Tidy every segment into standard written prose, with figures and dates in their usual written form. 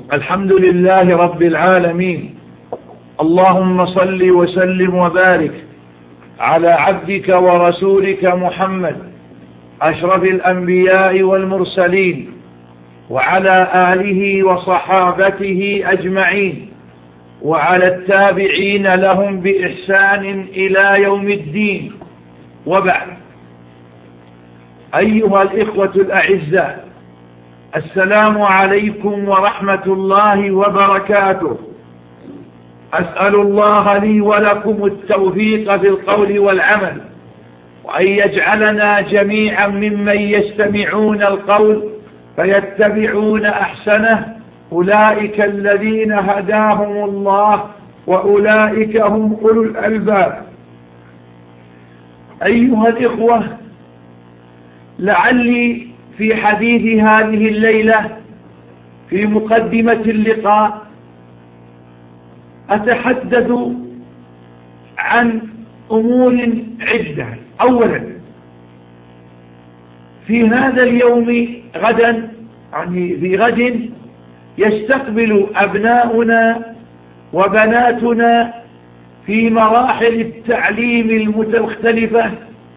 الحمد لله رب العالمين. اللهم صل وسلم وبارك على عبدك ورسولك محمد أشرف الأنبياء والمرسلين وعلى آله وصحابته أجمعين وعلى التابعين لهم بإحسان إلى يوم الدين، وبعد. أيها الإخوة الأعزاء، السلام عليكم ورحمة الله وبركاته. أسأل الله لي ولكم التوفيق في القول والعمل، وأن يجعلنا جميعا ممن يستمعون القول فيتبعون أحسنه. أولئك الذين هداهم الله وأولئك هم أولو الألباب. أيها الإخوة، لعلي في حديث هذه الليلة في مقدمة اللقاء أتحدث عن أمور عدة. أولا، في هذا اليوم غدا، يعني في غد، يستقبل أبناؤنا وبناتنا في مراحل التعليم المختلفة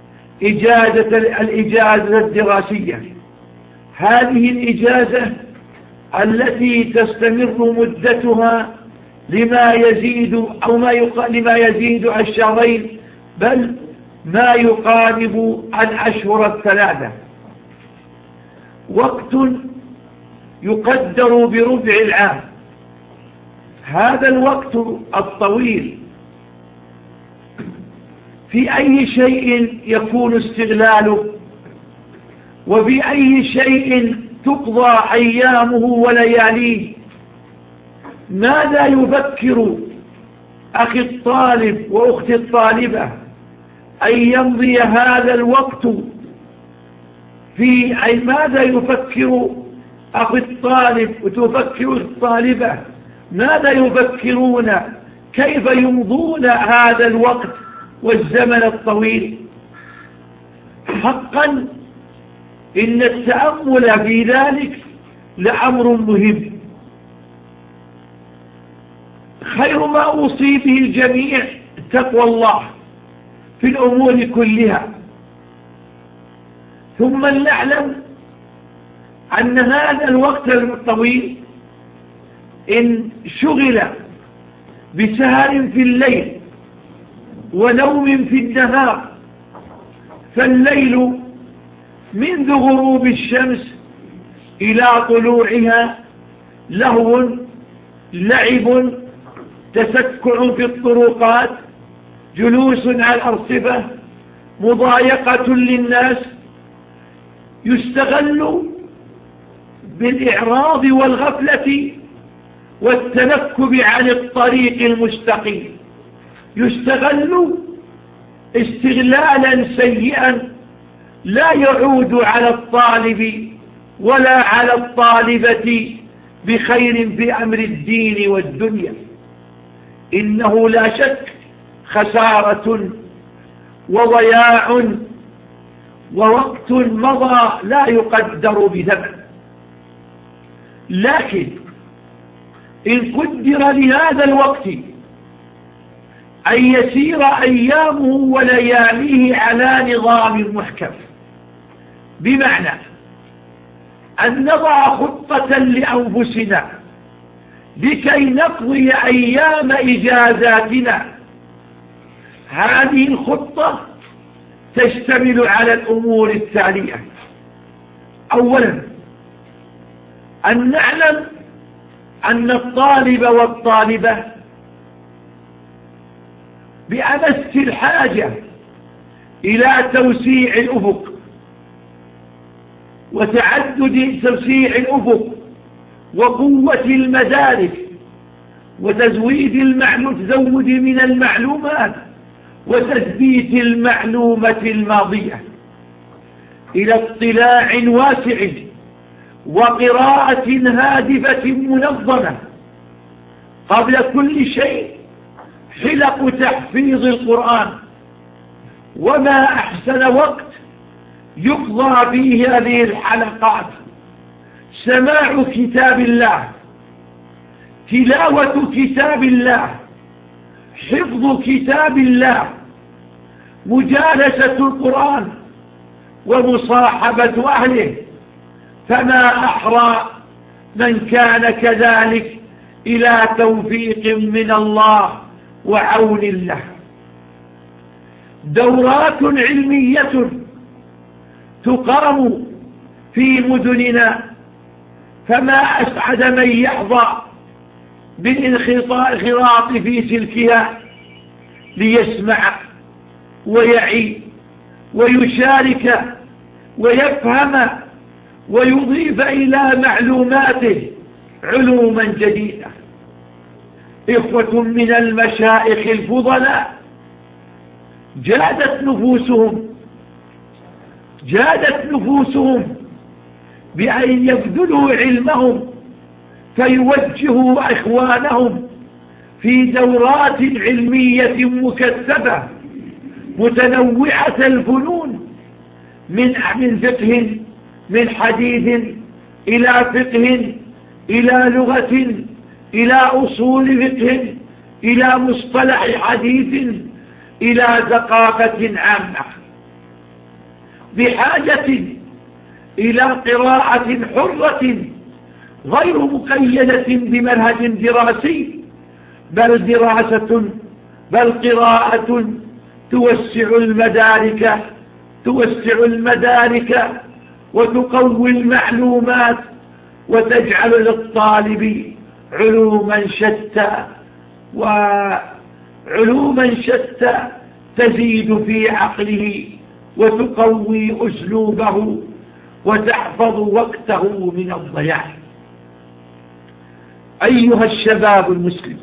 الإجازة الدراسية. هذه الإجازة التي تستمر مدتها لما يزيد الشهرين، بل ما يقارب الأشهر الثلاثة. وقت يقدر بربع العام. هذا الوقت الطويل في أي شيء يكون استغلاله، وفي أي شيء تقضى أيامه ولياليه. ماذا يفكر أخي الطالب وأختي الطالبة أن يمضي هذا الوقت في ماذا يفكر أخي الطالب وتفكر الطالبة؟ ماذا يفكرون؟ كيف يمضون هذا الوقت والزمن الطويل؟ حقا إن التأمل في ذلك لأمر مهم. خير ما أوصي به الجميع تقوى الله في الأمور كلها. ثم نعلم أن هذا الوقت الطويل إن شغل بسهر في الليل ونوم في النهار، فالليل منذ غروب الشمس إلى طلوعها لهو، لعب، تسكع في الطرقات، جلوس على الأرصفة، مضايقة للناس، يستغل بالإعراض والغفلة والتنكب عن الطريق المستقيم. يستغل استغلالا سيئا لا يعود على الطالب ولا على الطالبة بخير في أمر الدين والدنيا. إنه لا شك خسارة وضياع ووقت مضى لا يقدر بثمن. لكن إن قدر لهذا الوقت أن يسير أيامه ولياليه على نظام محكم، بمعنى أن نضع خطة لأنفسنا لكي نقضي أيام إجازاتنا. هذه الخطة تشتمل على الأمور التالية. أولا، أن نعلم أن الطالب والطالبة بأمس الحاجة إلى توسيع الأفق وتعدد توسيع الأفق وقوة المدارك وتزويد من المعلومات وتثبيت المعلومة الماضية إلى اطلاع واسع وقراءة هادفة منظمة. قبل كل شيء حلق تحفيظ القرآن، وما أحسن وقت يقضى فيه هذه الحلقات سماع كتاب الله تلاوة كتاب الله، حفظ كتاب الله، مجالسة القرآن ومصاحبة أهله، فما أحرى من كان كذلك إلى توفيق من الله وعون له. دورات علمية تقام في مدننا، فما أسعد من يحظى بالانخراط في سلكها ليسمع ويعي ويشارك ويفهم ويضيف إلى معلوماته علوما جديدة. إخوة من المشايخ الفضلاء جادت نفوسهم بأن يبذلوا علمهم فيوجهوا إخوانهم في دورات علمية مكثفة متنوعة الفنون، من فقه، من حديث إلى فقه، إلى لغة، إلى أصول فقه، إلى مصطلح حديث، إلى ثقافة عامة، بحاجة إلى قراءة حرة غير مقيدة بمنهج دراسي، بل قراءة توسع المدارك وتقوي المعلومات وتجعل للطالب علوما شتى تزيد في عقله وتقوي أسلوبه وتحفظ وقته من الضياع. أيها الشباب المسلم،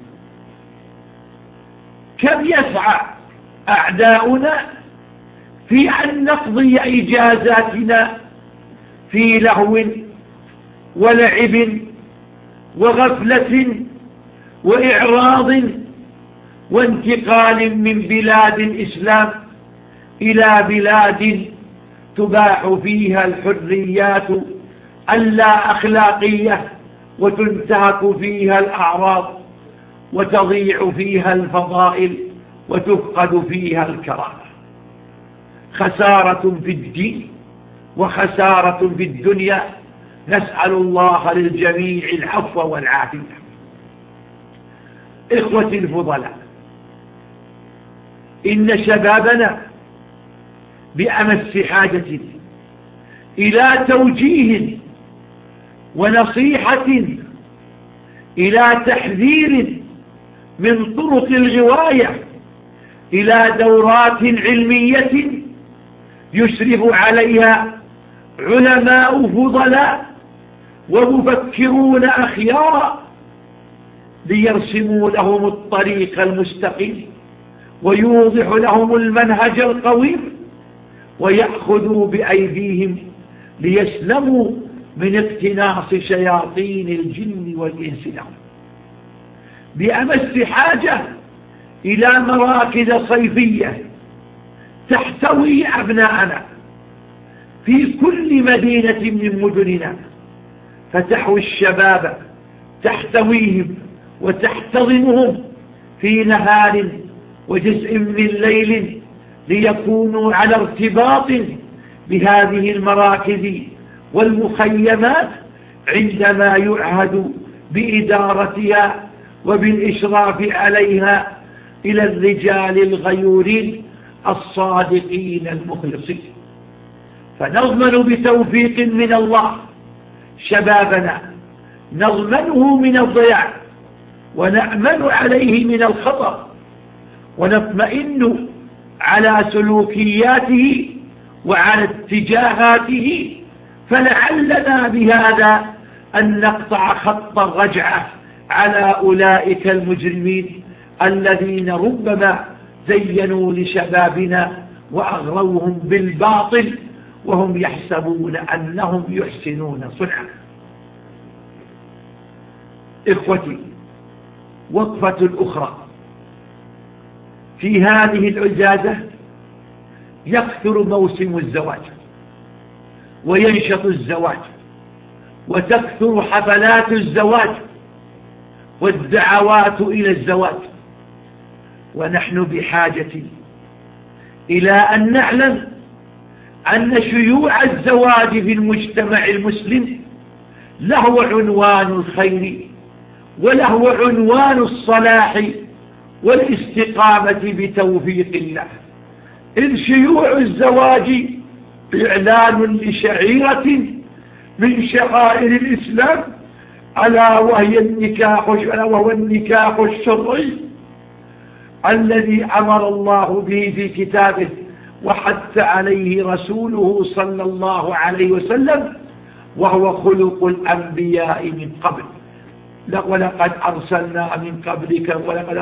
كم يسعى أعداؤنا في أن نقضي إجازاتنا في لهو ولعب وغفلة وإعراض وانتقال من بلاد الإسلام إلى بلاد تباح فيها الحريات اللا أخلاقية وتنتهك فيها الأعراض وتضيع فيها الفضائل وتفقد فيها الكرامة. خسارة في الدين وخسارة في الدنيا، نسأل الله للجميع العفو والعافية. إخوتي الفضلاء، إن شبابنا بأمس حاجة إلى توجيه ونصيحة، إلى تحذير من طرق الغواية، إلى دورات علمية يشرف عليها علماء فضلاء ومفكرون أخيارا ليرسموا لهم الطريق المستقيم ويوضح لهم المنهج القويم ويأخذوا بأيديهم ليسلموا من اقتناص شياطين الجن والإنس لهم. بأمس حاجة إلى مراكز صيفية تحتوي أبناءنا في كل مدينة من مدننا، فتحوي الشباب، تحتويهم وتحتضنهم في نهار وجزء من ليل، ليكونوا على ارتباط بهذه المراكز والمخيمات عندما يعهد بإدارتها وبالإشراف عليها إلى الرجال الغيورين الصادقين المخلصين. فنضمن بتوفيق من الله شبابنا، نضمنه من الضياع ونأمن عليه من الخطر، ونطمئن على سلوكياته وعلى اتجاهاته، فلعلنا بهذا أن نقطع خط الرجعة على أولئك المجرمين الذين ربما زينوا لشبابنا وأغروهم بالباطل وهم يحسبون أنهم يحسنون صنعا. إخوتي، وقفة أخرى في هذه الإجازة: يكثر موسم الزواج وينشط الزواج وتكثر حفلات الزواج والدعوات إلى الزواج. ونحن بحاجة إلى أن نعلم أن شيوع الزواج في المجتمع المسلم له عنوان الخير، وله عنوان الصلاح والاستقامة بتوفيق الله. إذ شيوع الزواج إعلان لشعيرة من شعائر الإسلام، ألا وهو النكاح الشرعي الذي أمر الله به في كتابه وحث عليه رسوله صلى الله عليه وسلم، وهو خلق الأنبياء من قبل. ولقد أرسلنا من قبلك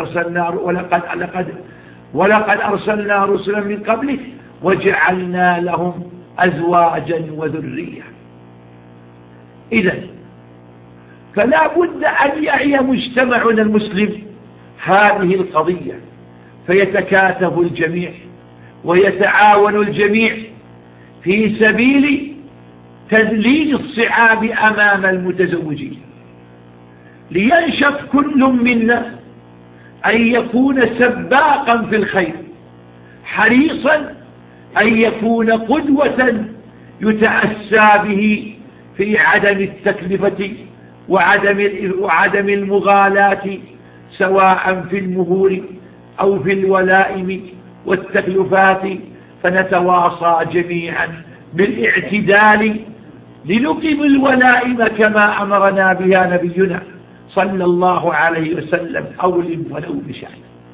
ولقد أرسلنا رسلا من قبلك وجعلنا لهم أزواجا وذرية. إذن فلا بد أن يعي مجتمعنا المسلم هذه القضية، فيتكاتف الجميع ويتعاون الجميع في سبيل تذليل الصعاب أمام المتزوجين، لينشط كل منا أن يكون سباقا في الخير، حريصا أن يكون قدوة يتأسى به في عدم التكلفة وعدم المغالاة، سواء في المهور أو في الولائم والتكلفات، فنتواصى جميعا بالاعتدال لنقم الولائم كما أمرنا بها نبينا صلى الله عليه وسلم، أولم ولو بشأن،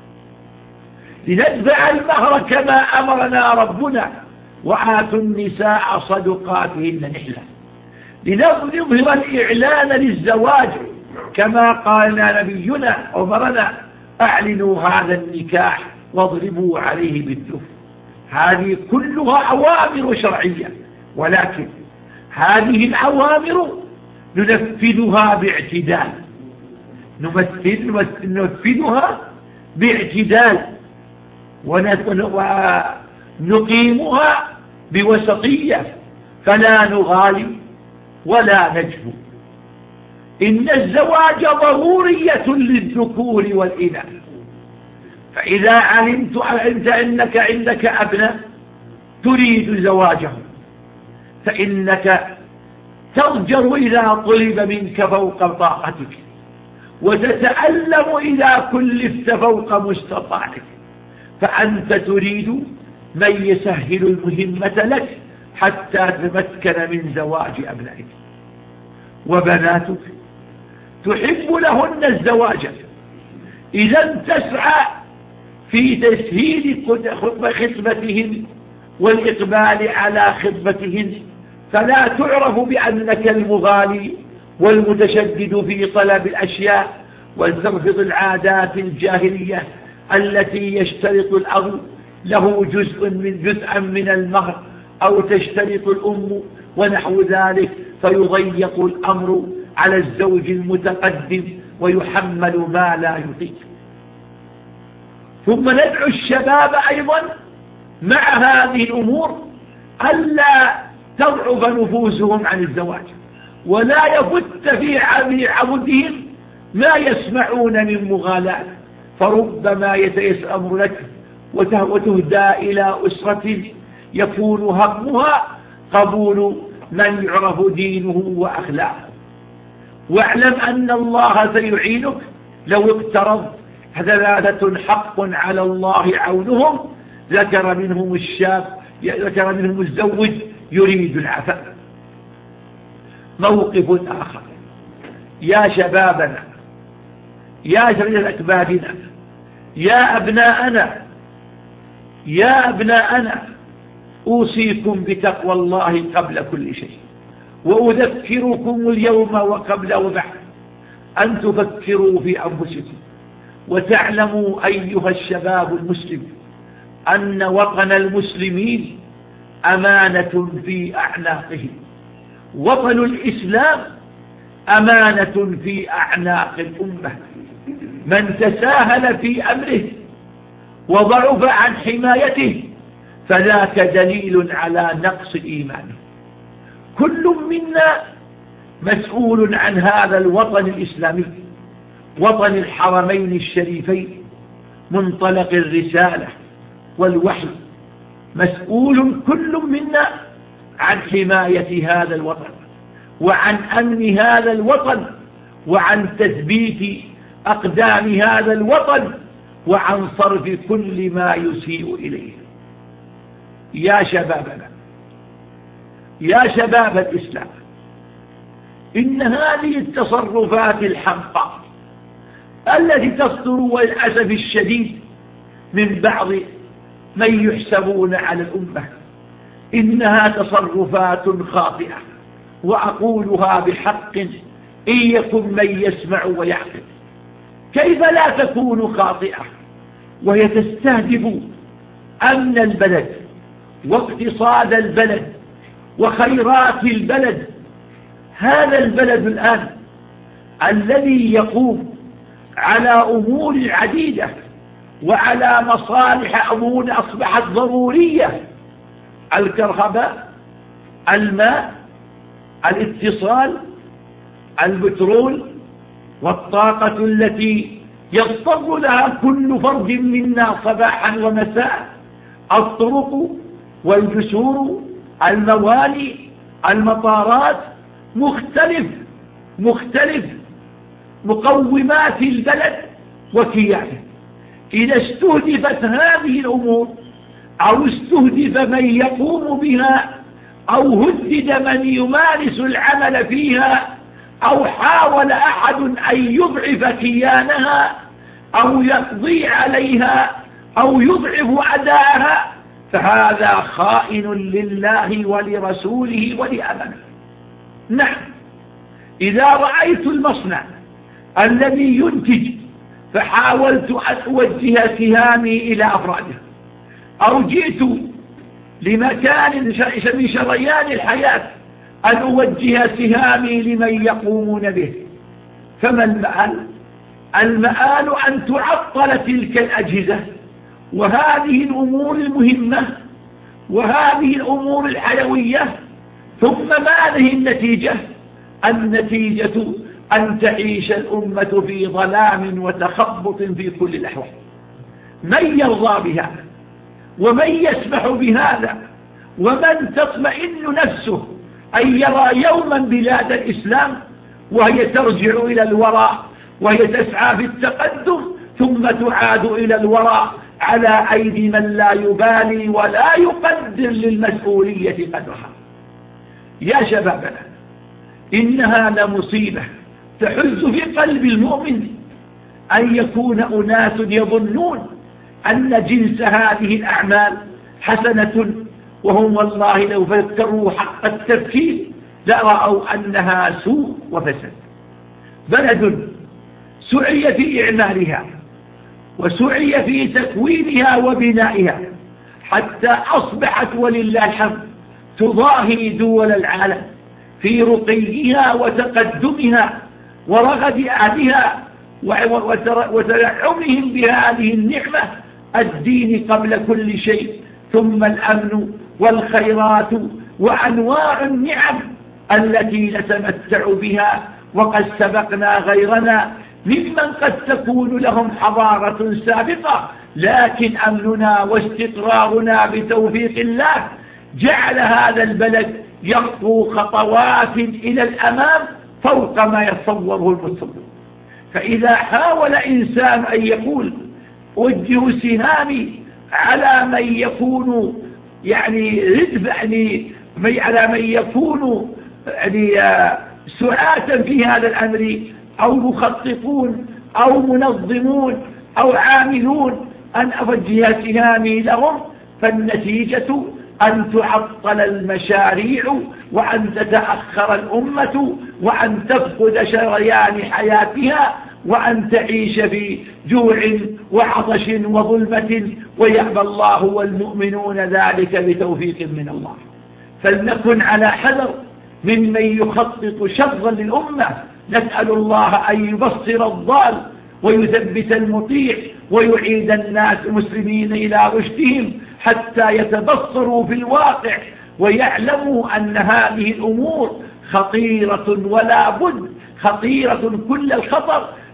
لندفع المهر كما أمرنا ربنا وآتوا النساء صدقاتهن نحلة، لنظهر الإعلان للزواج كما قال نبينا أمرنا أعلنوا هذا النكاح واضربوا عليه بالدف. هذه كلها أوامر شرعية، ولكن هذه الأوامر ننفذها باعتدال، ننفذها باعتدال ونقيمها بوسطية، فلا نغالي ولا نجفو. إن الزواج ضرورية للذكور والإناث، فإذا علمت أنك عندك أبناء تريد زواجهم، فإنك تضجر إذا طلب منك فوق طاقتك، وتتألم إذا كلفت فوق مستطاعك، فأنت تريد من يسهل المهمة لك حتى تتمكن من زواج أبنائك. وبناتك تحب لهن الزواج، إذا تسعى في تسهيل خطبتهن والإقبال على خطبتهن، فلا تعرف بأنك المغالي والمتشدد في طلب الأشياء، وترفض العادات الجاهلية التي يشترط الأب له جزءا من المهر، أو تشترط الأم ونحو ذلك، فيضيق الأمر على الزوج المتقدم ويحمل ما لا يطيق. ثم ندعو الشباب أيضا مع هذه الأمور ألا تضعف نفوسهم عن الزواج، ولا يفت في عبدهم ما يسمعون من مغالاة، فربما يتيسر أمر لك وتهدى إلى أسرة يكون همها قبول من يعرف دينه وأخلاقه. واعلم أن الله سيعينك لو اقترض. ثلاثة حق على الله عونهم، ذكر منهم الزوج يريد العفاف. موقف آخر، يا شبابنا، يا شباب أكبادنا، يا أبناءنا، أوصيكم بتقوى الله قبل كل شيء، وأذكركم اليوم وقبل وبعد أن تفكروا في أنفسكم، وتعلموا أيها الشباب المسلم أن وطن المسلمين أمانة في أعناقهم. وطن الإسلام أمانة في أعناق الأمة، من تساهل في أمره وضعف عن حمايته فذاك دليل على نقص إيمانه. كل منا مسؤول عن هذا الوطن الإسلامي، وطن الحرمين الشريفين منطلق الرسالة والوحي مسؤول كل منا عن حماية هذا الوطن وعن أمن هذا الوطن وعن تثبيت أقدام هذا الوطن وعن صرف كل ما يسيء إليه. يا شبابنا، يا شباب الإسلام، إن هذه التصرفات الحمقى التي تصدر والأسف الشديد من بعض من يحسبون على الأمة إنها تصرفات خاطئة، وأقولها بحق إن يكن من يسمع ويعقل. كيف لا تكون خاطئة وهي تستهدف أمن البلد واقتصاد البلد وخيرات البلد؟ هذا البلد الآن الذي يقوم على أمور عديدة وعلى مصالح أمور أصبحت ضرورية: الكهرباء، الماء، الاتصال، البترول، والطاقة التي يضطر لها كل فرد منا صباحا ومساء، الطرق والجسور، الموانئ، المطارات، مختلف مقومات البلد وكيانه. إذا استهدفت هذه الأمور أو استهدف من يقوم بها أو هدد من يمارس العمل فيها أو حاول أحد أن يضعف كيانها أو يقضي عليها أو يضعف أداءها، فهذا خائن لله ولرسوله ولأمنه. نعم، إذا رأيت المصنع الذي ينتج فحاولت أن أوجه سهامي إلى أفراده، أو جئت لمكان من شريان الحياة أن أوجه سهامي لمن يقومون به، فما المآل؟ المآل أن تعطل تلك الأجهزة وهذه الأمور المهمة وهذه الأمور الحيوية. ثم ما هذه النتيجة؟ النتيجة أن تعيش الأمة في ظلام وتخبط في كل الأحوال. من يرضى بهذا ومن يسمح بهذا ومن تطمئن نفسه أن يرى يوما بلاد الإسلام وهي ترجع إلى الوراء وهي تسعى في التقدم ثم تعاد إلى الوراء على أيدي من لا يبالي ولا يقدر للمسؤولية قدرها؟ يا شبابنا، إنها لمصيبة تحز في قلب المؤمن أن يكون أناس يظنون أن جنس هذه الأعمال حسنة، وهم والله لو فكروا حق التفكير لرأوا أنها سوء وفساد. بلد سعي في إعمالها وسعي في تكوينها وبنائها حتى أصبحت ولله الحمد تضاهي دول العالم في رقيها وتقدمها ورغد أهلها وتنعمهم بهذه النعمة، الدين قبل كل شيء، ثم الأمن والخيرات وأنواع النعم التي نتمتع بها. وقد سبقنا غيرنا ممن قد تكون لهم حضارة سابقة، لكن أمننا واستقرارنا بتوفيق الله جعل هذا البلد يخطو خطوات إلى الأمام فوق ما يتصوره المتصور. فإذا حاول إنسان أن يقول وجه سهامي على من يكون على من يكون سعاة في هذا الأمر أو مخططون أو منظمون أو عاملون أن أوجه سهامي لهم، فالنتيجة أن تعطل المشاريع وأن تتأخر الأمة وأن تفقد شريان حياتها وأن تعيش في جوع وعطش وظلمة، ويأبى الله والمؤمنون ذلك بتوفيق من الله. فلنكن على حذر ممن يخطط شرا للأمة. نسأل الله أن يبصر الضال ويثبت المطيع ويعيد الناس المسلمين إلى رشدهم حتى يتبصروا في الواقع ويعلموا أن هذه الأمور خطيرة ولا بد، خطيرة كل الخطر،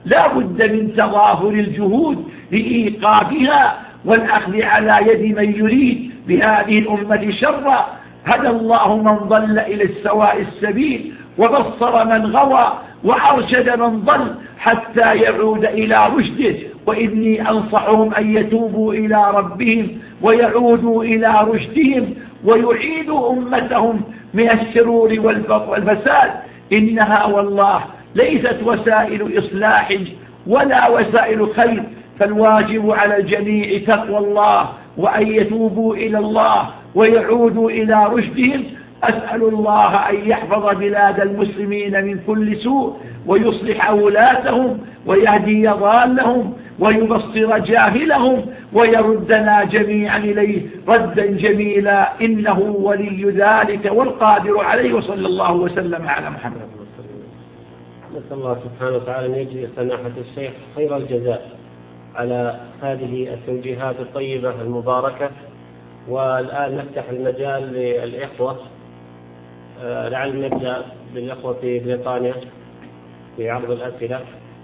لا بد من تضافر الجهود لإيقافها والأخذ على يد من يريد بهذه الأمة شرا. هدى الله من ضل إلى السواء السبيل وبصر من غوى وأرشد من ضل حتى يعود إلى رشده. وإني أنصحهم أن يتوبوا إلى ربهم ويعودوا إلى رشدهم ويعيدوا أمتهم من الشرور والفساد. إنها والله ليست وسائل إصلاح ولا وسائل خير، فالواجب على الجميع تقوى الله وأن يتوبوا إلى الله ويعودوا إلى رشدهم. أسأل الله أن يحفظ بلاد المسلمين من كل سوء ويصلح أولاتهم ويهدي ضالهم ويبصر جاهلهم ويردنا جميعا إليه ردا جميلا، إنه ولي ذلك والقادر عليه. وصلى الله وسلم على محمد. نسأل الله سبحانه وتعالى أن يجزي سماحة الشيخ خير الجزاء على هذه التوجيهات الطيبة المباركة. والآن نفتح المجال للإخوة، لعل نبدأ بالإخوة في بريطانيا في عرض الأسئلة.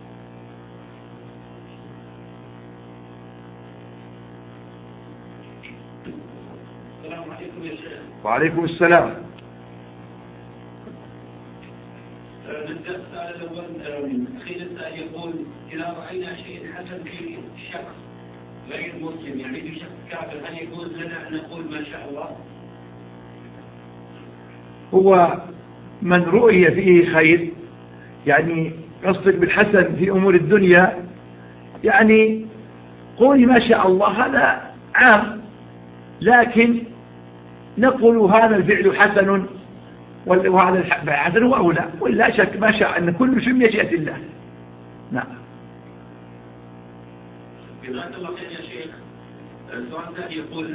السلام عليكم يا شيخ. وعليكم السلام. نبدأ السؤال الأول. أخي السائل يقول: إذا رأينا شيء حسن في شخص غير مسلم، يعني في شخص كافر، هل يجوز لنا أن نقول ما شاء الله؟ هو من رؤي فيه خير، يعني قصدك بالحسن في أمور الدنيا، يعني قولي ما شاء الله، هذا عام، لكن نقول هذا الفعل حسن وهذا الفعل حسن وأولى، ولا شك ما شاء أن كل شيء بمشيئة الله. نعم. جزاك الله خير يا شيخ. السؤال الثاني يقول: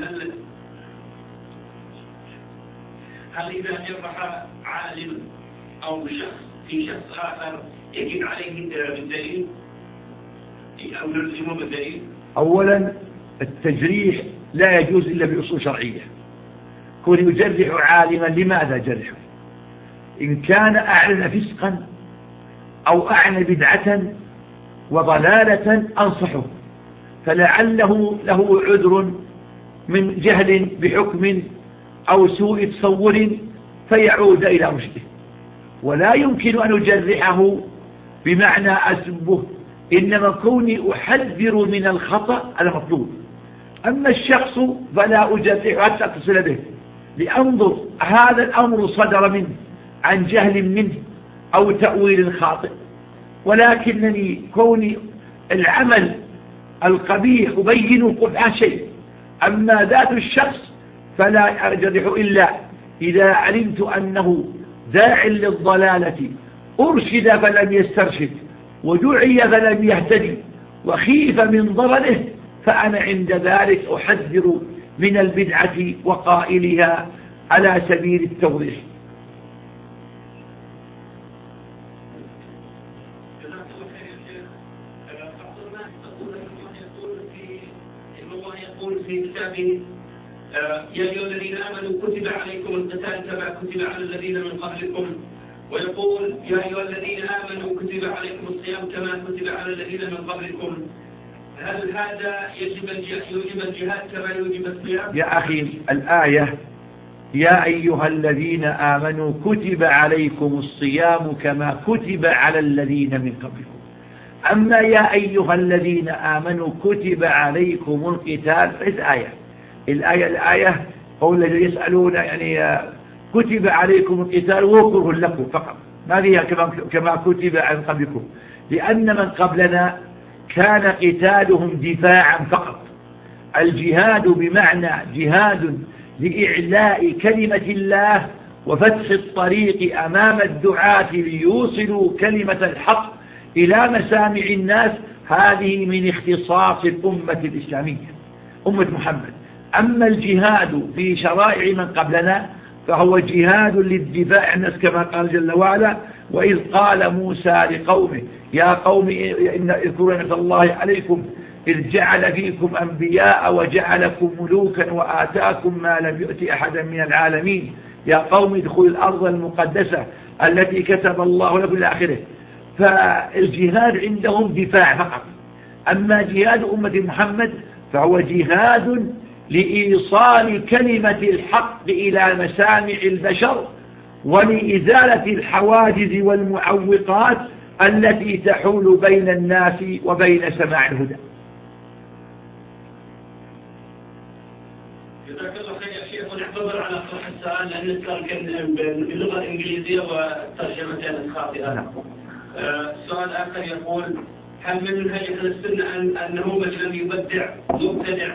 هل إذا جرح عالم أو شخص في شخص آخر يجب عليه بالدليل أو نلزمه بالدليل؟ أولا التجريح لا يجوز إلا بأصول شرعية. كون يجرح عالما، لماذا جرحه؟ إن كان أعلن فسقا أو أعلن بدعة وضلالة أنصحه، فلعله له عذر من جهل بحكم أو سوء تصور فيعود إلى رشده، ولا يمكن أن أجرحه بمعنى أسبه، إنما كوني أحذر من الخطأ على مطلوب. أما الشخص فلا أجرحه حتى أتصل به، لأنظر هذا الأمر صدر منه عن جهل منه أو تأويل خاطئ، ولكنني كوني العمل القبيح أبين قبح شيء. أما ذات الشخص فلا أجرح إلا إذا علمت أنه داع للضلالة، أرشد فلم يسترشد، ودعي فلم يهتدي، وخيف من ضرره، فأنا عند ذلك أحذر من البدعة وقائلها على سبيل التوضيح. في كتابه: يا أيها الذين آمنوا كتب عليكم القتال كما كتب على الذين من قبلكم، ويقول: يا أيها الذين آمنوا كتب عليكم الصيام كما كتب على الذين من قبلكم. هل هذا يوجب الجهاد كما يوجب الصيام؟ يا أخي الآية: يا أيها الذين آمنوا كتب عليكم الصيام كما كتب على الذين من قبلكم. أما يا أيها الذين آمنوا كتب عليكم القتال فإذ الآية هو الذي يسألون، يعني كتب عليكم القتال وكره لكم فقط، ما فيها كما كتب عن قبلكم، لأن من قبلنا كان قتالهم دفاعا فقط. الجهاد بمعنى جهاد لإعلاء كلمة الله وفتح الطريق أمام الدعاة ليوصلوا كلمة الحق إلى مسامع الناس، هذه من اختصاص الأمة الإسلامية أمة محمد. أما الجهاد في شرائع من قبلنا فهو جهاد للدفاع عن الناس كما قال جل وعلا: وإذ قال موسى لقومه يا قوم إن اذكروا نعمة الله عليكم إذ جعل فيكم أنبياء وجعلكم ملوكا وآتاكم ما لم يؤت أحدا من العالمين يا قوم ادخلوا الأرض المقدسة التي كتب الله لكم إلى آخره. فالجهاد عندهم دفاع فقط. أما جهاد أمة محمد فهو جهاد لإيصال كلمة الحق إلى مسامع البشر ولإزالة الحواجز والمعوقات التي تحول بين الناس وبين سماع الهدى. جزاك الله خير يا شيخ، ونعتذر على طرح السؤال لأن السؤال كان باللغة الإنجليزية والترجمتين الخاطئة. سؤال آخر يقول: هل من منهج أهل السنة أنه من لم يبدع مبتدع؟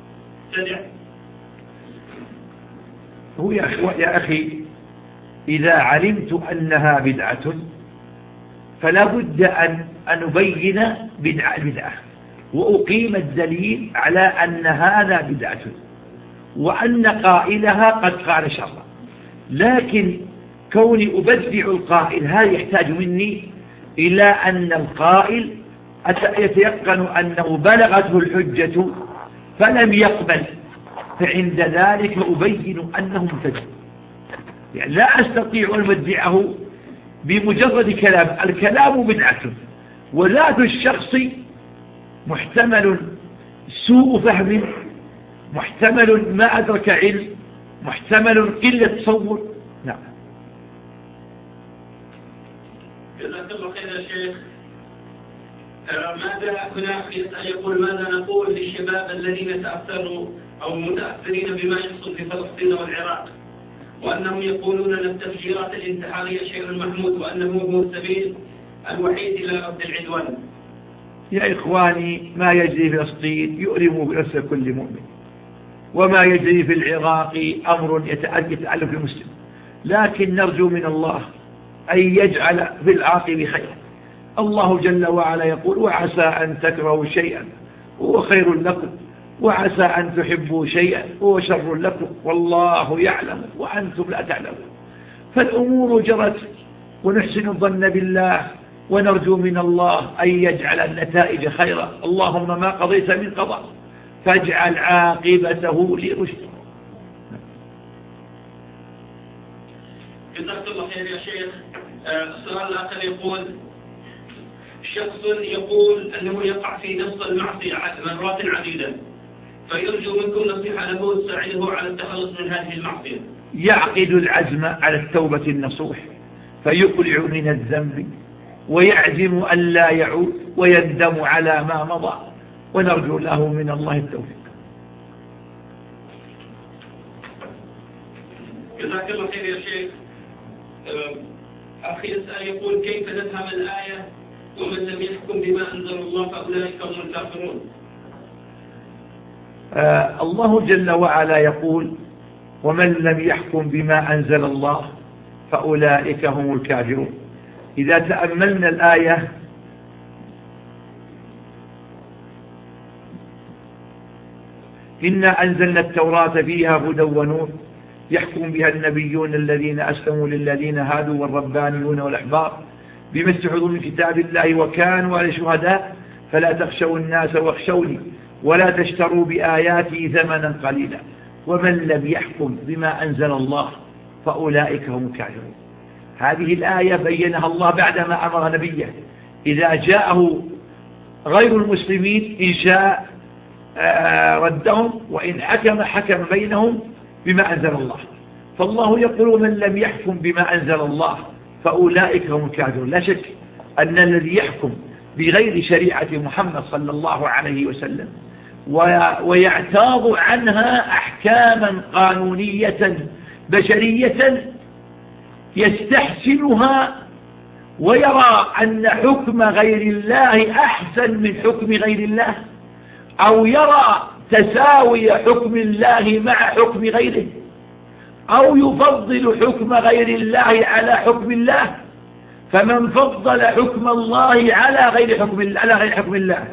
هو يا أخي إذا علمت أنها بدعة فلا بد أن نبين البدعة وأقيم الدليل على أن هذا بدعة وأن قائلها قد قال شرا. لكن كوني أبدع القائل هذا يحتاج مني إلى أن القائل يتيقن أنه بلغته الحجة فلم يقبل، فعند ذلك أبين أنه مبتدع. يعني لا أستطيع أن أبدعه بمجرد كلام. الكلام بدعة، وذات الشخص محتمل سوء فهم، محتمل ما أدرك علم، محتمل قلة تصور. نعم. جزاك الله خير يا شيخ. ماذا هنا يسأل يقول: ماذا نقول للشباب الذين تأثروا أو متأثرين بما يحصل في فلسطين والعراق، وأنهم يقولون أن التفجيرات الانتحارية شيء محمود وأنه هو السبيل الوحيد إلى رد العدوان؟ يا إخواني، ما يجري في فلسطين يؤلم بنفس كل مؤمن، وما يجري في العراق أمر يتألف في المسلم، لكن نرجو من الله أن يجعل في العاقب خيرا. الله جل وعلا يقول: وعسى أن تكرهوا شيئا وهو خير لكم، وعسى أن تحبوا شيئا وهو شر لكم، والله يعلم وأنتم لا تعلمون. فالأمور جرت، ونحسن الظن بالله، ونرجو من الله أن يجعل النتائج خيرا. اللهم ما قضيت من قضاء فاجعل عاقبته لرشد. جزاك الله خير يا شيخ. السؤال الآخر يقول: شخص يقول أنه يقع في نفس المعصية مرات عديدة، فيرجو منكم نصيحة له تساعده على التخلص من هذه المعصية. يعقد العزم على التوبة النصوح، فيقلع من الذنب ويعزم أن لا يعود ويندم على ما مضى، ونرجو له من الله التوفيق. جزاك الله خير يا شيخ. أخي يسأل يقول: كيف نفهم الآية ومن لم يحكم بما أنزل الله فأولئك هم الكافرون؟ الله جل وعلا يقول: ومن لم يحكم بما أنزل الله فأولئك هم الكافرون. إذا تأملنا الآية إنا أنزلنا التوراة فيها هدى ونور يحكم بها النبيون الذين أسلموا للذين هادوا والربانيون والأحبار بما استحضروا من كتاب الله وكانوا على شهداء فلا تخشوا الناس واخشوني ولا تشتروا بآياتي ثمنا قليلا ومن لم يحكم بما أنزل الله فأولئك هم الكافرون. هذه الآية بينها الله بعدما أمر نبيه إذا جاءه غير المسلمين إن شاء ردهم وإن حكم بينهم بما أنزل الله. فالله يقول: من لم يحكم بما أنزل الله فأولئك هم الكافرون. لا شك أن الذي يحكم بغير شريعة محمد صلى الله عليه وسلم ويعتاض عنها أحكاما قانونية بشرية يستحسنها ويرى أن حكم غير الله أحسن من حكم غير الله، أو يرى تساوي حكم الله مع حكم غيره، أو يفضل حكم غير الله على حكم الله، فمن فضل حكم الله على غير حكم الله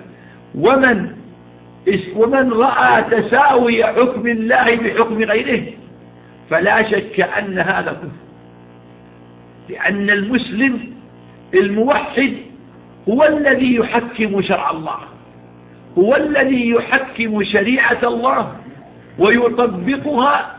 ومن رأى تساوي حكم الله بحكم غيره فلا شك أن هذا كفر، لأن المسلم الموحد هو الذي يحكم شرع الله، هو الذي يحكم شريعة الله ويطبقها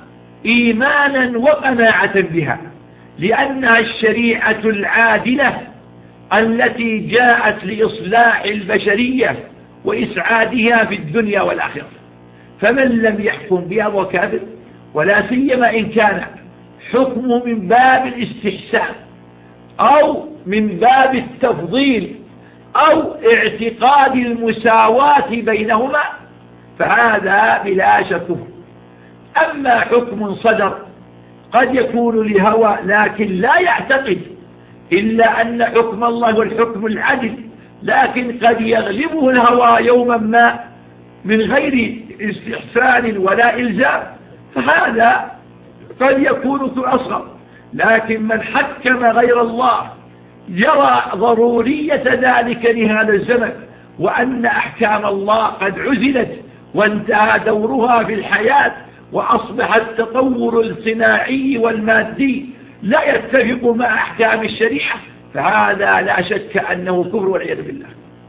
إيمانا وقناعة بها، لأنها الشريعة العادلة التي جاءت لإصلاح البشرية وإسعادها في الدنيا والآخرة. فمن لم يحكم بها هو كافر، ولا سيما إن كان حكمه من باب الاستحسان أو من باب التفضيل أو اعتقاد المساواة بينهما، فهذا بلا شك. أما حكم صدر قد يكون لهوى لكن لا يعتقد إلا أن حكم الله هو الحكم العدل، لكن قد يغلبه الهوى يوما ما من غير استحسان ولا إلزام، فهذا قد يكون أصغر. لكن من حكم غير الله يرى ضرورية ذلك لهذا الزمن، وأن أحكام الله قد عزلت وانتهى دورها في الحياة، وأصبح التطور الصناعي والمادي لا يتفق مع أحكام الشريعة، فهذا لا شك أنه كفر والعياذ بالله.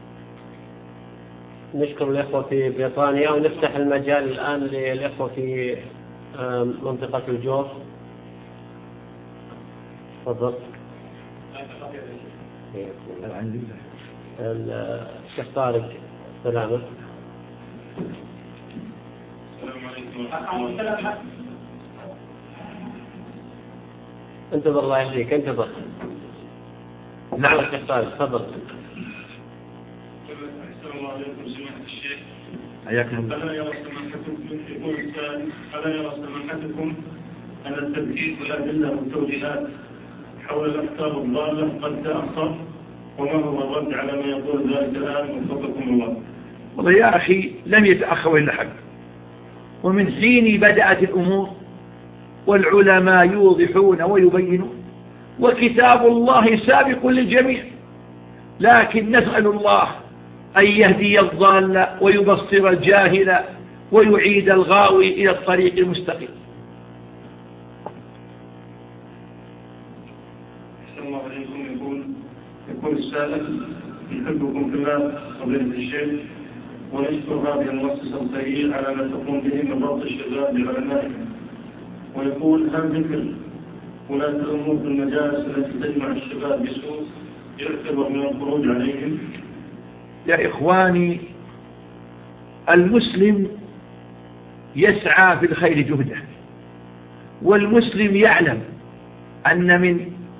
نشكر الإخوة في بريطانيا، ونفتح المجال الآن للإخوة في منطقة الجوف. تفضل. الشيخ طارق سلامة. انتظر الله يهديك، انتظر. نعم الشيخ طارق تفضل. السلام عليكم سماحة الشيخ. حياكم الله. ألا يرى سماحتكم أن التركيز والأدلة والتوجيهات حول الأفكار الضالة قد تأخر، وما هو الرد على ما يقول ذلك الآن وفقكم الله؟ والله يا أخي لم يتأخر إلا حق، ومن حين بدأت الأمور والعلماء يوضحون ويبينون، وكتاب الله سابق للجميع، لكن نسأل الله أن يهدي الضال ويبصر الجاهل ويعيد الغاوي إلى الطريق المستقيم. السلام عليكم. يقول السائل: يحبكم في الله فضيلة الشيخ، ونشكر هذه المؤسسة الخيرية على ما تقوم به من ربط الشباب بعلمائهم، ويقول: هل ذكر ولاة الأمور في المجالس التي تجمع الشباب بسوء يعتبر من الخروج عليهم؟ يا إخواني، المسلم يسعى في الخير جهده، والمسلم يعلم أن من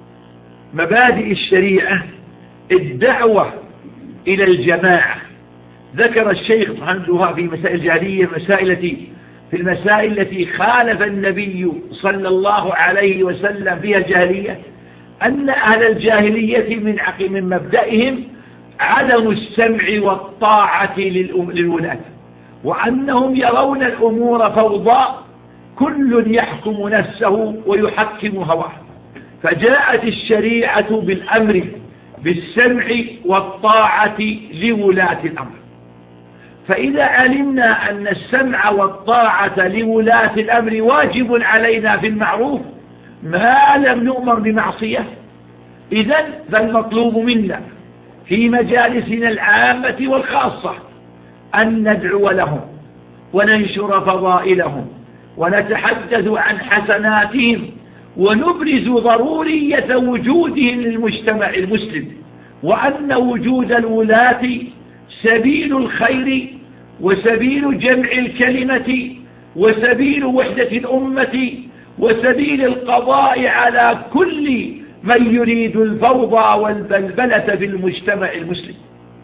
مبادئ الشريعة الدعوة إلى الجماعة. ذكر الشيخ محمد في مسائل الجاهلية في المسائل التي خالف النبي صلى الله عليه وسلم فيها الجاهلية، أن أهل الجاهلية من مبدئهم عدم السمع والطاعة للولاة، وأنهم يرون الأمور فوضى، كل يحكم نفسه ويحكم هواه. فجاءت الشريعة بالأمر بالسمع والطاعة لولاة الأمر. فإذا علمنا أن السمع والطاعة لولاة الأمر واجب علينا في المعروف ما لم نؤمر بمعصية، إذن فالمطلوب منا في مجالسنا العامة والخاصة أن ندعو لهم وننشر فضائلهم ونتحدث عن حسناتهم، ونبرز ضرورية وجودهم للمجتمع المسلم، وأن وجود الولاة سبيل الخير وسبيل جمع الكلمة وسبيل وحدة الأمة وسبيل القضاء على كل من يريد الفوضى والبلبلة في المجتمع المسلم.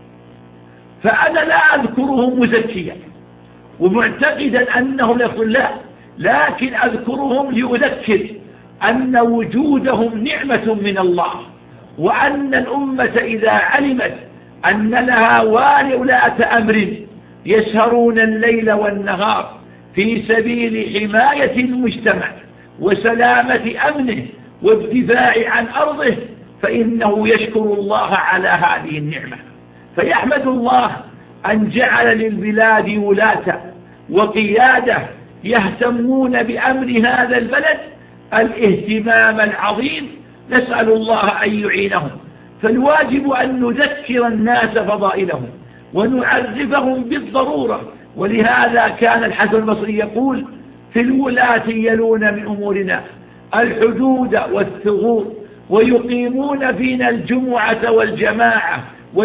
فأنا لا أذكرهم مزكيا ومعتقدا أنهم لخلاء، لكن أذكرهم لأذكر أن وجودهم نعمة من الله، وأن الأمة إذا علمت أن لها ولاة أمر يسهرون الليل والنهار في سبيل حماية المجتمع وسلامة أمنه والدفاع عن أرضه، فإنه يشكر الله على هذه النعمة، فيحمد الله أن جعل للبلاد ولاة وقيادة يهتمون بأمر هذا البلد الاهتمام العظيم. نسأل الله أن يعينهم، فالواجب أن نذكر الناس فضائلهم ونعرفهم بالضرورة. ولهذا كان الحسن البصري يقول: في الولاة يلون من أمورنا الحدود والثغور ويقيمون فينا الجمعة والجماعة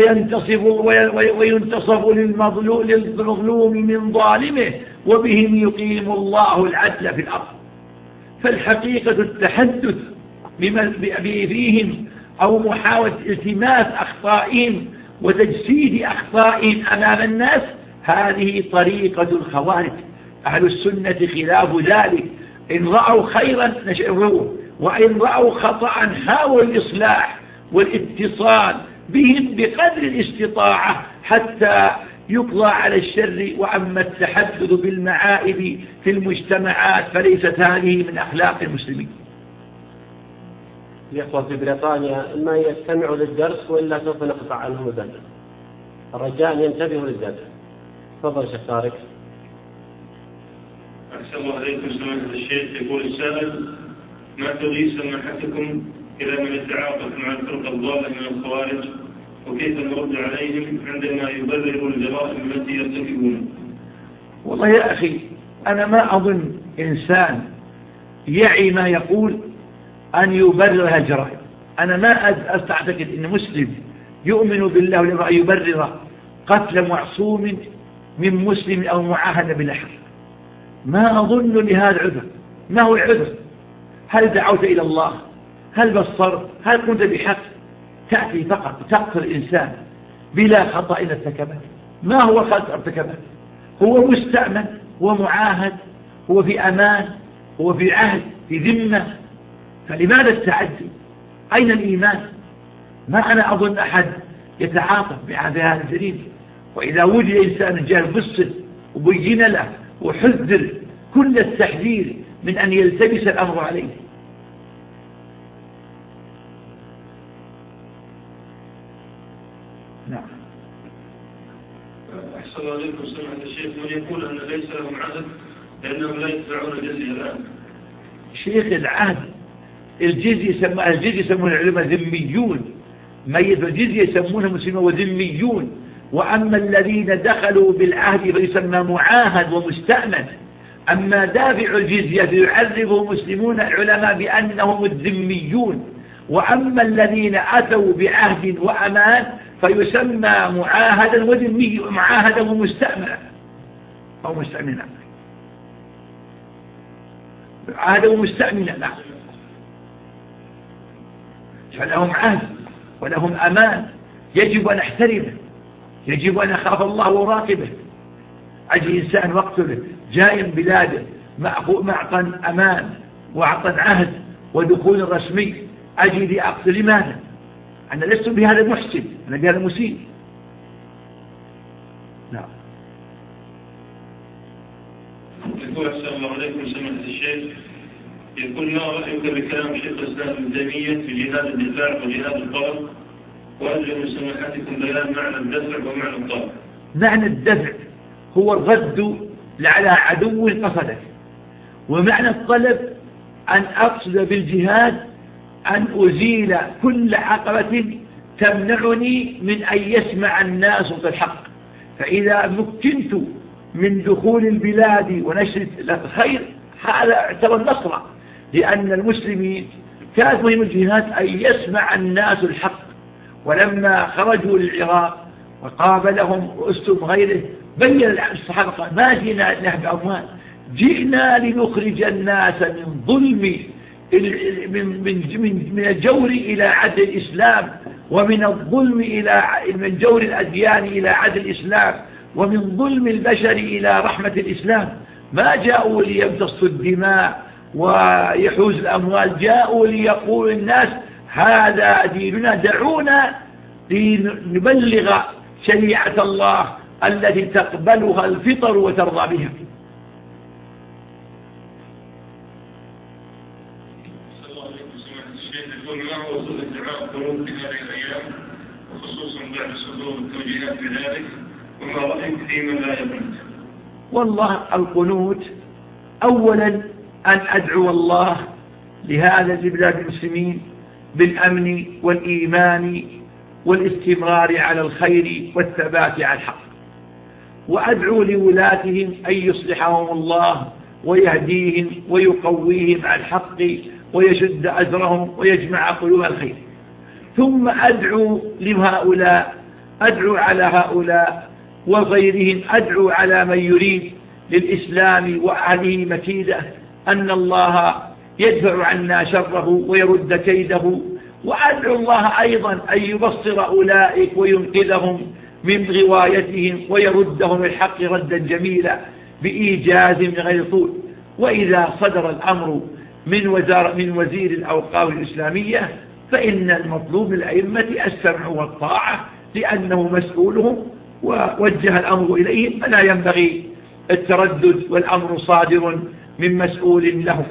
وينتصف للمظلوم من ظالمه، وبهم يقيم الله العدل في الأرض. فالحقيقة التحدث بما فيهم أو محاولة التماس أخطائهم وتجسيد أخطائهم أمام الناس هذه طريقة الخوارج. أهل السنة خلاف ذلك، إن رأوا خيرا نشروه، وإن رأوا خطأ حاولوا الإصلاح والاتصال بهم بقدر الاستطاعة حتى يقضى على الشر. وأما التحدث بالمعائب في المجتمعات فليست هذه من أخلاق المسلمين. الإخوة في بريطانيا ما يستمعوا للدرس وإلا سوف نقطع عنهم البدء. الرجاء أن ينتبهوا للدرس. تفضل شيخ طارق. أحسن الله عليكم سماحة الشيخ. يقول السائل: ما تغيث سماحتكم إلى من يتعاطف مع الفرقة الضالة من الخوارج، وكيف نرد عليهم عندما يبرروا الجرائم التي يرتكبونها؟ والله يا أخي، أنا ما أظن إنسان يعي ما يقول أن يبرر الجرائم. أنا ما أستعتقد أن مسلم يؤمن بالله ولما يبرر قتل معصوم من مسلم أو معاهد بالأحد. ما أظن لهذا عذر. ما هو العذر؟ هل دعوت إلى الله؟ هل بصرت؟ هل كنت بحق؟ تأتي فقط تقتل الإنسان بلا خطأ ارتكبه. ما هو خطأ ارتكبه؟ هو مستأمن، هو معاهد، هو في أمان، هو في عهد، في ذمة. فلماذا التعدي؟ أين الإيمان؟ ما أنا أظن أحد يتعاطف بهذا الجريمة. وإذا وجد إنسان جاهل بصر وبين له وحذر كل التحذير من أن يلتبس الأمر عليه. نعم. أحسن الله عليكم سماحة الشيخ. من يقول أن ليس لهم عهد لأنهم لا يدفعون الجزية الآن؟ شيخ العهد الجزية يسمون العلماء ذميون، ما يدفع الجزية يسمونه مسلمون وذميون. وأما الذين دخلوا بالعهد فيسمى معاهد ومستأمن. أما دافع الجزية فيعرفه مسلمون العلماء بأنهم الذميون. وأما الذين أتوا بعهد وأمان فيسمى معاهدا وذمي، معاهدا ومستأمنا أو مستأمنا، عهدا ومستأمنا. نعم. فلهم عهد ولهم أمان يجب أن نحترمه، يجب أن نخاف الله وراقبه. أجي إنسان واقتله جائم بلاده معطى أمان وعطى عهد ودخول رسمي، أجي لأقتل. لماذا؟ أنا لست بهذا المحسن، أنا بهذا المسيء. نعم. يقول السلام الله عليكم سماحة الشيخ. يقول: ما رأيك بكلام شيخ الإسلام ابن تيمية في جهاد الدفاع وجهاد الطلب؟ وأرجو من سماحتكم بيان معنى الدفع ومعنى الطلب. معنى الدفع هو الرد على عدو قصدك، ومعنى الطلب أن أقصد بالجهاد أن أزيل كل عقبة تمنعني من أن يسمع الناس الحق. فإذا مكنت من دخول البلاد ونشر الخير هذا اعتبر نصرا، لأن المسلمين كانت مهم الجهاد أن يسمع الناس الحق. ولما خرجوا للعراق وقابلهم رؤسهم غيره بين الصحابة قال: ما جئنا نهب أموال، جئنا لنخرج الناس من ظلم من الجور إلى عدل الإسلام، ومن الظلم من جور الأديان إلى عدل الإسلام، ومن ظلم البشر إلى رحمة الإسلام. ما جاءوا ليمتصوا الدماء ويحوز الأموال، جاءوا ليقول الناس هذا ديننا، دعونا لنبلغ شريعة الله التي تقبلها الفطر وترضى بها. ما هو وصول الدعاء القنوت في هذه الأيام وخصوصا بعد صدور التوجيهات بذلك، وما رأيك في من لا يقنط؟ والله القنوت أولا أن أدعو الله لهذا البلاد المسلمين بالأمن والإيمان والاستمرار على الخير والثبات على الحق، وأدعو لولاتهم أن يصلحهم الله ويهديهم ويقويهم على الحق ويشد أزرهم ويجمع قلوب الخير. ثم أدعو على هؤلاء وغيرهم، أدعو على من يريد للإسلام وأهله مكيدة أن الله يدفع عنا شره ويرد كيده، وأدعو الله أيضا أن يبصر أولئك وينقذهم من غوايتهم ويردهم الحق ردا جميلا بإيجاز من غير طول. وإذا صدر الأمر من وزير الأوقاف الإسلامية فإن المطلوب من الأئمة السمع والطاعة لأنه مسؤولهم ووجه الأمر إليهم، فلا ينبغي التردد والأمر صادر من مسؤول له.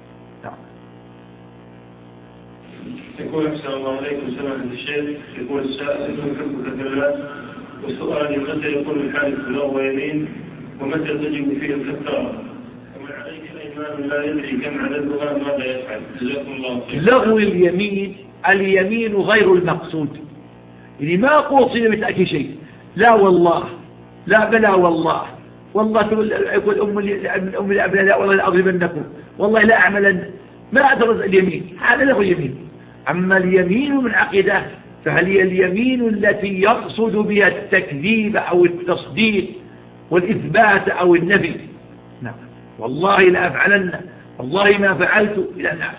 يقول أحسن الله عليكم سماحة الشيخ، يقول السائل يحبك في الله، وسؤالي متى يكون الحالف له يمين ومتى تجب فيه الكفارة؟ ومن عليه الأيمان لا يدري كم عددها ماذا يفعل؟ جزاكم الله خير. لغو اليمين غير المقصود، يعني ما قصد بتأتي شيء، لا والله، لا بلا والله يقول أم الأبناء لا والله لأضربنكم، والله لا أعملن، ما أدرز اليمين، هذا لغو اليمين. أما اليمين من عقيدة فهل هي اليمين التي يقصد بها التكذيب أو التصديق والإثبات أو النفي. نعم، والله لا أفعلن، والله ما فعلت إلى النار.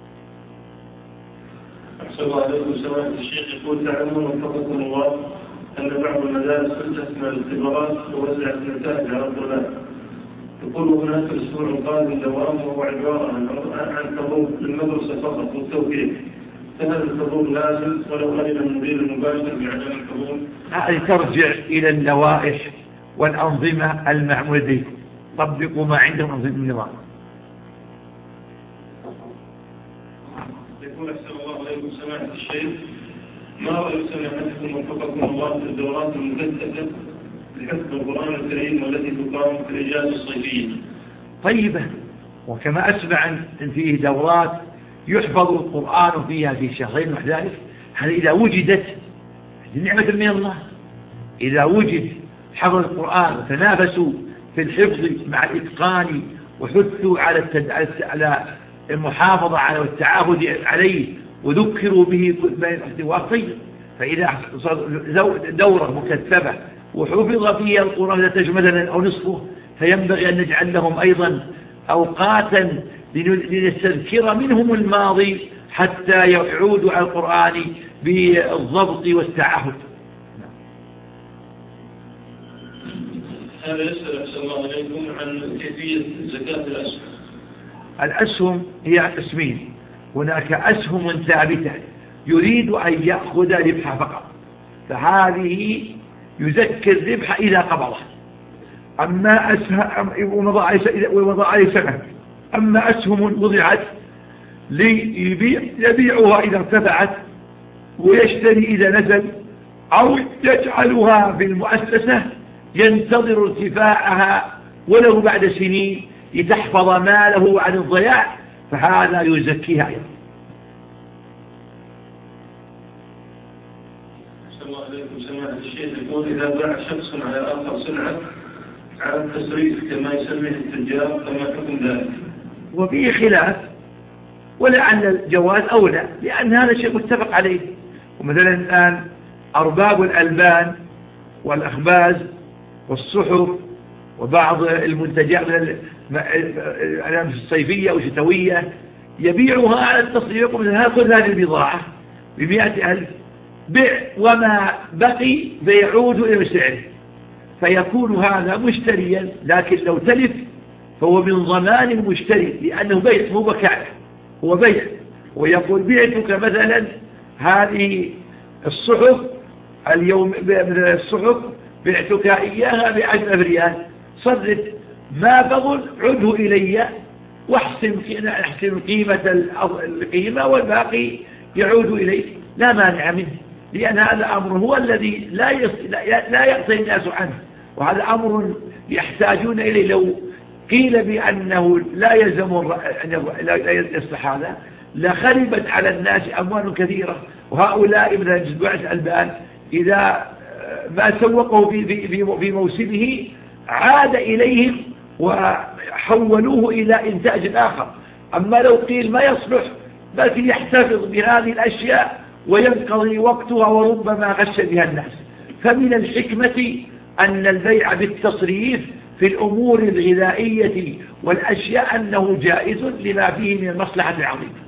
أحسن الله عليكم سماحة الشيخ، يقول تعلمون وفقكم الله أن بعض المدارس تستثنى الاختبارات ووزعت النتائج على الطلاب. يقول هناك الأسبوع القادم دوام وهو عبارة عن حضور للمدرسة فقط والتوفيق، فهل الحضور لازم ولو أذن المدير المباشر بعدم الحضور؟ هذه ترجع إلى اللوائح والأنظمة المعمولة به، طبقوا ما عندهم أنظمة النظام. يقول أحسن الله عليكم سماحة الشيخ، ما رأي سماحتكم وفقكم الله في الدورات المكثفة لحفظ القرآن الكريم والتي تقام في الإجازة الصيفية؟ طيبة، وكما أسمع أن فيه دورات يحفظ القرآن فيها في شهرين وذلك، هذا إذا وجدت نعمة من الله. إذا وجد حفظ القرآن وتنافسوا في الحفظ مع الإتقان وحثوا على المحافظة على والتعاهد عليه وذكروا به بين الاحتواء طيب. فإذا دورة مكثفة وحفظ فيها القرآن مثلا أو نصفه، فينبغي أن نجعل لهم أيضا أوقاتا لنستذكر منهم الماضي حتى يعودوا على القرآن بالضبط والتعهد. هذا يسأل أحسن الله عليكم عن كيفية زكاة الأسهم. الأسهم هي قسمين، هناك أسهم ثابتة يريد أن يأخذ ربحها فقط، فهذه يزكي الربح إذا قبضه، أما أسهم ووضع عليه سنة. أما أسهم وضعت يبيعها إذا ارتفعت ويشتري إذا نزل، أو يجعلها في المؤسسة ينتظر ارتفاعها ولو بعد سنين لتحفظ ماله عن الضياع، فهذا يزكيها أيضا. أحسن الله عليكم سماحة الشيخ، يقول إذا باع شخص على آخر سلعة على التسريف كما يسميه التجار فما حكم ذلك؟ وفيه خلاف، ولعل الجواز أولى لأن هذا شيء متفق عليه. ومثلا الآن أرباب الألبان والأخباز والصحف وبعض المنتجات من الألبان الصيفية والشتوية يبيعها على التصريف، مثلا كل هذه البضاعة ب100,000 بيع، وما بقي بيعود إلى سعره، فيكون هذا مشتريا. لكن لو تلف فهو من ضمان المشتري لأنه بيع مو بكاء، هو بيع. ويقول بعتك مثلا هذه الصحف اليوم، الصحف بعتك إياها ب10 ريال، صرف ما بظل عده إلي واحسن قيمة القيمة والباقي يعود إليك، لا مانع منه، لأن هذا أمر هو الذي لا يعطي الناس عنه، وهذا أمر يحتاجون إليه. لو قيل بأنه لا يلزم لا يصلح هذا لخربت على الناس أموال كثيرة. وهؤلاء مثلا جدوعة الألبان إذا ما سوقه في موسمه عاد إليهم وحولوه إلى إنتاج آخر، أما لو قيل ما يصلح بل يحتفظ بهذه الأشياء وينقضي وقتها وربما غش بها الناس. فمن الحكمة أن البيع بالتصريف في الأمور الغذائية والأشياء أنه جائز لما فيه من المصلحة العظيمة.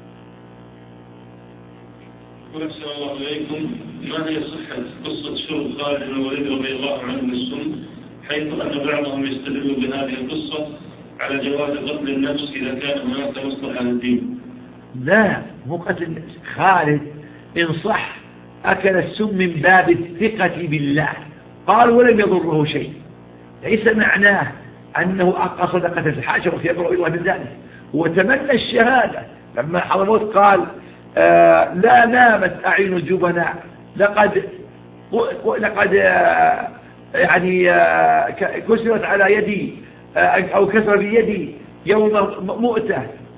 أحسن الله إليكم، ما هي صحة قصة شرب خالد بن الوليد رضي الله عنه بالسم، حيث أن بعضهم يستدل بهذه القصة على جواز قتل النفس إذا كان هناك مصلحة للدين؟ لا، مو قتل خالد إن صح أكل السم من باب الثقة بالله، قال ولم يضره شيء، ليس معناه أنه قصد قتل الحاشا ويبرأ الله من ذلك. وتمنى الشهادة لما حضرموت قال لا نامت أعين الجبناء لقد يعني كسرت على يدي أو كسر بيدي يوم مؤتة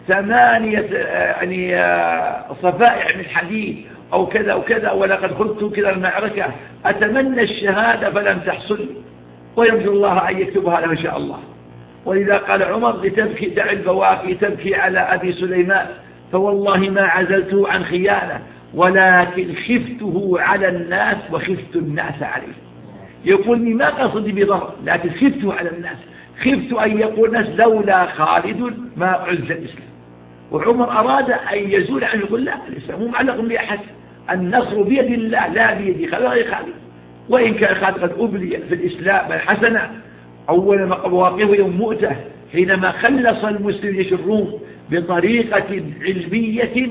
8 يعني صفائح من حديد أو كذا وكذا، ولقد خذت كذا المعركة، أتمنى الشهادة فلم تحصل، ويرجو الله أن يكتبها له إن شاء الله. ولذا قال عمر لتبكي دع البواكي تبكي على أبي سليمان، فوالله ما عزلته عن خيانة ولكن خفته على الناس وخفت الناس عليه. يقول لي ما قصدي بضرر لكن خفته على الناس، خفت أن يقول الناس لولا خالد ما عز الإسلام. وعمر أراد أن يزول عنه، يقول لا، الإسلام مو معلق بأحد، النصر بيد الله لا بيد خالد. وإن كان خالد قد أبلي في الإسلام الحسنة أول مواقفه يوم مؤتة حينما خلص المسلمين الروم بطريقة علمية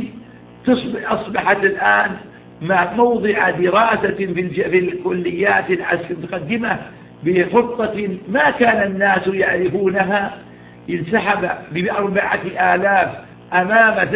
أصبحت الآن موضع دراسة في الكليات المتقدمة بخطة ما كان الناس يعرفونها. انسحب ب4,000 أمام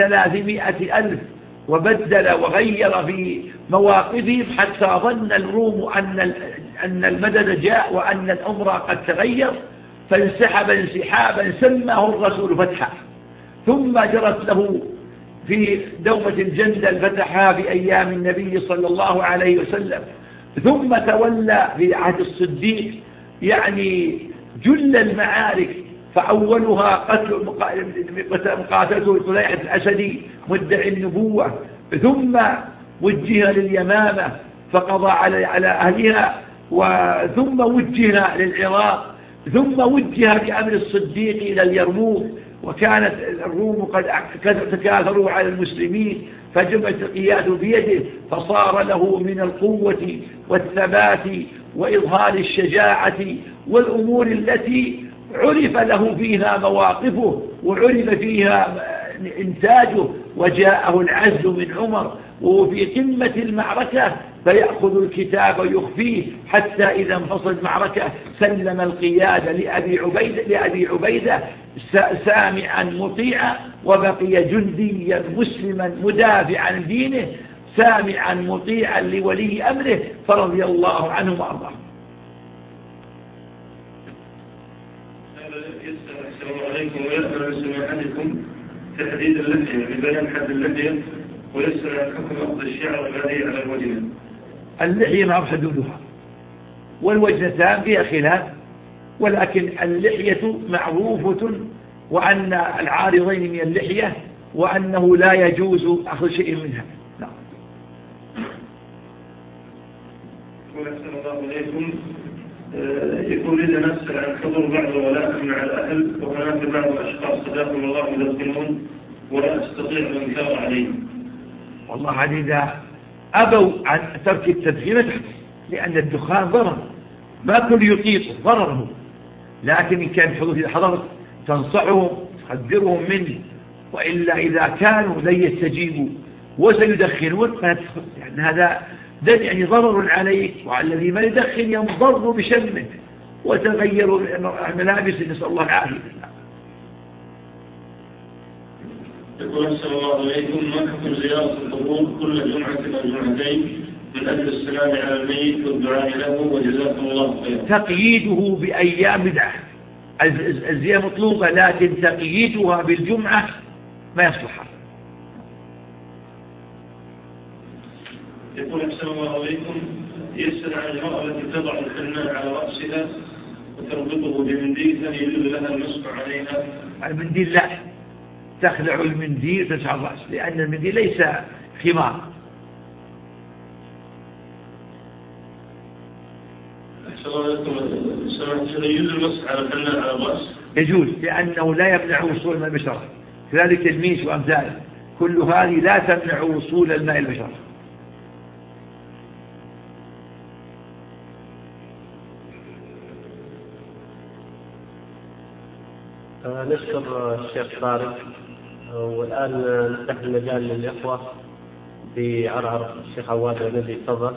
300,000 وبدل وغير في مواقفهم حتى ظن الروم أن المدد جاء وأن الأمر قد تغير، فانسحب انسحابا سماه الرسول فتحا. ثم جرت له في دومة الجندل فتحها في أيام النبي صلى الله عليه وسلم. ثم تولى في عهد الصديق يعني جل المعارك، فأولها قتل مقاتلته طليحة الأسدي مدعي النبوة، ثم وجه لليمامة فقضى على أهلها، ثم وجه للعراق، ثم وجه بأمر الصديق إلى اليرموك، وكانت الروم قد تكاثروا على المسلمين فجمعت القيادة بيده، فصار له من القوة والثبات وإظهار الشجاعة والأمور التي عرف له فيها مواقفه وعرف فيها إنتاجه. وجاءه العزل من عمر وهو في قمة المعركة فيأخذ الكتاب ويخفيه، حتى إذا انفصل المعركة سلم القيادة لأبي عبيدة سامعا مطيعا، وبقي جنديا مسلما مدافعا عن دينه سامعا مطيعا لولي أمره، فرضي الله عنه وأرضاه. السلام عليكم، ويأمر سماحتكم تحديد اللحية ببيان حد اللحية، ويسأل عن حكم أخذ الشعر الذي على الوجه. اللحية معروف حدودها، والوجنتان فيها خلاف، ولكن اللحية معروفة، وأن العارضين من اللحية وأنه لا يجوز أخذ شيء منها. نعم. وأحسن الله إليكم، يقول إذا نسأل عن حضور بعض ولاء مع الأهل، وهناك بعض الأشخاص صداقهم الله يدخنون ولا أستطيع الإنكار عليهم. والله إذا أبوا عن ترك التدخين لأن الدخان ضرر، ما كل يطيق ضرره، لكن إن كان حضور إذا حضرت تنصحهم تخدرهم منه، وإلا إذا كانوا لن يستجيبوا وسيدخنون يعني هذا يعني ضرر عليك وعلى الذي ما يدخن ينضر بشمه وتغير الملابس، نسأل الله العافية. يقول السلام الله عليكم، ما حكم زيارة القبور كل جمعة أو جمعتين من أجل السلام على الميت والدعاء له وجزاكم الله خيرا؟ تقييده بأيام بدعة، الزيارة مطلوبة لكن تقييدها بالجمعة ما يصلح. يقول السلام الله عليكم، يسأل عن المرأة التي تضع الحناء على رأسها وتربطه بمنديل، هل يجوز لها المسح عليها؟ المنديل لا، تخلع المنديل وتمسح الرأس، لأن المنديل ليس خمار. يجوز المسح على الرأس؟ يجوز، لأنه لا يمنع وصول الماء البشرة، كذلك الميش وأمثاله، كل هذه لا تمنع وصول الماء البشرة. نشكر الشيخ طارق، والآن نفتح المجال للإخوة بعرعر. الشيخ عواد الذي تفضل.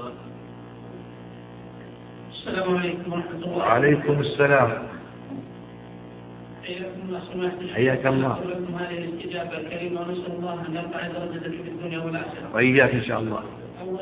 السلام عليكم ورحمة الله. وعليكم السلام. حياكم الله سماحة الشيخ. حياك الله. لكم هذه الاستجابة الكريمة، ونسأل الله أن يرفع درجتك في الدنيا والآخرة. وإياك إن شاء الله.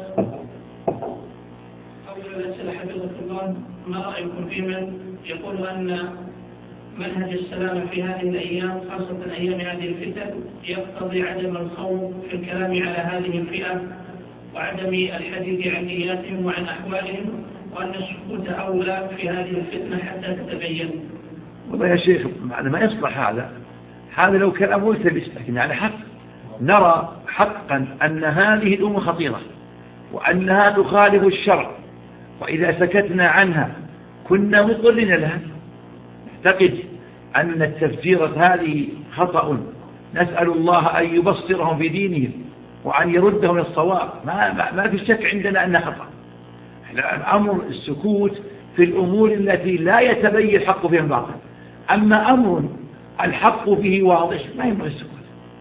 أولا الأسئلة حفظكم الله، ما رأيكم في من يقول أن منهج السلام في هذه الأيام، خاصة أيام هذه الفتن، يقتضي عدم الخوض في الكلام على هذه الفئة وعدم الحديث عن نياتهم وعن أحوالهم، وأن السكوت أولى في هذه الفتنة حتى تتبين؟ والله يا شيخ ما يصلح هذا لو كان ملتبس، لكن على حق نرى حقا أن هذه الأمة خطيرة وأنها تخالف الشرع، وإذا سكتنا عنها كنا مقرين لها. نعتقد أن التفجيرة هذه خطأ، نسأل الله أن يبصرهم في دينهم وأن يردهم للصواب، ما في شك عندنا أنها خطأ. الأمر السكوت في الأمور التي لا يتبين الحق فيها الباطل، أما أمر الحق فيه واضح ما ينبغي السكوت.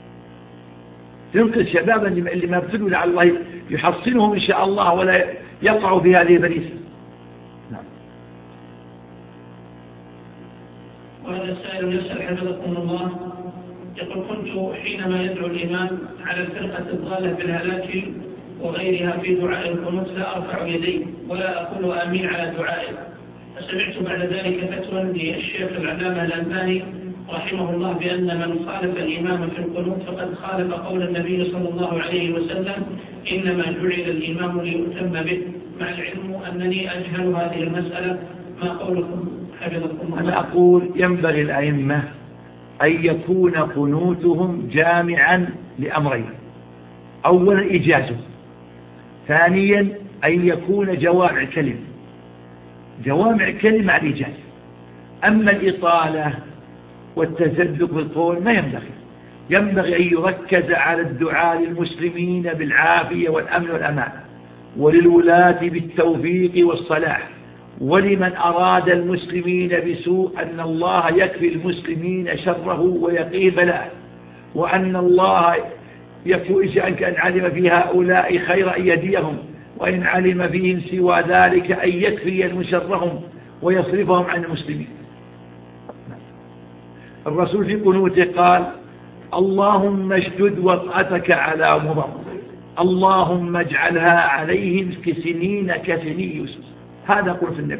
تنقذ شبابا اللي ما ابتلوا لعل الله يحصنهم إن شاء الله ولا يقعوا في هذه البريسة. نعم. وهذا السائل يسأل حفظكم الله، يقول: كنت حينما يدعو الإمام على الفرقة الضالة بالهلاك وغيرها في دعاء القنوت لا أرفع يدي ولا أقول آمين على دعائه، فسمعت بعد ذلك فتوى للشيخ العلامة الألباني رحمه الله بأن من خالف الإمام في القنوت فقد خالف قول النبي صلى الله عليه وسلم: إنما جعل الإمام ليؤتم به، مع العلم أنني أجهل هذه المسألة. ما قولكم حفظكم الله؟ أنا أقول ينبغي الأئمة أن يكون قنوتهم جامعا لأمرين: أولا إجازة، ثانيا أن يكون جوامع كلمة. جوامع كلمة على الإجازة، أما الإطالة والتزلق بالقول ما ينبغي أن يركز على الدعاء للمسلمين بالعافية والأمن والأمان، وللولاة بالتوفيق والصلاح، ولمن أراد المسلمين بسوء أن الله يكفي المسلمين شره ويقيه بلاءه، وأن الله يفوز عنك أن علم في هؤلاء خير أن يهديهم، وإن علم فيهم سوى ذلك أن يكفي شرهم ويصرفهم عن المسلمين. الرسول في قنوته قال: اللهم اشدد وطأتك على مضر، اللهم اجعلها عليهم كسنين كسني يوسف. هذا قنوت النبي.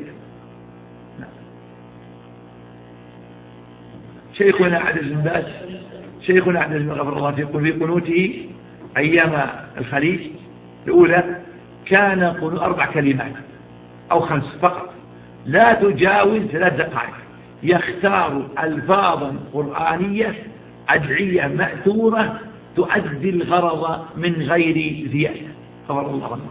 شيخنا عبد بن باز غفر الله في قنوته أيام الخليج الأولى كان قنوت 4 كلمات أو 5 فقط، لا تجاوز 3 دقائق، يختار ألفاظا قرآنية أدعية مأثورة تؤدي الغرض من غير زيادة. غفر الله عنه.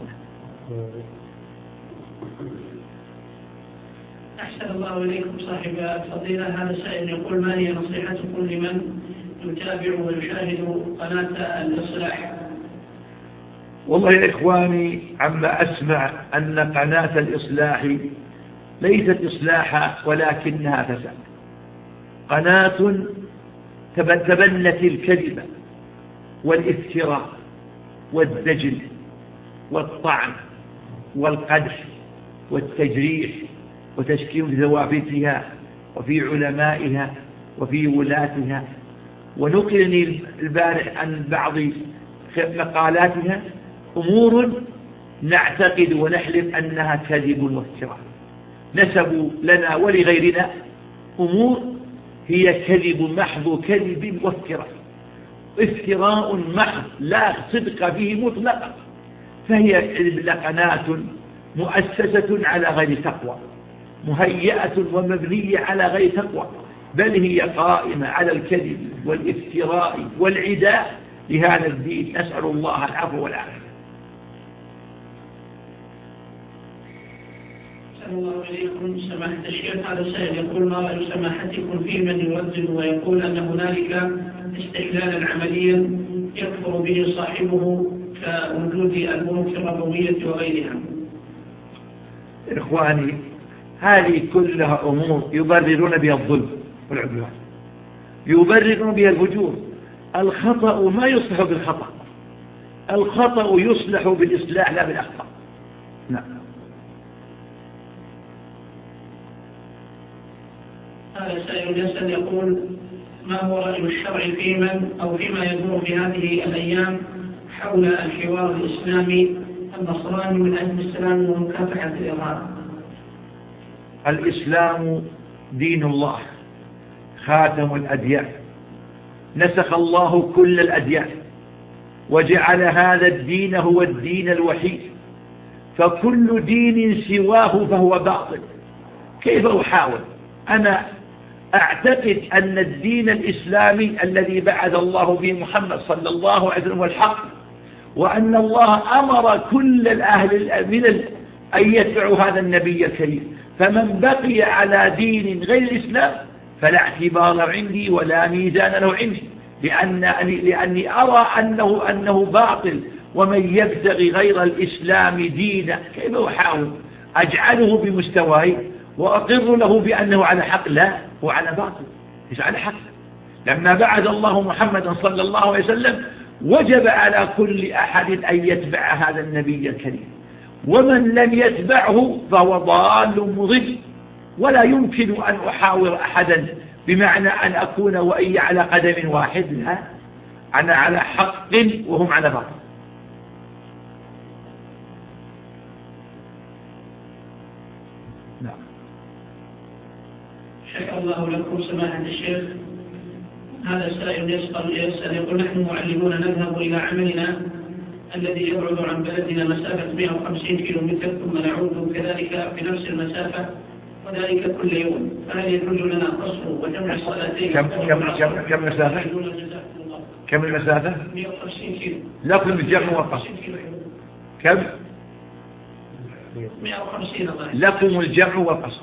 أحسن الله إليكم صاحب الفضيلة. هذا سائل يقول: ما هي نصيحتكم لمن يتابع ويشاهد قناة الإصلاح؟ والله يا إخواني، عما أسمع أن قناة الإصلاح ليست إصلاحا ولكنها فساد. قناة تبنت الكذب والافتراء والدجل والطعن والقدح والتجريح وتشكيل ذوابتها وفي علمائها وفي ولاتها. ونقلني البارح عن بعض مقالاتها أمور نعتقد ونحلف أنها كذب وافتراء، نسبوا لنا ولغيرنا أمور هي كذب محض، كذب وافتراء، افتراء محض لا صدق فيه مطلقا. فهي قناة مؤسسة على غير تقوى، مهيئة ومبنية على غير تقوى، بل هي قائمة على الكذب والافتراء والعداء لهذا الدين. نسأل الله العفو والعافية. أحسن الله إليكم سماحة الشيخ. هذا السائل يقول: ما رأي سماحتكم في من يوزن ويقول أن هنالك استحلالا عمليا يكفر به صاحبه كوجود البنوك الربوية وغيرها؟ إخواني، هذه كلها أمور يبررون بها الظلم والعدوان، يبررون بها الفجور. الخطأ ما يصلح بالخطأ، الخطأ يصلح بالإصلاح لا بالأخطاء. نعم. هذا سائل يسأل يقول: ما هو رأي الشرع في من أو فيما يدور في هذه الأيام حول الحوار الإسلامي النصراني من أجل السلام ومكافحة الإرهاب؟ الإسلام دين الله خاتم الأديان، نسخ الله كل الأديان وجعل هذا الدين هو الدين الوحيد، فكل دين سواه فهو باطل. كيف أحاول؟ أنا أعتقد أن الدين الإسلامي الذي بعث الله به محمد صلى الله عليه وسلم هو الحق، وأن الله أمر كل الأهل أن يتبعوا هذا النبي الكريم. فمن بقي على دين غير الإسلام فلا اعتبار عندي ولا ميزان له عندي، لأني أرى أنه باطل. ومن يبتغي غير الإسلام دينا، كيف أحاول أجعله بمستواي وأقر له بأنه على حق؟ لا، هو على باطل، ليس على حق. لما بعث الله محمدا صلى الله عليه وسلم وجب على كل أحد أن يتبع هذا النبي الكريم، ومن لم يتبعه فهو ضال مضل. ولا يمكن أن أحاور أحدا بمعنى أن أكون وإي على قدم واحد، لا، أنا على حق وهم على باطل. نعم. شكر الله لكم سماحة الشيخ. هذا السائل يسأل يقول: نحن معلمون نذهب إلى عملنا الذي يبعد عن بلدنا مسافة 150 كيلومتر ثم نعود كذلك في نفس المسافة، وذلك كل يوم، فهل يجوز لنا قصر وجمع الصلاتين؟ كم مسافة؟ كم المسافة؟ 150 كيلو. لكم الجمع والقصر كم؟ 150. لكم الجمع والقصر.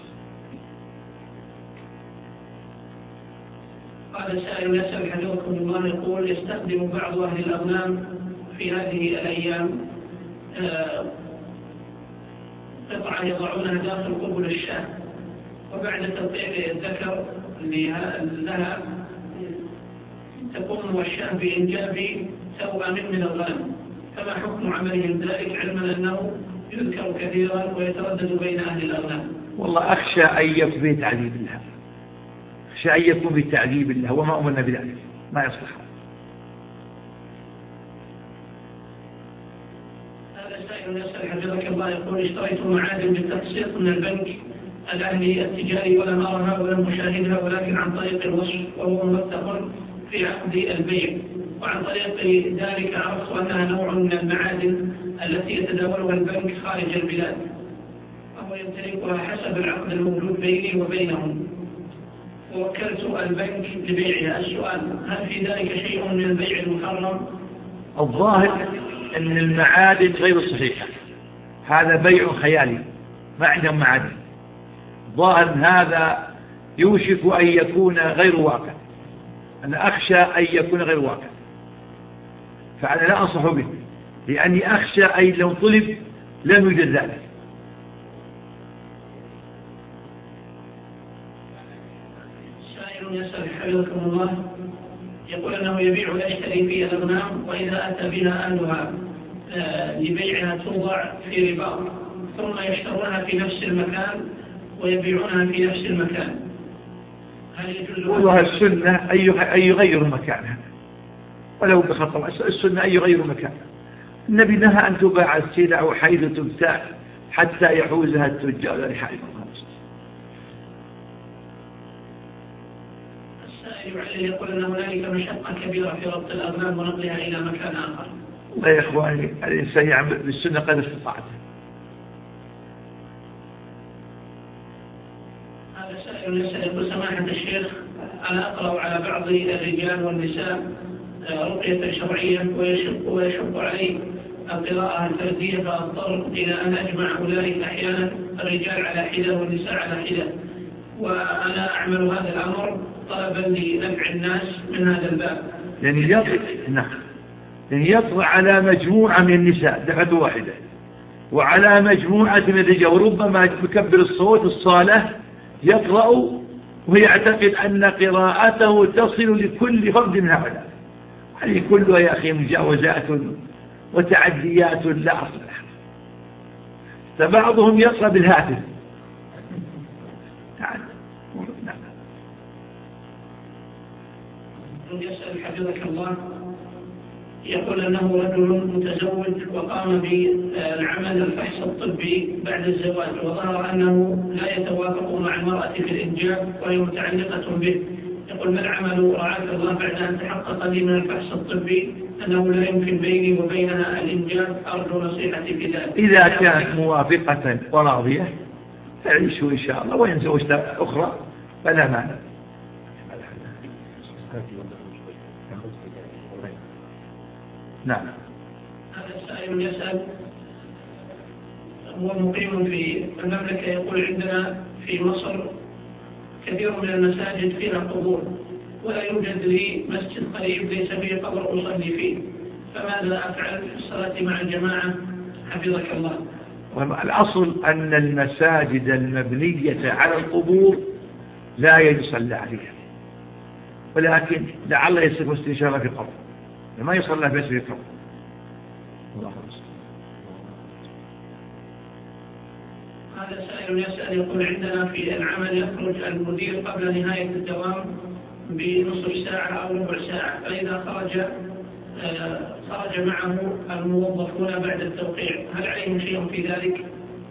هذا السائل يسأل حفظكم الله يقول: يستخدم بعض أهل الأغنام في هذه الأيام قطعة يضعونها داخل قبل الشاة، وبعد تطير الذكر لها تقوم الشاة بإنجاب توأم من الغنم، فما حكم عملهم ذلك علما أنه يذكر كثيرا ويتردد بين أهل الأغنام؟ والله أخشى أن يكون به تعذيب الله، أخشى أن يكون به تعذيب الله، وما أمرنا بذلك، ما يصلح. يسأل حفظك الله يقول: اشتريت معادن بالتقسيط من البنك الأهلي التجاري ولم أرها ولم أشاهدها، ولكن عن طريق الوصف وهو موثق في عقد البيع، وعن طريق ذلك عرفت أنها نوع من المعادن التي يتداولها البنك خارج البلاد، وهو يمتلكها حسب العقد الموجود بيني وبينهم، ووكلت البنك لبيعها. السؤال: هل في ذلك شيء من البيع المحرم؟ الظاهر أن المعادن غير صحيحة، هذا بيع خيالي، ما عندهم معادن. ظاهر هذا يوشك أن يكون غير واقع، أنا أخشى أن يكون غير واقع، فأنا لا أنصح به، لأني أخشى أن لو طلب لم يوجد ذلك. سائل يسأل حفظكم الله يقول أنه يبيع ويشتري في الأغنام، وإذا أتى بها أهلها لبيعها توضع في رباط، ثم يشترونها في نفس المكان ويبيعونها في نفس المكان، هل يجوز؟ والله السنة أن يغير مكانها ولو بخطأ، السنة أن يغير مكانها. النبي نهى أن تباع السلع حيث تبتاع حتى يحوزها التجار لحائط الخمس. السائل يقول أن هنالك مشقة كبيرة في ربط الأغنام ونقلها إلى مكان آخر. والله يا إخواني، الإنسان يعمل بالسنة قدر استطاعته. هذا سائل يسأل يقول: سماحة الشيخ، أنا أقرأ على بعض الرجال والنساء رقية شرعيا ويشق علي القراءة الفردية، فأضطر إلى أن أجمع أولئك أحيانا الرجال على حدة والنساء على حدة، وأنا أعمل هذا الأمر طلبا لنفع الناس من هذا الباب. يعني يطلع على مجموعة من النساء دفعة واحدة وعلى مجموعة من الرجال، وربما يكبر الصوت الصالة يقرأ ويعتقد أن قراءته تصل لكل فرد من هؤلاء. هذه كلها يا أخي مجاوزات وتعديات لا أصل لها. فبعضهم يقرأ بالهاتف. يسأل حفظك الله، يقول أنه رجل متزوج وقام بالعمل الفحص الطبي بعد الزواج، وظهر أنه لا يتوافق مع المرأة في الإنجاب وهي متعلقة به. يقول ما العمل رعاك الله بعد أن تحقق لي من الفحص الطبي أنه لا يمكن بيني وبينها الإنجاب؟ أرجو نصيحتي في ذلك. إذا كانت موافقة وراضية تعيشوا إن شاء الله، وإن زوجت أخرى فلا مانع. نعم. هذا السائل يسأل، هو مقيم في المملكة، يقول عندنا في مصر كثير من المساجد فيها قبور ولا يوجد لي مسجد قريب ليس فيه قبر أصلي فيه، فماذا أفعل في الصلاة مع الجماعة حفظك الله؟ الأصل أن المساجد المبنية على القبور لا يصلى عليها، ولكن لعل يصير استشارة في القبر، ما يصلى بس في القبر. هذا سائل يسأل، يقول عندنا في العمل يخرج المدير قبل نهاية الدوام بنصف ساعة أو ربع ساعة، فإذا خرج معه الموظفون بعد التوقيع، هل عليهم شيء في ذلك؟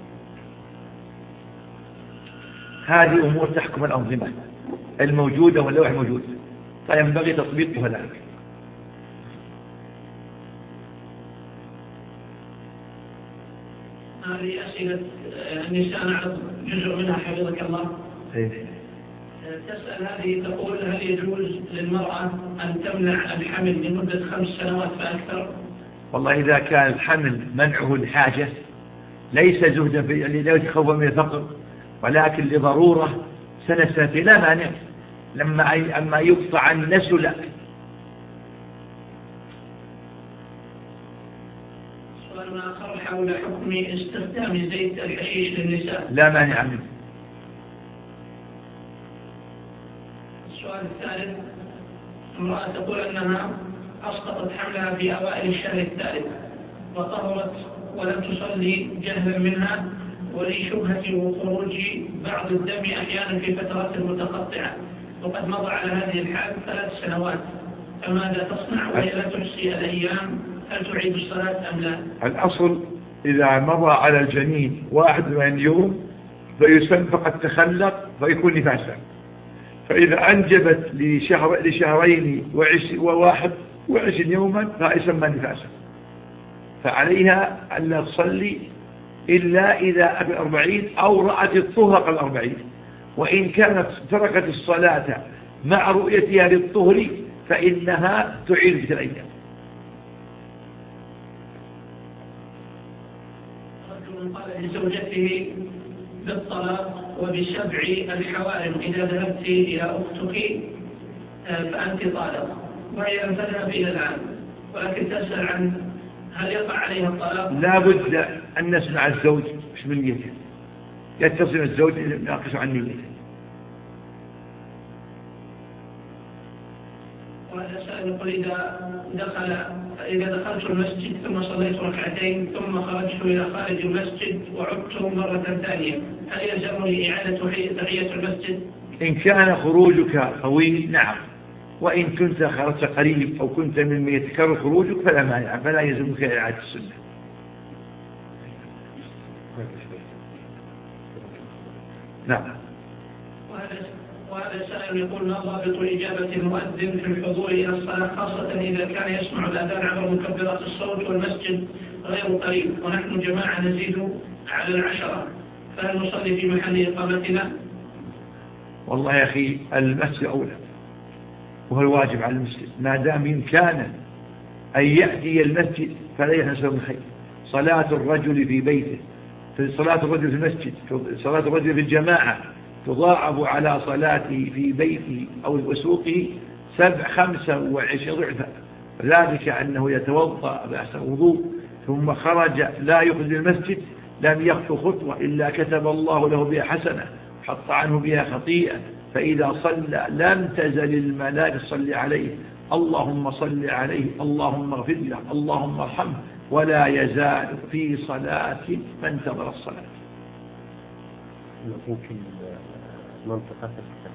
هذه أمور تحكم الأنظمة الموجودة واللوح الموجود، فينبغي تطبيقها ذلك. هذه أسئلة النساء نعرض جزء منها حفظك الله. تسأل هذه تقول هل يجوز للمرأة أن تمنع الحمل لمدة 5 سنوات فأكثر؟ والله إذا كان الحمل منعه لحاجة ليس زهدا ليس خوفا من الفقر، ولكن لضرورة سنة لا مانع، أما يقطع النسل لا. سؤال آخر حول حكم استخدام زيت الحشيش للنساء. لا مانع منه. السؤال الثالث، امرأة تقول أنها أسقطت حملها في أوائل الشهر الثالث وطهرت ولم تصلي جهلا منها، ولي شبهة خروج بعض الدم أحيانا في فترات متقطعة، وقد مضى على هذه الحال 3 سنوات، فماذا تصنع وهي لا تحصي الأيام؟ هل تعيد الصلاة أم لا؟ الأصل إذا مضى على الجنين 81 يوم فيسمى فقد تخلق فيكون نفاسا، فإذا أنجبت لشهرين و21 يوما فيسمى نفاسا، فعليها أن لا تصلي إلا إذا أتت 40 أو رأت الطهر قبل 40، وإن كانت تركت الصلاة مع رؤيتها للطهر فإنها تعيد في الأيام. رجل قال لزوجته بالطلاق وب7 الحوارم إذا ذهبت إلى أختك فأنت طالق، وهي لم تذهب إلى الآن، ولكن تسأل عن هل يقع عليها الطلاق؟ لا بد أن نسمع الزوج مش من نيته، يتصل الزوج يناقش عن نيته. وهذا سائل يقول إذا دخلت المسجد ثم صليت ركعتين ثم خرجت إلى خارج المسجد وعدت مرة ثانية، هل يلزمني إعادة تحية المسجد؟ إن كان خروجك طويل نعم، وإن كنت خرجت قريب أو كنت ممن يتكرر خروجك فلا مانع، فلا يلزمك إعادة السنة. نعم. وهذا سائل يقول ما ضابط إجابة المؤذن في الحضور إلى الصلاة، خاصة إذا كان يسمع الأذان عبر مكبرات الصوت والمسجد غير قريب ونحن جماعة نزيد على 10، فهل نصلي في محل إقامتنا؟ والله يا أخي المسجد أولى، وهو الواجب على المسلم ما دام بإمكانه أن يأتي المسجد فلا ينسى من خير. صلاة الرجل في بيته، صلاة الرجل في المسجد، صلاة الرجل في الجماعة تضاعف على صلاته في بيته أو وسوقه 25 ضعفا. ذلك أنه يتوضأ بأحسن وضوء ثم خرج لا يخرج المسجد لم يخطو خطوة إلا كتب الله له بها حسنة حط عنه بها خطيئة. فإذا صلى لم تزل الملائكة تصلي عليه اللهم صل عليه اللهم اغفر له اللهم ارحمه ولا يزال في صلاة ما انتظر الصلاة. يمكن منطقة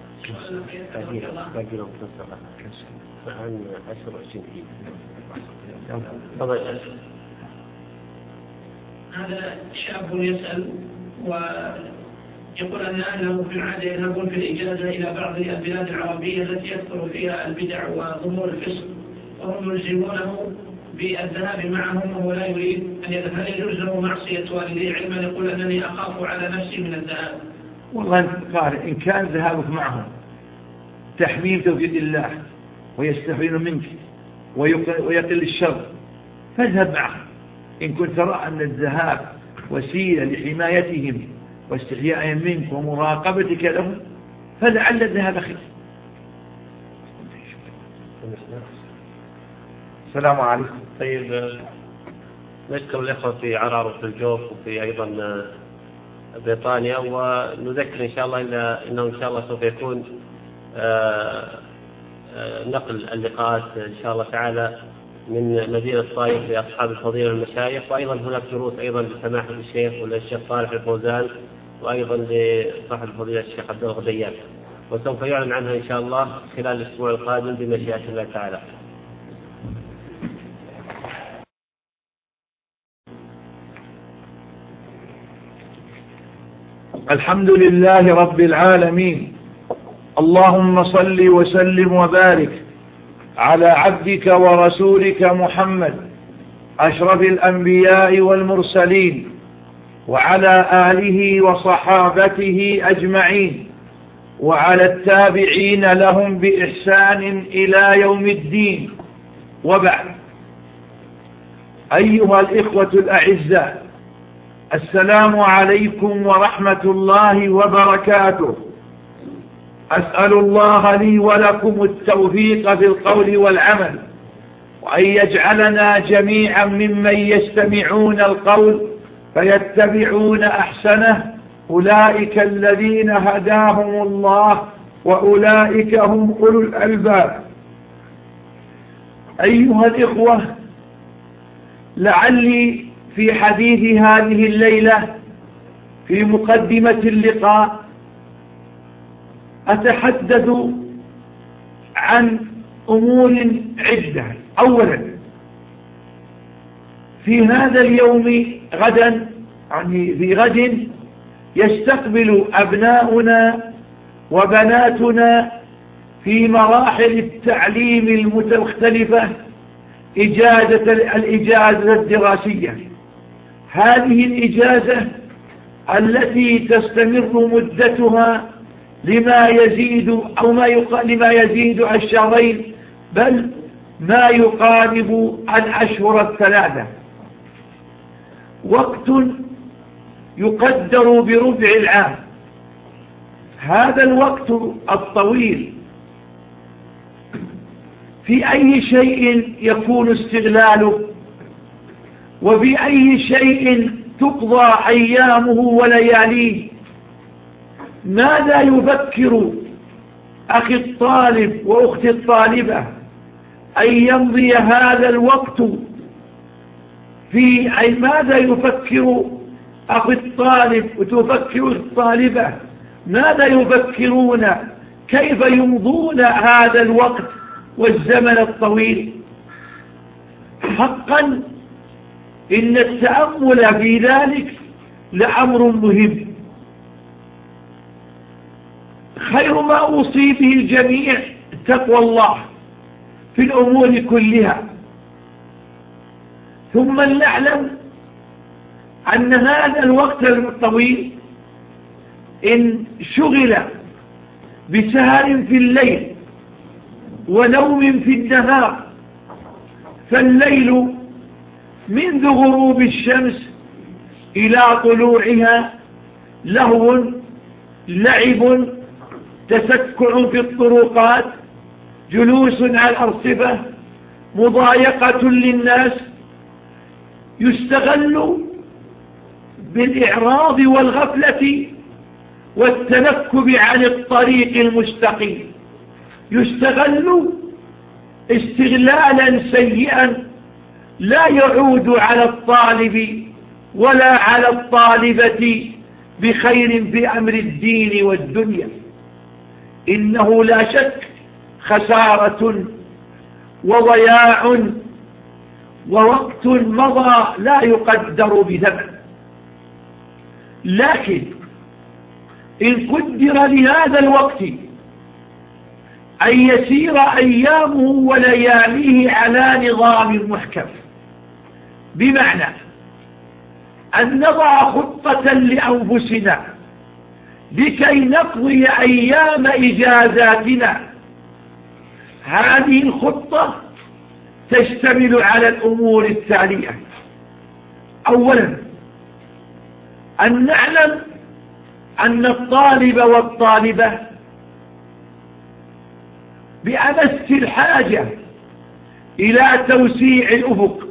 باقي لهم عن 10 20 هذا شاب يسأل ويقول أن أهله في العادة يذهبون في الإجازة إلى بعض البلاد العربية التي يكثر فيها البدع وظهور الفسق وهم يلزمونه بالذهاب معهم وهو لا يريد أن يذهب. هل يجوز له معصية والديه علما يقول أنني أخاف على نفسي من الذهاب؟ والله قال إن كان ذهابك معهم تحميم توحيد الله ويستحيون منك ويقل الشر فاذهب معهم. إن كنت ترى أن الذهاب وسيلة لحمايتهم واستحيائهم منك ومراقبتك لهم فلعل الذهاب خير. السلام عليكم. طيب نشكر الإخوة في عرعر وفي الجوف وفي أيضا بريطانيا ونذكر إن شاء الله إنه إن شاء الله سوف يكون نقل اللقاءات إن شاء الله تعالى من مدينة طائف لأصحاب الفضيلة والمشايخ وأيضا هناك دروس أيضا لسماحة الشيخ والشيخ صالح الفوزان وأيضا لصاحب الفضيلة الشيخ عبد الله الغديان وسوف يعلن عنها إن شاء الله خلال الأسبوع القادم بمشيئة الله تعالى. الحمد لله رب العالمين. اللهم صل وسلم وبارك على عبدك ورسولك محمد أشرف الأنبياء والمرسلين وعلى آله وصحابته أجمعين وعلى التابعين لهم بإحسان إلى يوم الدين. وبعد، أيها الإخوة الأعزاء، السلام عليكم ورحمة الله وبركاته. أسأل الله لي ولكم التوفيق في القول والعمل وأن يجعلنا جميعا ممن يستمعون القول فيتبعون أحسنه أولئك الذين هداهم الله وأولئك هم أولو الألباب. أيها الإخوة، لعلي في حديث هذه الليلة في مقدمة اللقاء أتحدث عن أمور عدة. أولا، في هذا اليوم غدا، يعني في غد، يستقبل أبناؤنا وبناتنا في مراحل التعليم المختلفة الإجازة الدراسية. هذه الإجازة التي تستمر مدتها لما يزيد الشهرين بل ما يقارب الأشهر الثلاثة. وقت يقدر بربع العام. هذا الوقت الطويل في أي شيء يكون استغلاله وفي أي شيء تقضى أيامه ولياليه. ماذا يفكر أخي الطالب وأختي الطالبة أن يمضي هذا الوقت في ماذا يفكر أخي الطالب وتفكر الطالبة؟ ماذا يفكرون كيف يمضون هذا الوقت والزمن الطويل؟ حقا إن التأمل في ذلك لأمر مهم. خير ما أوصي به الجميع تقوى الله في الأمور كلها. ثم نعلم أن هذا الوقت الطويل إن شغل بسهر في الليل ونوم في النهار، فالليل منذ غروب الشمس إلى طلوعها لهو، لعب، تسكع في الطرقات، جلوس على الأرصفة، مضايقة للناس، يستغل بالإعراض والغفلة والتنكب عن الطريق المستقيم، يستغل استغلالا سيئا لا يعود على الطالب ولا على الطالبة بخير في أمر الدين والدنيا. إنه لا شك خسارة وضياع ووقت مضى لا يقدر بثمن. لكن إن قدر لهذا الوقت أن يسير أيامه ولياليه على نظام محكم، بمعنى أن نضع خطة لأنفسنا لكي نقضي أيام إجازاتنا، هذه الخطة تشتمل على الأمور التالية: أولا، أن نعلم أن الطالب والطالبة بأمس الحاجة إلى توسيع الأفق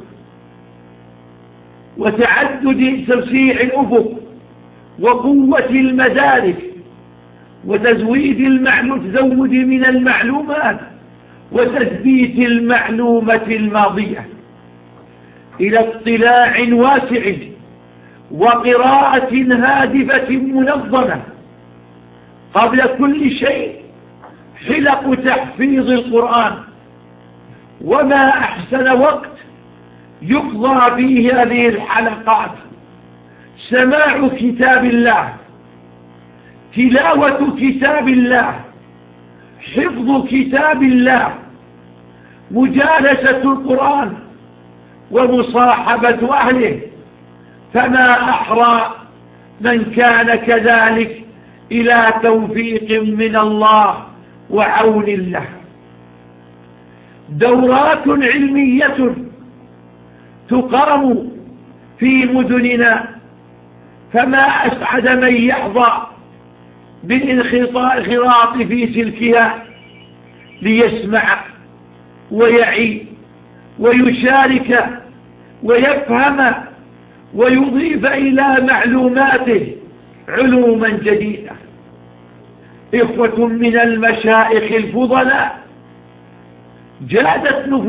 وتعدد توسيع الأفق وقوة المدارك وتزويد من المعلومات وتثبيت المعلومة الماضية إلى اطلاع واسع وقراءة هادفة منظمة. قبل كل شيء حلق تحفيظ القرآن، وما أحسن وقت يقضى فيه هذه الحلقات: سماع كتاب الله، تلاوة كتاب الله، حفظ كتاب الله، مجالسة القرآن ومصاحبة أهله، فما أحرى من كان كذلك إلى توفيق من الله وعون له. دورات علمية تقام في مدننا، فما أسعد من يحظى بالانخراط في سلكها ليسمع ويعي ويشارك ويفهم ويضيف إلى معلوماته علوما جديدة. إخوة من المشايخ الفضلاء جادت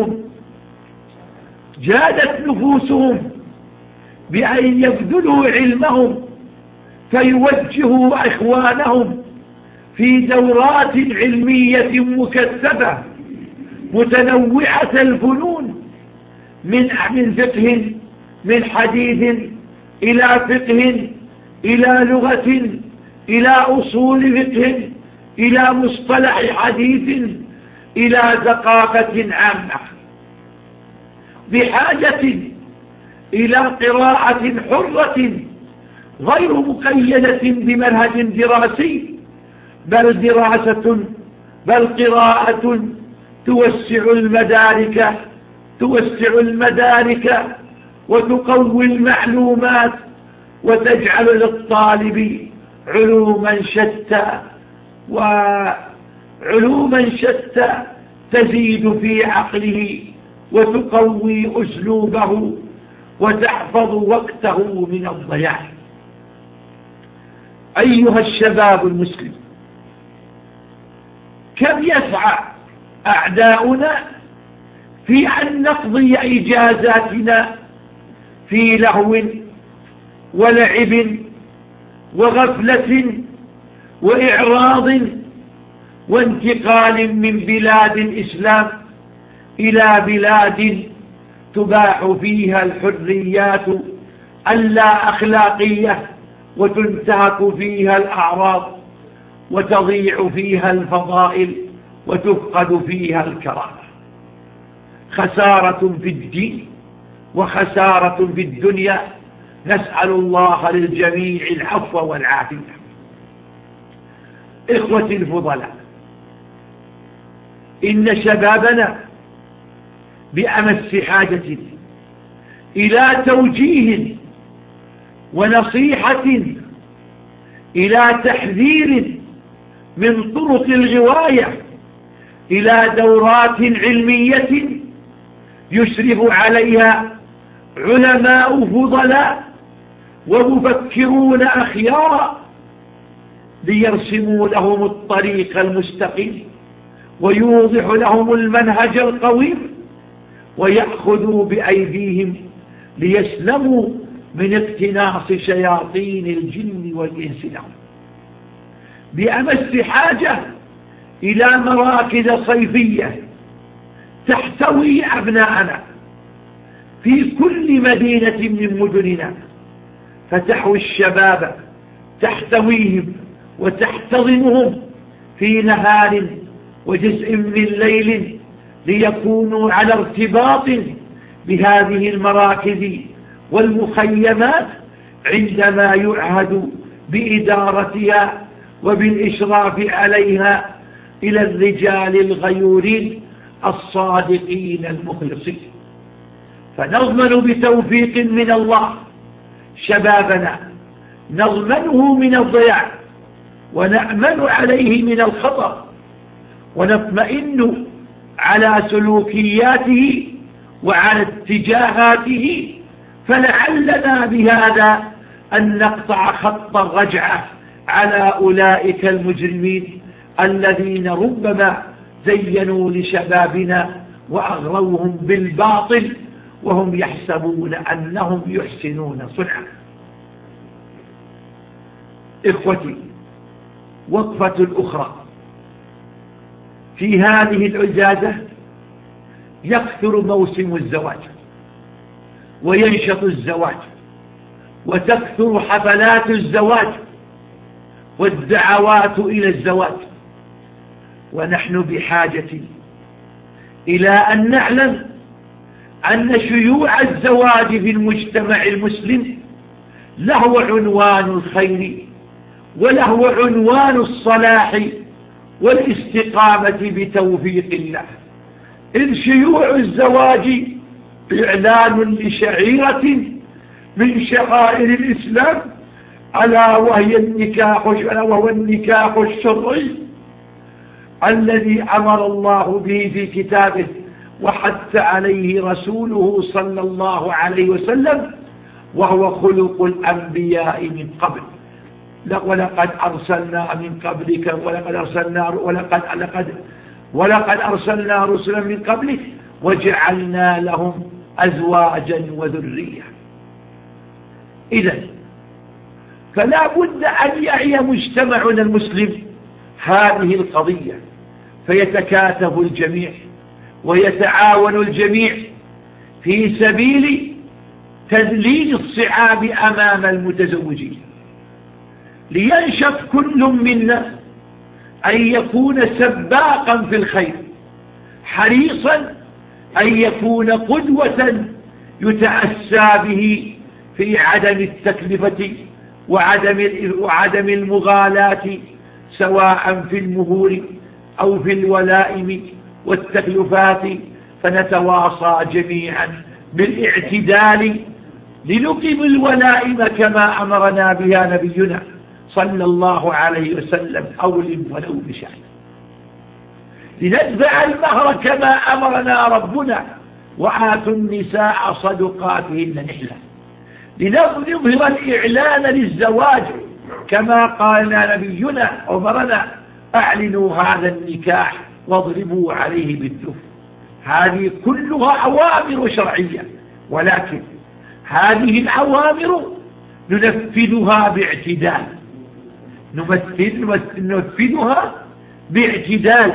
نفوسهم بأن يبذلوا علمهم فيوجهوا إخوانهم في دورات علمية مكثفة متنوعة الفنون، من فقه، من حديث إلى فقه، إلى لغة، إلى أصول فقه، إلى مصطلح حديث، إلى ثقافة عامة، بحاجة إلى قراءة حرة غير مقيدة بمنهج دراسي، بل قراءة توسع المدارك وتقوي المعلومات وتجعل للطالب علوما شتى تزيد في عقله وتقوي أسلوبه وتحفظ وقته من الضياع. أيها الشباب المسلم، كم يسعى أعداؤنا في أن نقضي إجازاتنا في لهو ولعب وغفلة وإعراض وانتقال من بلاد الإسلام إلى بلاد تباح فيها الحريات اللا أخلاقية وتنتهك فيها الأعراض وتضيع فيها الفضائل وتفقد فيها الكرامة. خسارة في الدين وخسارة في الدنيا، نسأل الله للجميع العفو والعافية. إخوتي الفضلاء، إن شبابنا بأمس حاجة إلى توجيه ونصيحة، إلى تحذير من طرق الغواية، إلى دورات علمية يشرف عليها علماء فضلاء ومفكرون أخيارا ليرسموا لهم الطريق المستقيم ويوضح لهم المنهج القويم ويأخذوا بأيديهم ليسلموا من اقتناص شياطين الجن والإنس لهم. بأمس حاجة إلى مراكز صيفية تحتوي أبناءنا في كل مدينة من مدننا، فتحوي الشباب تحتويهم وتحتضنهم في نهار وجزء من ليل ليكونوا على ارتباط بهذه المراكز والمخيمات عندما يعهد بإدارتها وبالإشراف عليها إلى الرجال الغيورين الصادقين المخلصين. فنضمن بتوفيق من الله شبابنا، نضمنه من الضياع ونأمن عليه من الخطر، ونطمئن على سلوكياته وعلى اتجاهاته، فلعلنا بهذا أن نقطع خط الرجعة على أولئك المجرمين الذين ربما زينوا لشبابنا وأغروهم بالباطل وهم يحسبون أنهم يحسنون صنعا. إخوتي، وقفة أخرى في هذه الإجازة: يكثر موسم الزواج وينشط الزواج وتكثر حفلات الزواج والدعوات إلى الزواج، ونحن بحاجة إلى أن نعلم أن شيوع الزواج في المجتمع المسلم له عنوان الخير وله عنوان الصلاح والاستقامة بتوفيق الله، إذ شيوع الزواج إعلان لشعيرة من شعائر الإسلام ألا وهو النكاح الشرعي الذي أمر الله به في كتابه وحث عليه رسوله صلى الله عليه وسلم، وهو خلق الأنبياء من قبل. ولقد أرسلنا من قبلك ولقد أرسلنا رسلا من قبلك وجعلنا لهم أزواجا وذرية. إذن فلا بد أن يعي مجتمعنا المسلم هذه القضية، فيتكاتف الجميع ويتعاون الجميع في سبيل تذليل الصعاب أمام المتزوجين، لينشط كل منا أن يكون سباقا في الخير، حريصا أن يكون قدوة يتأسى به في عدم التكلفة وعدم المغالاة، سواء في المهور أو في الولائم والتكلفات، فنتواصى جميعا بالاعتدال لنقيم الولائم كما أمرنا بها نبينا صلى الله عليه وسلم، أولم ولو بشأن، لندفع المهر كما أمرنا ربنا وآتوا النساء صدقاتهن نحلة، لنظهر الإعلان للزواج كما قال نبينا أمرنا أعلنوا هذا النكاح واضربوا عليه بالدف. هذه كلها أوامر شرعية، ولكن هذه الأوامر ننفذها باعتدال، ننفذها باعتدال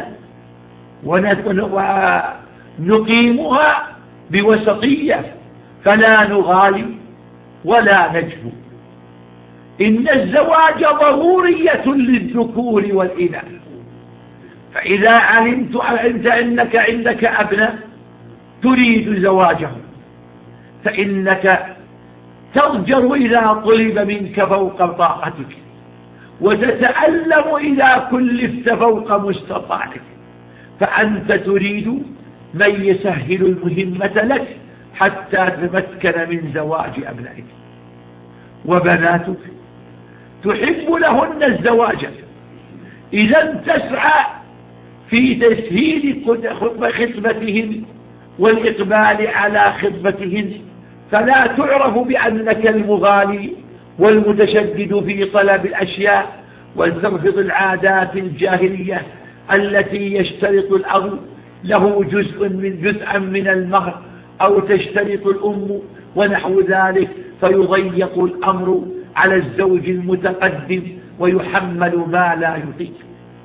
ونقيمها بوسطية، فلا نغالي ولا نجفو. إن الزواج ضرورية للذكور والإناث، فإذا علمت أنك عندك أبناء تريد زواجهم فإنك تضجر إذا طلب منك فوق طاقتك، وتتألم إذا كلفت فوق مستطاعك، فأنت تريد من يسهل المهمة لك حتى تتمكن من زواج أبنائك. وبناتك تحب لهن الزواج، إذا تسعى في تسهيل خطبتهن والإقبال على خطبتهن، فلا تعرف بأنك المغالي والمتشدد في طلب الأشياء وترفض العادات الجاهلية التي يشترط الأب له جزءا من المهر أو تشترط الأم ونحو ذلك، فيضيق الأمر على الزوج المتقدم ويحمل ما لا يطيق.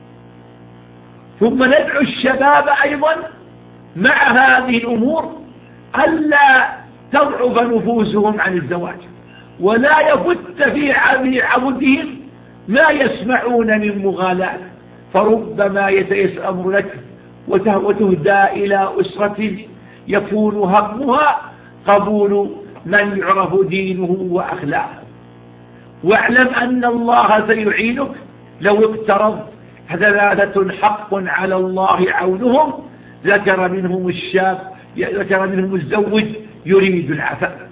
ثم ندعو الشباب أيضا مع هذه الأمور ألا تضعف نفوسهم عن الزواج، ولا يفت في عبدهم ما يسمعون من مغالاة، فربما يتيسر الأمر لك وتهدى إلى أسرة يكون همها قبول من يعرف دينه وأخلاقه. واعلم أن الله سيعينك لو اقترض. ثلاثة حق على الله عونهم، ذكر منهم الزوج يريد العفاف.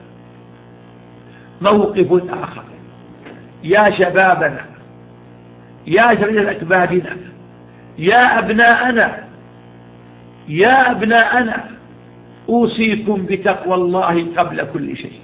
موقف آخر، يا شبابنا، يا شباب أكبادنا، يا أبناءنا أوصيكم بتقوى الله قبل كل شيء،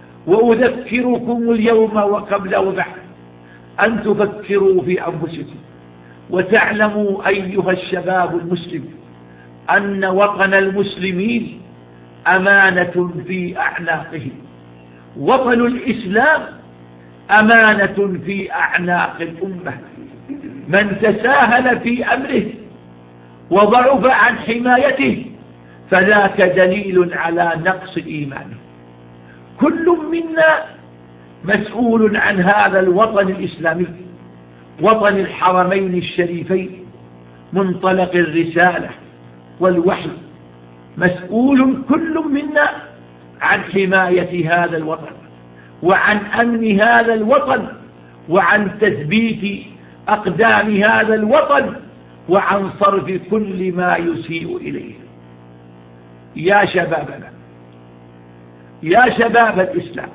وأذكركم اليوم وقبل وبعد أن تفكروا في أنفسكم وتعلموا أيها الشباب المسلم أن وطن المسلمين أمانة في أعناقهم. وطن الإسلام أمانة في أعناق الأمة. من تساهل في أمره وضعف عن حمايته فذاك دليل على نقص إيمانه. كل منا مسؤول عن هذا الوطن الإسلامي، وطن الحرمين الشريفين، منطلق الرسالة والوحي. مسؤول كل منا عن حماية هذا الوطن وعن أمن هذا الوطن وعن تثبيت أقدام هذا الوطن وعن صرف كل ما يسيء إليه. يا شبابنا، يا شباب الإسلام،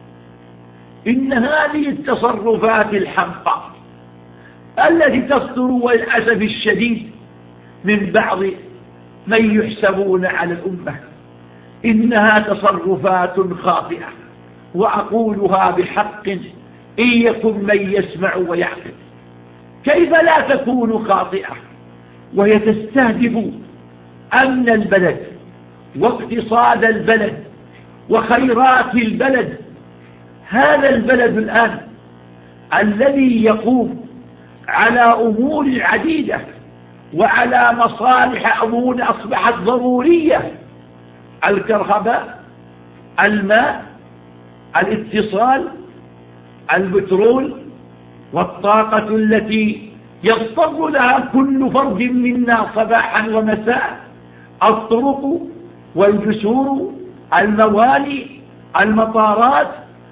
إن هذه التصرفات الحمقى التي تصدر والأسف الشديد من بعض من يحسبون على الأمة إنها تصرفات خاطئة، وأقولها بحق إن يكن من يسمع ويعقل. كيف لا تكون خاطئة وهي تستهدف أمن البلد واقتصاد البلد وخيرات البلد؟ هذا البلد الآن الذي يقوم على أمور عديدة وعلى مصالح أمور أصبحت ضرورية: الكهرباء، الماء، الاتصال، البترول، والطاقة التي يضطر لها كل فرد منا صباحا ومساء، الطرق والجسور، الموانئ، المطارات،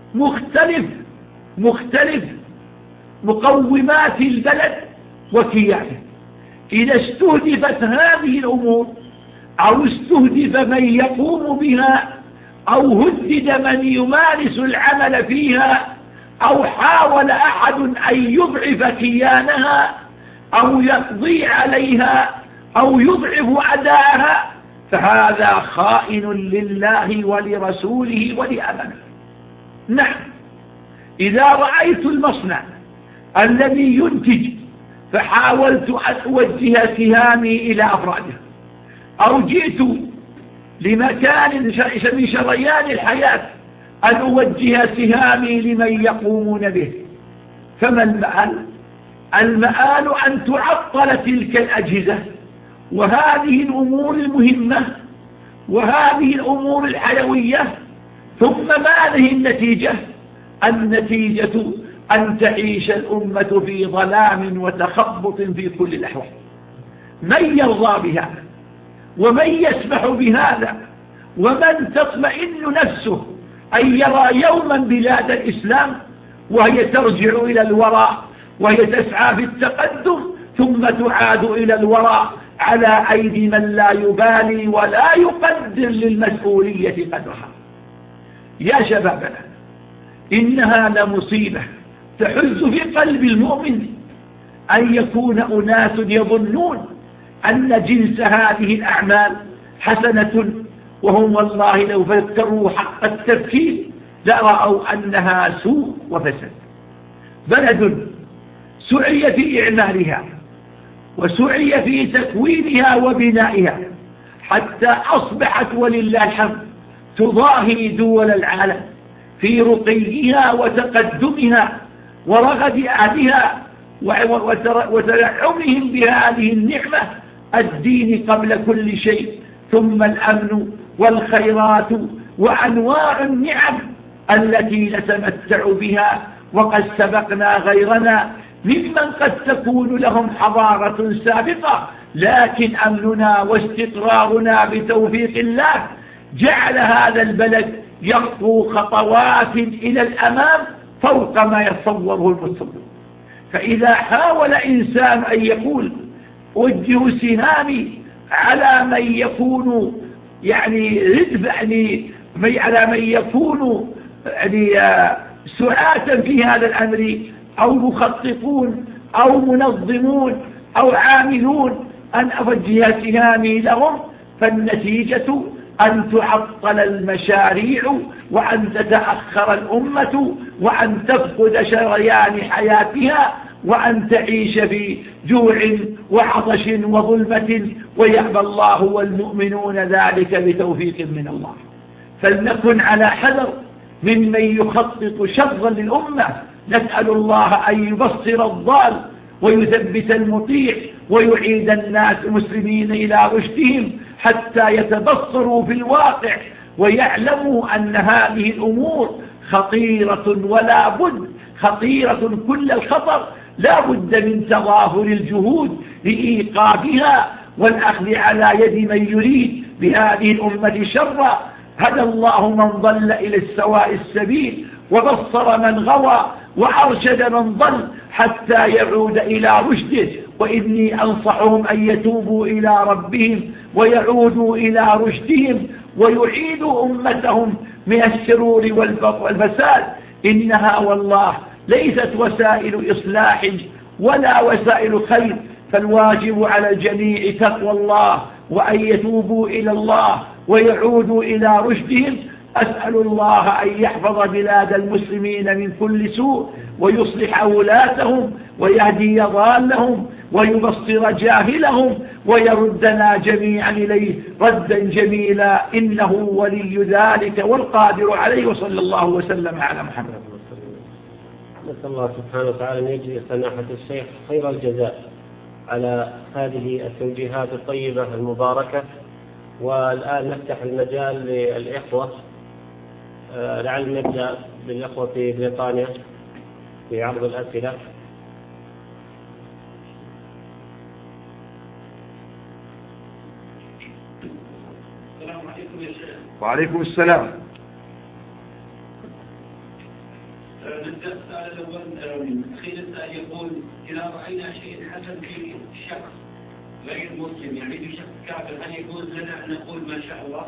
مختلف مقومات البلد وكيانه. إذا استهدفت هذه الأمور أو استهدف من يقوم بها أو هدد من يمارس العمل فيها أو حاول أحد أن يضعف كيانها أو يقضي عليها أو يضعف أداءها، فهذا خائن لله ولرسوله ولأمنه. نعم، إذا رأيت المصنع الذي ينتج فحاولت أن أوجه سهامي إلى أفراده، أو جئت لمكان من شريان الحياة أن أوجه سهامي لمن يقومون به، فما المآل؟ المآل أن تعطل تلك الأجهزة وهذه الأمور المهمة وهذه الأمور الحيوية. ثم ما هذه النتيجة؟ النتيجة أن تعيش الأمة في ظلام وتخبط في كل الأحوال. من يرضى بهذا ومن يسمح بهذا ومن تطمئن نفسه أن يرى يوما بلاد الإسلام وهي ترجع إلى الوراء وهي تسعى في التقدم ثم تعاد إلى الوراء على أيدي من لا يبالي ولا يقدر للمسؤولية قدرها. يا شبابنا، إنها لمصيبة تحز في قلب المؤمن أن يكون أناس يظنون أن جنس هذه الأعمال حسنة، وهم والله لو فكروا حق التفكير لرأوا أنها سوء وفساد. بلد سعي في إعمالها وسعي في تكوينها وبنائها حتى أصبحت ولله الحمد تضاهي دول العالم في رقيها وتقدمها ورغد أهلها وتنعمهم بهذه النعمة الدين قبل كل شيء، ثم الأمن والخيرات وأنواع النعم التي نتمتع بها. وقد سبقنا غيرنا ممن قد تكون لهم حضارة سابقة، لكن أمننا واستقرارنا بتوفيق الله جعل هذا البلد يخطو خطوات إلى الأمام فوق ما يتصوره المتصور. فإذا حاول إنسان أن يقول وجه سهامي على من يكون على من يكون سعاة في هذا الأمر أو مخططون أو منظمون أو عاملون أن أوجه سهامي لهم، فالنتيجة أن تعطل المشاريع وأن تتأخر الأمة وأن تفقد شريان حياتها وأن تعيش في جوع وعطش وظلمة، ويأبى الله والمؤمنون ذلك بتوفيق من الله. فلنكن على حذر ممن يخطط شرا للأمة. نسأل الله أن يبصر الضال ويثبت المطيع ويعيد الناس المسلمين إلى رشدهم حتى يتبصروا في الواقع ويعلموا أن هذه الأمور خطيرة ولا بد خطيرة كل الخطر، لا بد من تظاهر الجهود لإيقافها والأخذ على يد من يريد بهذه الأمة شرا. هدى الله من ضل إلى السواء السبيل وبصر من غوى وأرشد من ضل حتى يعود إلى رشده. وإني أنصحهم أن يتوبوا إلى ربهم ويعودوا إلى رشدهم ويعيدوا أمتهم من الشرور والفساد. إنها والله ليست وسائل إصلاح ولا وسائل خير، فالواجب على الجميع تقوى الله وأن يتوبوا إلى الله ويعودوا إلى رشدهم. أسأل الله أن يحفظ بلاد المسلمين من كل سوء ويصلح أولاتهم ويهدي ضالهم ويبصر جاهلهم ويردنا جميعا إليه ردا جميلا، إنه ولي ذلك والقادر عليه. وصلى الله وسلم على محمد. نسأل الله سبحانه وتعالى أن يجزي سماحة الشيخ خير الجزاء على هذه التوجيهات الطيبة المباركة. والآن نفتح المجال للإخوة، لعل نبدأ بالإخوة في بريطانيا في عرض الأسئلة. السلام عليكم يا شيخ. وعليكم السلام. نبدأ السؤال الأول. أخي السائل يقول: إذا رأينا شيء حسن في شخص غير مسلم، يعني في شخص كافر، هل يجوز لنا أن نقول ما شاء الله؟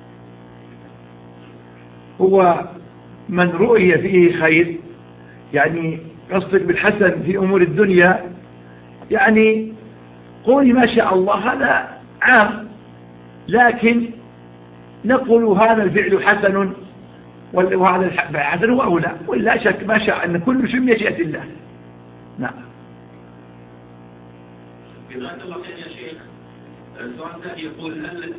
هو من رؤي فيه خير، يعني قصدك بالحسن في أمور الدنيا، يعني قولي ما شاء الله، هذا عام، لكن نقول هذا الفعل حسن وهذا الفعل حسن وأولى، ولا شك ما شاء أن كل شيء مشيئة الله. نعم. جزاك الله خير يا شيخ. السؤال الثاني يقول: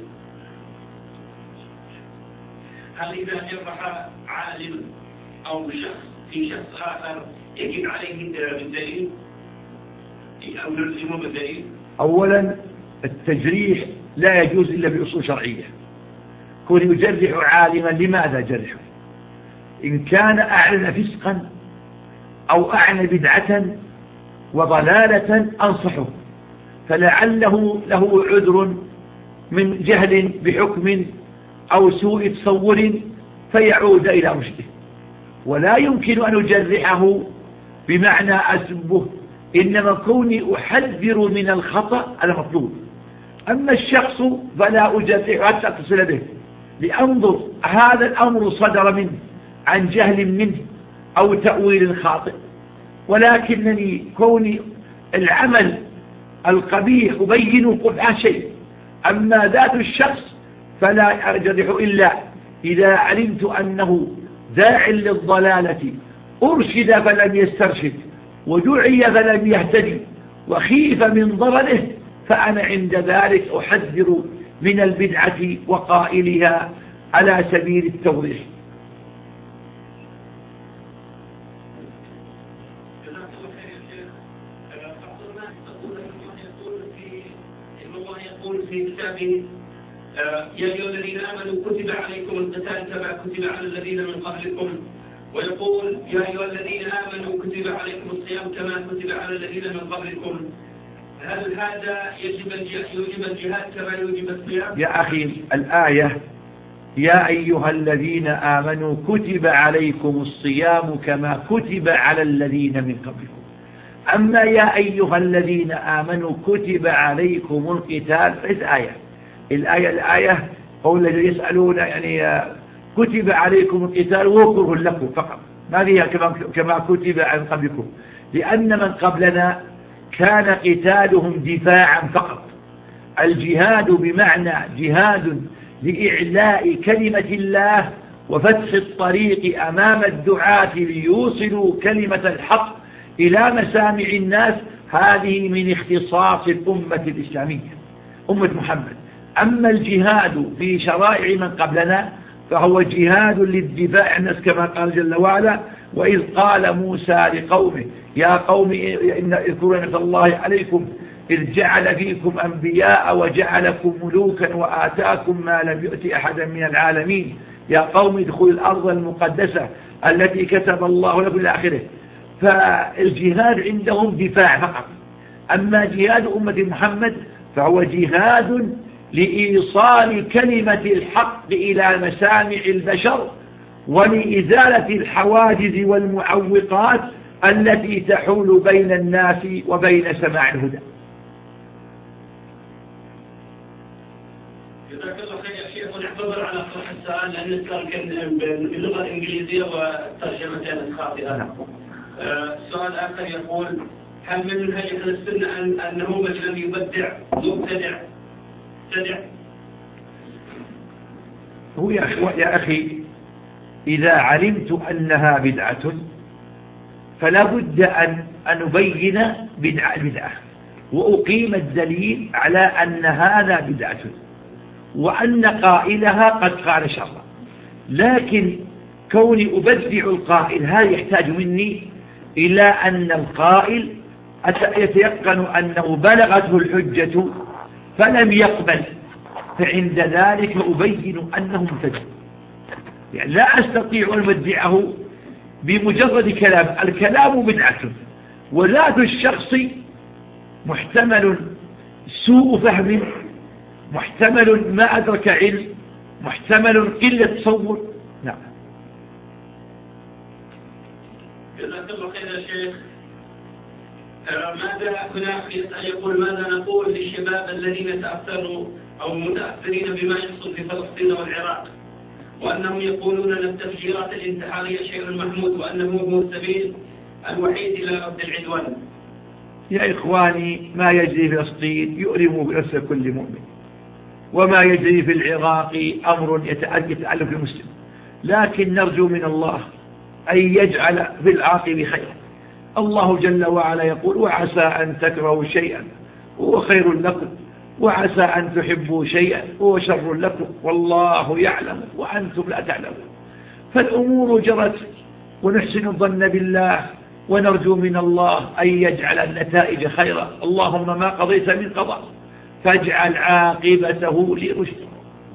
هل إذا جرح عالم أو شخص في شخص آخر يجب عليه بالدليل أو نلزمه بالدليل؟ أولا التجريح لا يجوز إلا بأصول شرعية. كون يجرح عالما لماذا جرحه؟ إن كان أعلن فسقا أو أعلن بدعة وضلالة أنصحه، فلعله له عذر من جهل بحكم أو سوء تصور فيعود إلى رشده. ولا يمكن أن أجرحه بمعنى أسبه، إنما كوني أحذر من الخطأ على مطلوب. أما الشخص فلا أجرح حتى أتصل به لأنظر هذا الأمر صدر منه عن جهل منه أو تأويل خاطئ، ولكنني كوني العمل القبيح أبين قبح شيء. أما ذات الشخص فلا أجرح إلا إذا علمت أنه داع للضلالة أرشد فلم يسترشد ودعي فلم يهتدي وخيف من ضرره، فأنا عند ذلك أحذر من البدعة وقائلها على سبيل التوضيح. في كتابه يا أيها الذين آمنوا كتب عليكم القتال كما كتب على الذين من قبلكم، ويقول يا أيها الذين آمنوا كتب عليكم الصيام كما كتب على الذين من قبلكم. هل هذا يوجب الجهاد كما يوجب الصيام؟ يا أخي الآية يا أيها الذين آمنوا كتب عليكم الصيام كما كتب على الذين من قبلكم. أما يا أيها الذين آمنوا كتب عليكم القتال فإذ الآية هو الذي يسألون يعني كتب عليكم القتال وكره لكم فقط، ما هي كما كتب عن قبلكم، لأن من قبلنا كان قتالهم دفاعا فقط. الجهاد بمعنى جهاد لإعلاء كلمة الله وفتح الطريق أمام الدعاة ليوصلوا كلمة الحق إلى مسامع الناس، هذه من اختصاص الأمة الإسلامية أمة محمد. أما الجهاد في شرائع من قبلنا فهو جهاد للدفاع عن الناس كما قال جل وعلا وإذ قال موسى لقومه يا قوم إن اذكروا نعمة الله عليكم إذ جعل فيكم أنبياء وجعلكم ملوكا وآتاكم ما لم يؤت أحدا من العالمين يا قوم ادخلوا الأرض المقدسة التي كتب الله لكم إلى آخره. فالجهاد عندهم دفاع فقط. أما جهاد أمة محمد فهو جهاد لإيصال كلمة الحق إلى مسامع البشر ولإزالة الحواجز والمعوقات التي تحول بين الناس وبين سماع الهدى. جزاك الله خير يا شيخ، ونعتذر على طرح السؤال لأن السؤال كان باللغة الإنجليزية والترجمتين الخاطئة. سؤال آخر يقول هل من منهج أهل السنة أنه من لم يبدع مبتدع؟ هو يا أخي إذا علمت أنها بدعة فلا بد أن نبين بدعة وأقيم الدليل على أن هذا بدعة وأن قائلها قد قال شرا. لكن كوني أبدع القائل هذا يحتاج مني إلى أن القائل يتيقن أنه بلغته الحجة فلم يقبل، فعند ذلك أبين أنه مبتدع. يعني لا أستطيع أن أبدعه بمجرد كلام، الكلام بدعة وذات الشخص محتمل سوء فهم، محتمل ما أدرك علم، محتمل قلة تصور. نعم. جزاك الله خير يا شيخ. ماذا هنا يسأل يقول ماذا نقول للشباب الذين تأثروا أو متأثرين بما يحصل في فلسطين والعراق وأنهم يقولون أن التفجيرات الانتحارية شيء محمود وأنه هو السبيل الوحيد إلى رد العدوان؟ يا إخواني ما يجري في فلسطين يؤلم بنفس كل مؤمن، وما يجري في العراق أمر يتعلق بالمسلم، لكن نرجو من الله أن يجعل في العاقب خيرا. الله جل وعلا يقول وعسى أن تكرهوا شيئا وهو خير لكم وعسى أن تحبوا شيئا وهو شر لكم والله يعلم وأنتم لا تعلمون. فالأمور جرت ونحسن الظن بالله ونرجو من الله أن يجعل النتائج خيرا. اللهم ما قضيت من قضاء فاجعل عاقبته لرشد.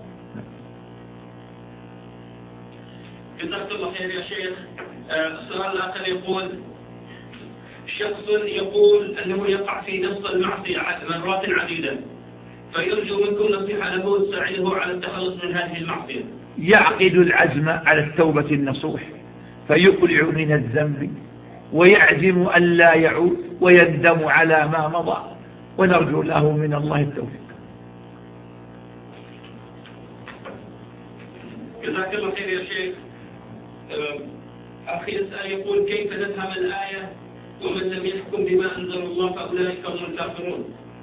جزاك الله خير يا شيخ. السؤال الآخر يقول شخص يقول أنه يقع في نفس المعصية مرات عديدة فيرجو منكم نصيحة له تساعده على التخلص من هذه المعصية. يعقد العزم على التوبة النصوح فيقلع من الذنب ويعزم أن لا يعود ويندم على ما مضى ونرجو له من الله التوفيق. جزاك الله خير يا شيخ. أخي يسأل يقول كيف نفهم الآية ومن لم يحكم بما أنزل الله فأولئك هم الكافرون؟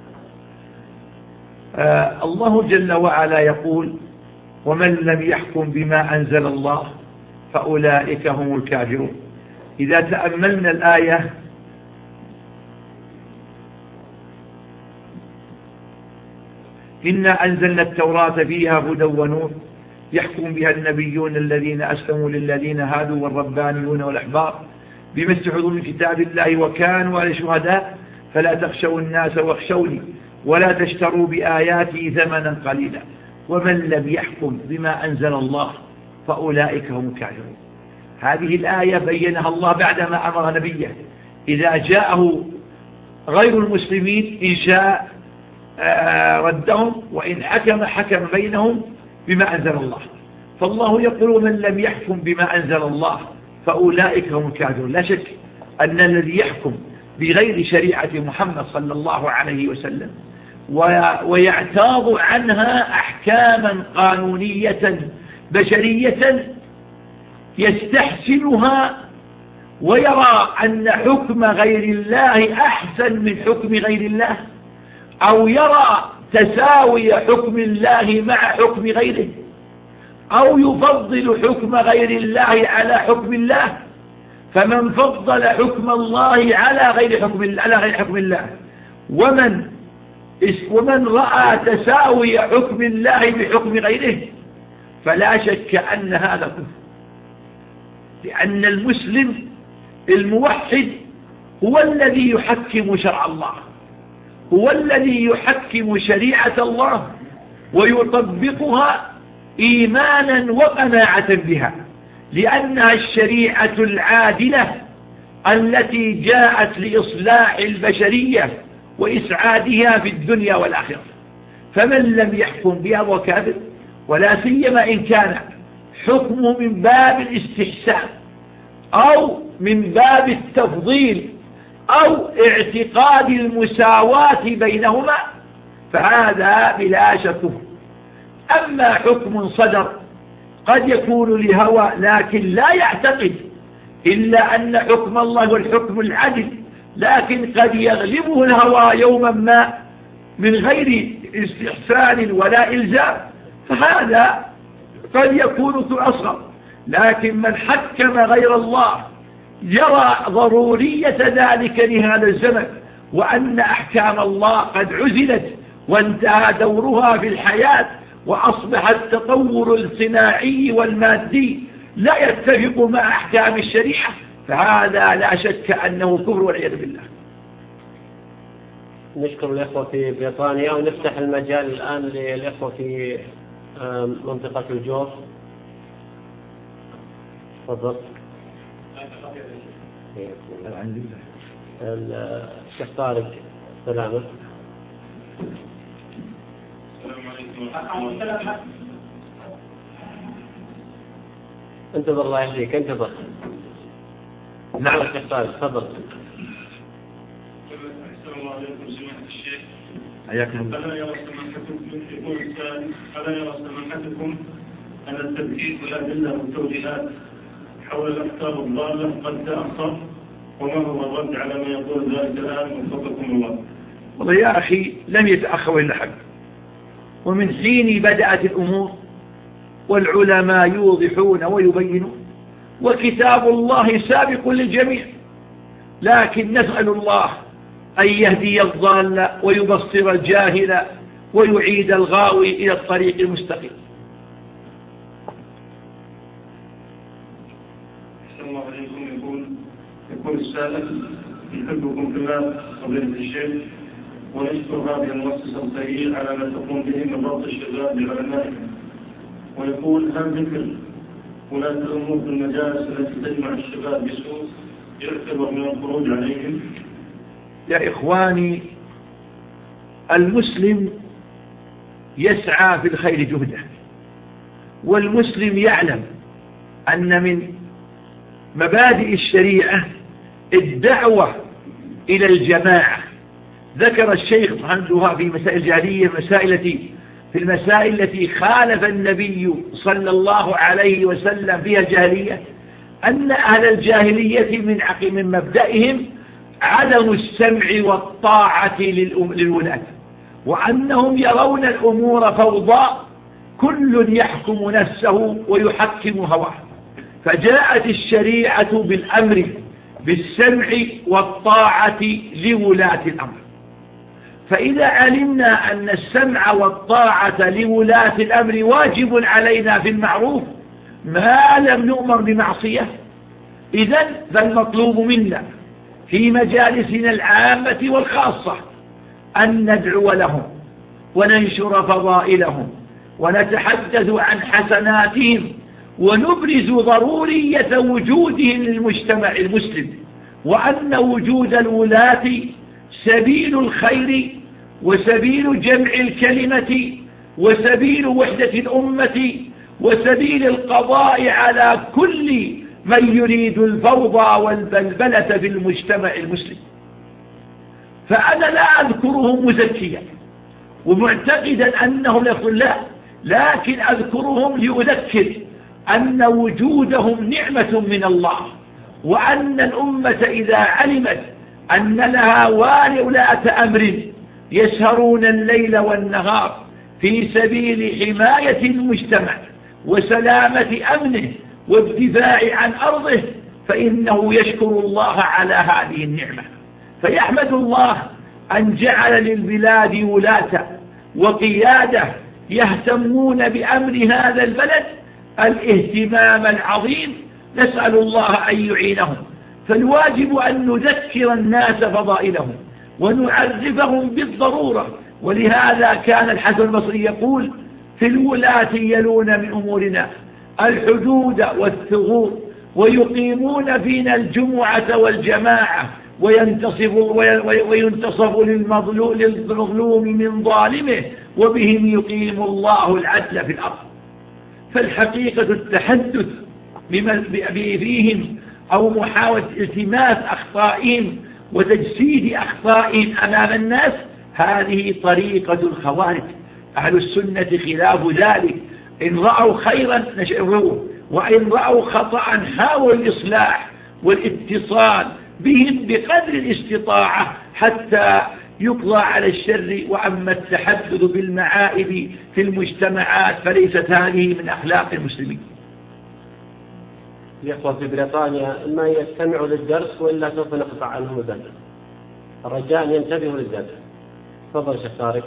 الله جل وعلا يقول ومن لم يحكم بما أنزل الله فأولئك هم الكافرون. إذا تأملنا الآية إنا أنزلنا التوراة فيها هدى ونور يحكم بها النبيون الذين أسلموا للذين هادوا والربانيون والأحبار بما استحفظوا من كتاب الله وكانوا على شهداء فلا تخشوا الناس واخشوني ولا تشتروا بآياتي ثمنا قليلا ومن لم يحكم بما أنزل الله فأولئك هم الكافرون. هذه الآية بينها الله بعدما أمر نبيه إذا جاءه غير المسلمين إن شاء ردهم وإن حكم بينهم بما أنزل الله. فالله يقول ومن لم يحكم بما أنزل الله فأولئك هم الكافرون. لا شك أن الذي يحكم بغير شريعة محمد صلى الله عليه وسلم ويعتاض عنها أحكاما قانونية بشرية يستحسنها ويرى أن حكم غير الله أحسن من حكم غير الله أو يرى تساوي حكم الله مع حكم غيره أو يفضل حكم غير الله على حكم الله، فمن فضل حكم الله على غير حكم الله ومن رأى تساوي حكم الله بحكم غيره فلا شك أن هذا كفر، لأن المسلم الموحد هو الذي يحكم شرع الله، هو الذي يحكم شريعة الله ويطبقها إيمانا وقناعة بها، لأنها الشريعة العادلة التي جاءت لإصلاح البشرية وإسعادها في الدنيا والآخرة. فمن لم يحكم بها هو كافر، ولا سيما إن كان حكمه من باب الاستحسان أو من باب التفضيل أو اعتقاد المساواة بينهما، فهذا بلا شك. أما حكم صدر قد يكون لهوى لكن لا يعتقد إلا أن حكم الله هو الحكم العدل، لكن قد يغلبه الهوى يوما ما من غير استحسان ولا إلزام، فهذا قد يكون أصغر. لكن من حكم غير الله يرى ضرورية ذلك لهذا الزمن، وأن أحكام الله قد عزلت وانتهى دورها في الحياة وأصبح التطور الصناعي والمادي لا يتفق مع أحكام الشريعة، فهذا لا شك أنه كفر والعياذ بالله. نشكر الإخوة في بريطانيا ونفتح المجال الآن للإخوة في منطقة الجوف. تفضل. الشيخ طارق سلامة. انتظر الله يهديك، انتظر. نعم الشيخ طارق تفضل. السلام عليكم سماحة الشيخ. حياكم الله. ألا يرى سماحتكم أن التركيز والأدلة والتوجيهات حول الأفكار الضالة قد تأخر، وما هو الرد على ما يقول ذلك الآن وفقكم الله؟ والله يا أخي لم يتأخر إلا حق، ومن حين بدأت الأمور والعلماء يوضحون ويبينون، وكتاب الله سابق للجميع، لكن نسأل الله أن يهدي الضال ويبصر الجاهل ويعيد الغاوي إلى الطريق المستقيم. الله عليكم. يقول السائل يحبكم في الله فضيلة الشيخ، ونشكر هذه المؤسسة الخيرية على ما تقوم به من ربط الشباب بعلمائهم، ويقول هل ذكر ولاة الأمور في المجالس التي تجمع الشباب بسوء يعتبر من الخروج عليهم؟ يا إخواني، المسلم يسعى في الخير جهده، والمسلم يعلم أن من مبادئ الشريعة الدعوة إلى الجماعة. ذكر الشيخ محمد الوهاب في مسائل الجاهلية مسائل التي في المسائل التي خالف النبي صلى الله عليه وسلم فيها الجاهلية، أن أهل الجاهلية من مبدئهم عدم السمع والطاعة للولاة، وأنهم يرون الأمور فوضى، كل يحكم نفسه ويحكم هواه. فجاءت الشريعة بالأمر بالسمع والطاعة لولاة الأمر. فإذا علمنا أن السمع والطاعة لولاة الأمر واجب علينا في المعروف ما لم نؤمر بمعصية، إذن فالمطلوب منا في مجالسنا العامة والخاصة أن ندعو لهم وننشر فضائلهم ونتحدث عن حسناتهم ونبرز ضرورية وجودهم للمجتمع المسلم، وأن وجود الولاة سبيل الخير وسبيل جمع الكلمة وسبيل وحدة الأمة وسبيل القضاء على كل من يريد الفوضى والبلبلة في المجتمع المسلم. فأنا لا أذكرهم مزكيا ومعتقدا أنهم يقول لا، لكن أذكرهم لأذكر أن وجودهم نعمة من الله، وأن الأمة إذا علمت أن لها ولاة أمر يسهرون الليل والنهار في سبيل حماية المجتمع وسلامة أمنه والدفاع عن أرضه، فإنه يشكر الله على هذه النعمة، فيحمد الله أن جعل للبلاد ولاة وقيادة يهتمون بأمر هذا البلد الاهتمام العظيم، نسأل الله أن يعينهم. فالواجب أن نذكر الناس فضائلهم ونعرفهم بالضرورة. ولهذا كان الحسن البصري يقول في الولاة يلون من أمورنا الحدود والثغور ويقيمون فينا الجمعة والجماعة وينتصف للمظلوم من ظالمه وبهم يقيم الله العدل في الأرض. فالحقيقة التحدث فيهم أو محاولة التماس أخطائهم وتجسيد أخطائهم أمام الناس هذه طريقة الخوارج. أهل السنة خلاف ذلك، إن رأوا خيرا نشروه، وإن رأوا خطأ حاولوا الإصلاح والاتصال بهم بقدر الاستطاعة حتى يقضى على الشر. وأما التحدث بالمعائب في المجتمعات فليست هذه من أخلاق المسلمين. الإخوة في بريطانيا ما يستمعوا للدرس وإلا سوف نقطع عنهم البث، الرجاء أن ينتبهوا للدرس. تفضل شيخ طارق.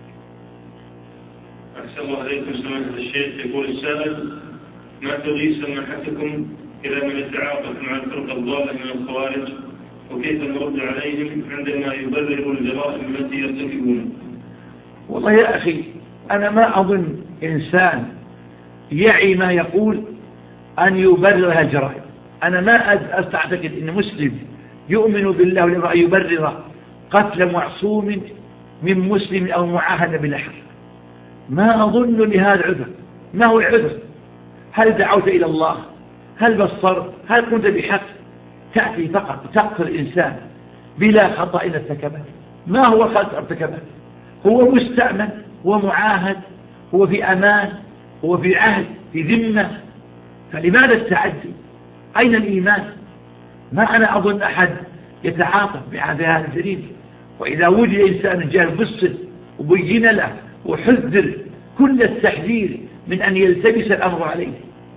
أحسن الله عليكم سماحة الشيخ. يقول السائل: ما تغيث سماحتكم إلى من يتعاطف مع الفرقة الضالة من الخوارج، وكيف نرد عليهم عندما يبرروا الجرائم التي يرتكبون؟ والله يا أخي، أنا ما أظن إنسان يعي ما يقول أن يبرر الجرائم. أنا ما أستعتقد أن مسلم يؤمن بالله ولما يبرر قتل معصوم من مسلم أو معاهد بالأحد. ما أظن لهذا عذر. ما هو العذر؟ هل دعوت إلى الله؟ هل بصرت؟ هل كنت بحق؟ تأتي فقط تقتل الإنسان بلا خطأ ارتكبه. ما هو خطأ ارتكبه؟ هو مستأمن، هو معاهد، هو في أمان، هو في عهد، في ذمة. فلماذا التعدي؟ أين الإيمان؟ ما أنا أظن أحد يتعاطف بهذا الجريمة. وإذا وجد إنسان جاهل بالصدق وبين له وحذر كل التحذير من أن يلتبس الأمر عليه.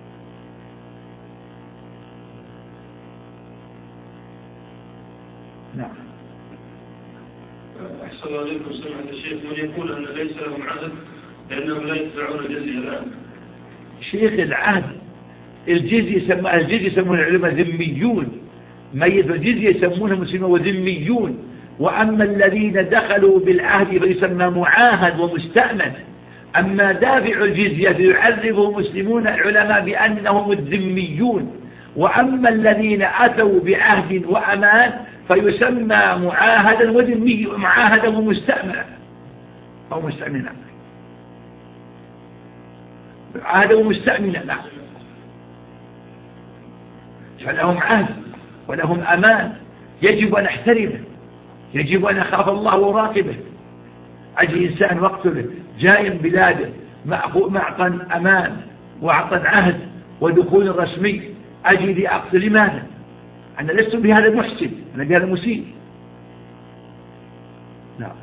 نعم. أحسن الله عليكم سماحة الشيخ. من يقول أن ليس لهم عهد لأنهم لا يدفعون الجزية الآن؟ شيخ العهد الجزية يسمون العلماء ذميون، ما يدفع الجزية يسمونه مسلمون وذميون. وأما الذين دخلوا بالعهد فيسمى معاهد ومستأمن. أما دافع الجزية فيعرفه مسلمون العلماء بأنهم الذميون. وأما الذين أتوا بعهد وأمان فيسمى معاهدا وذمي، معاهدا ومستأمنا أو مستأمنا، عهدا ومستأمنا. نعم. فلهم عهد ولهم أمان، يجب أن نحترمه، يجب أن نخاف الله وراقبه. أجي إنسان واقتله جاي من بلاده معطى أمان وعطى عهد ودخول رسمي، أجي لأقتل. لماذا؟ أنا لست بهذا المحسن، أنا بهذا المسيء. نعم.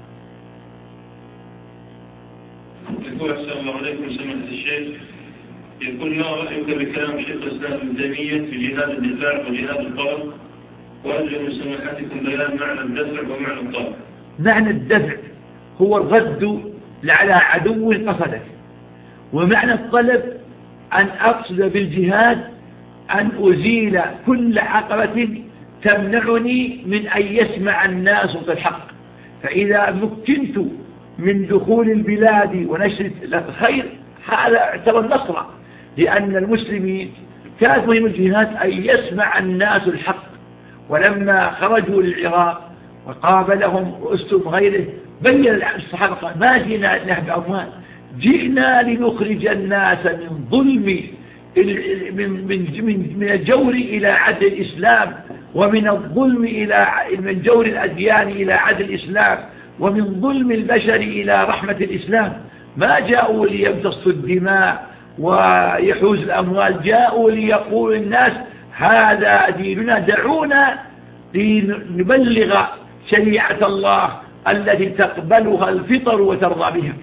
يقول السلام عليكم سماحة الشيخ، يقول ما رأيك بكلام شيخ الإسلام ابن تيمية في جهاد الدفاع وجهاد الطلب، وأرجو من سماحتكم بيان معنى الدفع ومعنى الطلب. معنى الدفع هو الرد على عدو قصدك، ومعنى الطلب أن أقصد بالجهاد أن أزيل كل عقبة تمنعني من أن يسمع الناس الحق. فإذا مكنت من دخول البلاد ونشر الخير هذا اعتبر نصرا، لأن المسلمين كان مهم الجهاد أن يسمع الناس الحق. ولما خرجوا للعراق وقابلهم رؤوسهم غيره بين الصحابة قال ما جئنا نهب أموال، جئنا لنخرج الناس من ظلم من الجور إلى عدل الإسلام، ومن الظلم من جور الأديان إلى عدل الإسلام، ومن ظلم البشر إلى رحمة الإسلام. ما جاءوا ليمتصوا الدماء ويحوز الأموال، جاءوا ليقول الناس هذا ديننا، دعونا لنبلغ شريعة الله التي تقبلها الفطر وترضى بها.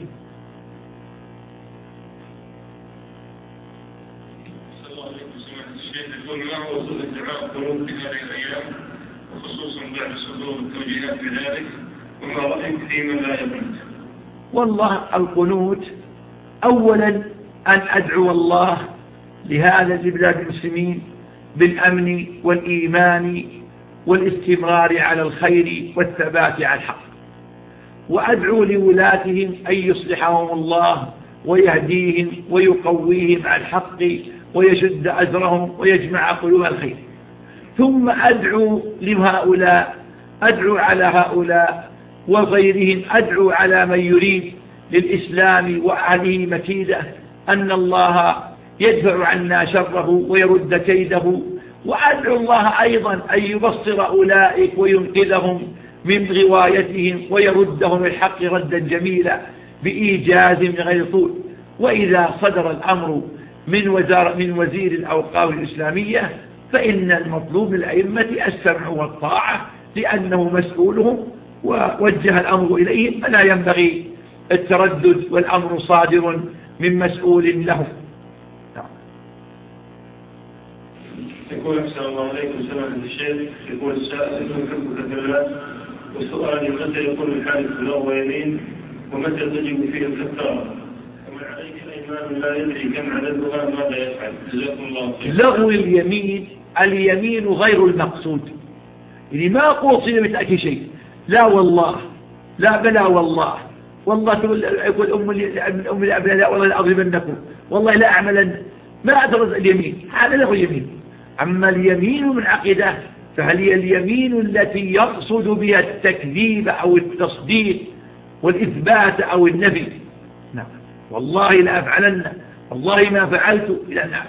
يقول ما هو وصول ادعاء القنوت في هذه الأيام وخصوصا بعد صدور التوجيهات بذلك، وما رأيك في من لا يقنط؟ والله القنوت أولا أن أدعو الله لهذا البلاد المسلمين بالأمن والإيمان والاستمرار على الخير والثبات على الحق، وأدعو لولاتهم أن يصلحهم الله ويهديهم ويقويهم على الحق ويشد أزرهم ويجمع قلوب الخير. ثم أدعو لهؤلاء، أدعو على هؤلاء وغيرهم، أدعو على من يريد للإسلام وأهله مكيدة أن الله يدفع عنا شره ويرد كيده. وأدعو الله أيضا أن يبصر أولئك وينقذهم من غوايتهم ويردهم الحق ردا جميلا بإيجاز من غير طول. وإذا صدر الأمر من وزير الأوقاف الإسلامية فإن المطلوب من الأئمة السمع والطاعة، لأنه مسؤولهم ووجه الأمر إليهم، فلا ينبغي التردد، والأمر صادر من مسؤول له. يقول السلام عليكم سماحة الشيخ، يقول السائل يحبك في الله، والسؤال متى يكون الحالف له يمين ومتى تجب فيه الكفارة؟ ومن عليك الأيمان لا يدري كم عددها ماذا يفعل؟ جزاكم الله خير. لغو اليمين غير المقصود، يعني ما قصد بتأتي شيء، لا والله، لا بلا والله، والله يقول أم الأبناء والله لا أضربنكم، والله لا أعملن، ما أدرز اليمين، هذا لغو اليمين. أما اليمين من عقيدة فهل هي اليمين التي يقصد بها التكذيب أو التصديق والإثبات أو النفي. نعم، والله لا أفعلن، والله ما فعلت، إلى النار.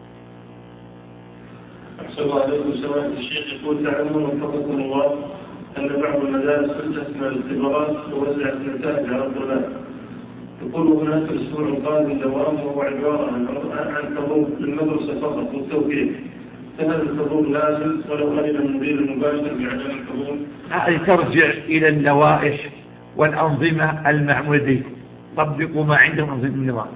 أحسن الله عليكم سماحة الشيخ، يقول تعلمون وفقكم الله أن بعض المدارس تستثنى الاختبارات ووزعت النتائج على الطلاب. يقول هناك الأسبوع القادم دوام وهو عبارة عن حضور المدرسة فقط والتوفيق، فهل الحضور لازم ولو أذن المدير المباشر بعدم الحضور؟ هذه ترجع إلى اللوائح والأنظمة المعمولة به، طبقوا ما عندهم أنظمة النظام.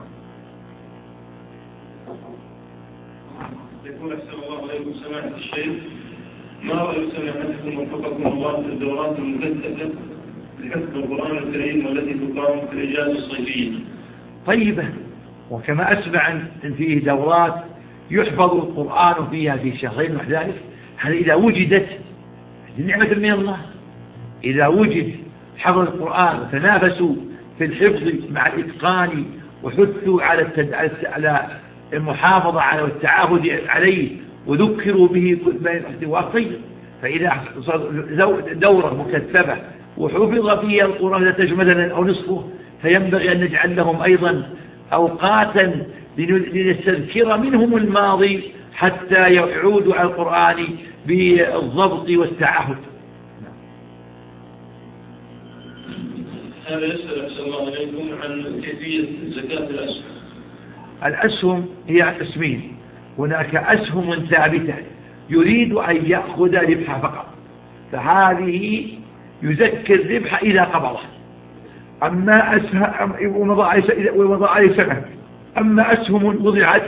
يقول أحسن الله عليكم سماحة الشيخ، ما رأي سماحتكم وفقكم الله في الدورات المكثفة لحفظ القرآن الكريم والتي تقام في الإجازة الصيفية؟ طيبة، وكما أسمع أن فيه دورات يحفظ القرآن فيها في شهرين وحدث، هذا إذا وجدت نعمة من الله. إذا وجد حفظ القرآن وتنافسوا في الحفظ مع الإتقان وحثوا على المحافظة على والتعاهد عليه وذكروا به بين الاحتواء طيب. فإذا دورة مكثفة وحفظ فيها القرآن مثلا أو نصفه، فينبغي أن نجعل لهم أيضا أوقاتا لنستذكر منهم الماضي حتى يعودوا على القرآن بالضبط والتعهد. هذا يسأل أحسن الله إليكم عن كيفية زكاة الأسهم. الأسهم هي قسمين، هناك أسهم ثابتة يريد أن يأخذ ربحها فقط، فهذه يزكي الربح إذا قبضه. أما أسهم ووضع عليه سنة، أما أسهم وضعت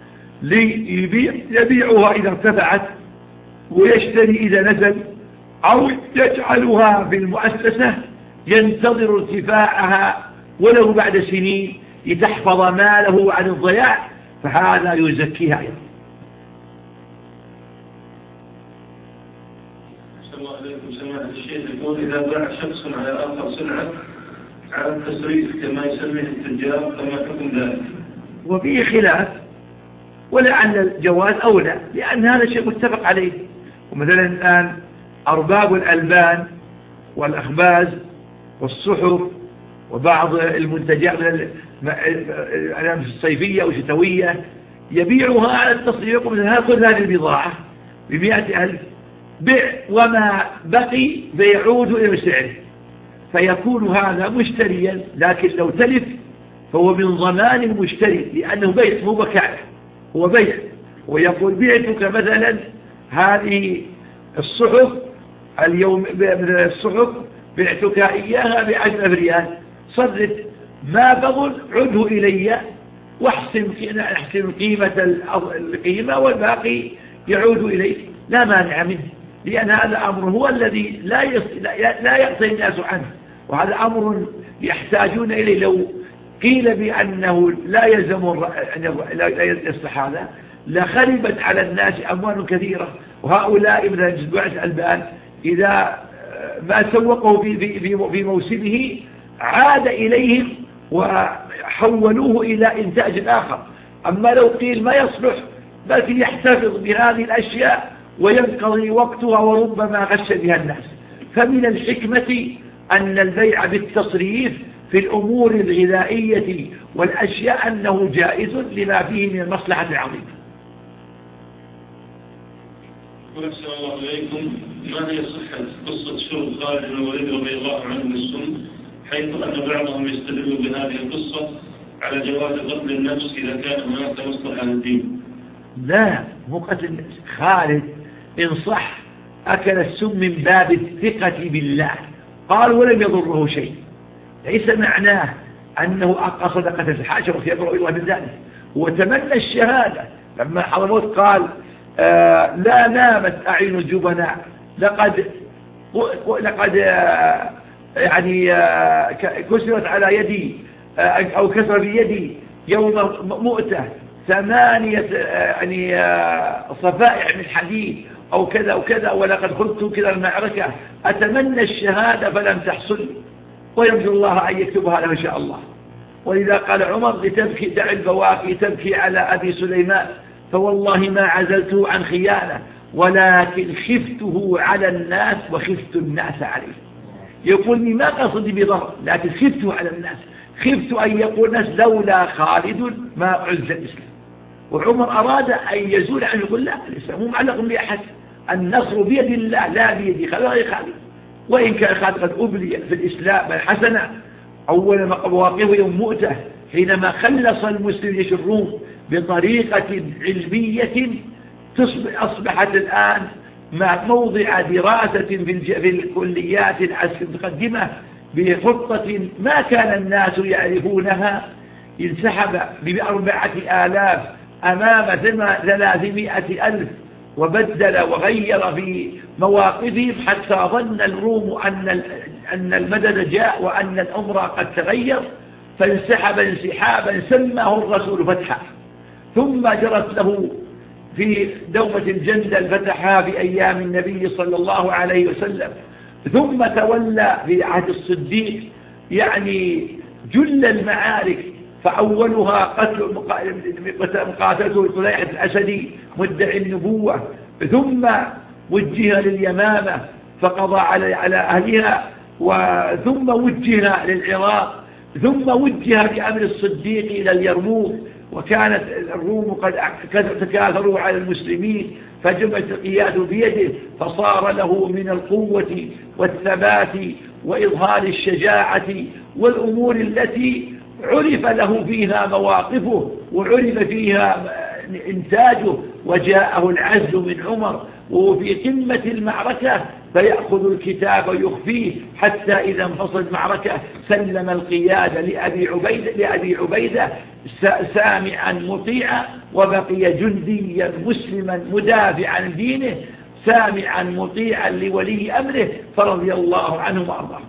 يبيعها إذا ارتفعت ويشتري إذا نزل، أو يجعلها في المؤسسة ينتظر ارتفاعها ولو بعد سنين لتحفظ ماله عن الضياع، فهذا يزكيها أيضا. الله عليكم سماحة الشيخ، يقول إذا باع شخص على آخر سلعة على التسريف كما يسميه التجار فما حكم ذلك؟ وفيه خلاف، ولعل الجواز أولى، لأن هذا شيء متفق عليه. ومثلا الآن أرباب الألبان والأخباز والصحف وبعض المنتجات الألبان الصيفية والشتوية يبيعها على التصريف، يقول هاخذ هذه البضاعة ب100,000 بيع وما بقي فيعود إلى سعره، فيكون هذا مشتريا، لكن لو تلف فهو من ضمان المشتري، لأنه بيع مو بكاء، هو بيع. ويقول بعتك مثلا هذه الصحف اليوم، الصحف بعتك إياها ب10 ريال، صرف ما بظل عده إلي واحسن قيمة القيمة والباقي يعود إليك، لا مانع منه، لأن هذا أمر هو الذي لا يعطي الناس عنه، وهذا أمر يحتاجون إليه. لو قيل بأنه لا يلزم لا يصلح هذا لخربت على الناس أموال كثيرة. وهؤلاء من جدوعة الألبان إذا ما سوقه في موسمه عاد إليهم وحولوه إلى إنتاج آخر. أما لو قيل ما يصلح بل يحتفظ بهذه الأشياء وينقضي وقتها وربما غش بها الناس. فمن الحكمة أن البيع بالتصريف في الأمور الغذائية والأشياء أنه جائز لما فيه من المصلحة العظيمة. أحسن الله إليكم، ما هي صحة قصة شرب خالد بن الوليد رضي الله عنه بالسم، حيث أن بعضهم يستدل بهذه القصة على جواز قتل النفس إذا كان هناك مصلحة للدين؟ لا، مو قتل خالد إن صح أكل السم من باب الثقة بالله، قال ولم يضره شيء، ليس معناه أنه قصد قتل الحاشا ويبرأ الله من ذلك. وتمنى الشهادة لما حضرموت قال لا نامت أعين الجبناء، لقد يعني كسرت على يدي أو كسر بيدي يوم مؤتة 8 يعني صفائع من حديد أو كذا وكذا، ولقد خذت كذا المعركة، أتمنى الشهادة فلم تحصل، ويرجو الله أن يكتبها له إن شاء الله. ولذا قال عمر لتبكي دع البواكي تبكي على أبي سليمان، فوالله ما عزلته عن خيانة ولكن خفته على الناس وخفت الناس عليه. يقول لي ما قصدي بضرر، لكن خفته على الناس، خفت أن يقول الناس لولا خالد ما عز الإسلام. وعمر أراد أن يزول عنه، يقول لا، الإسلام مو معلق بأحد، النصر بيد الله لا بيد خالد. وإن كان خالد قد أبلي في الإسلام الحسنة، أول مواقفه يوم مؤتة حينما خلص المسلم جيش الروم بطريقة علمية أصبحت الآن موضع دراسة في الكليات المتقدمة بخطة ما كان الناس يعرفونها. انسحب ب4,000 أمام 300,000 وبدل وغير في مواقفهم حتى ظن الروم أن المدد جاء وأن الأمر قد تغير، فانسحب انسحابا سماه الرسول فتحا، ثم جرت له في دومة الجندل فتحها في أيام النبي صلى الله عليه وسلم، ثم تولى في عهد الصديق يعني جل المعارك، فأولها مقاتلته طليحة الأسدي مدعي النبوة، ثم وجه لليمامة فقضى على أهلها، ثم وجه للعراق، ثم وجه بأمر الصديق إلى اليرموك، وكانت الروم قد تكاثروا على المسلمين، فجمعت القيادة بيده، فصار له من القوة والثبات وإظهار الشجاعة والأمور التي عرف له فيها مواقفه وعرف فيها إنتاجه، وجاءه العزل من عمر وهو في قمة المعركة فيأخذ الكتاب ويخفيه حتى إذا انفصل المعركة سلم القيادة لأبي عبيدة سامعا مطيعا، وبقي جنديا مسلما مدافعا عن دينه سامعا مطيعا لولي أمره، فرضي الله عنه وأرضاه.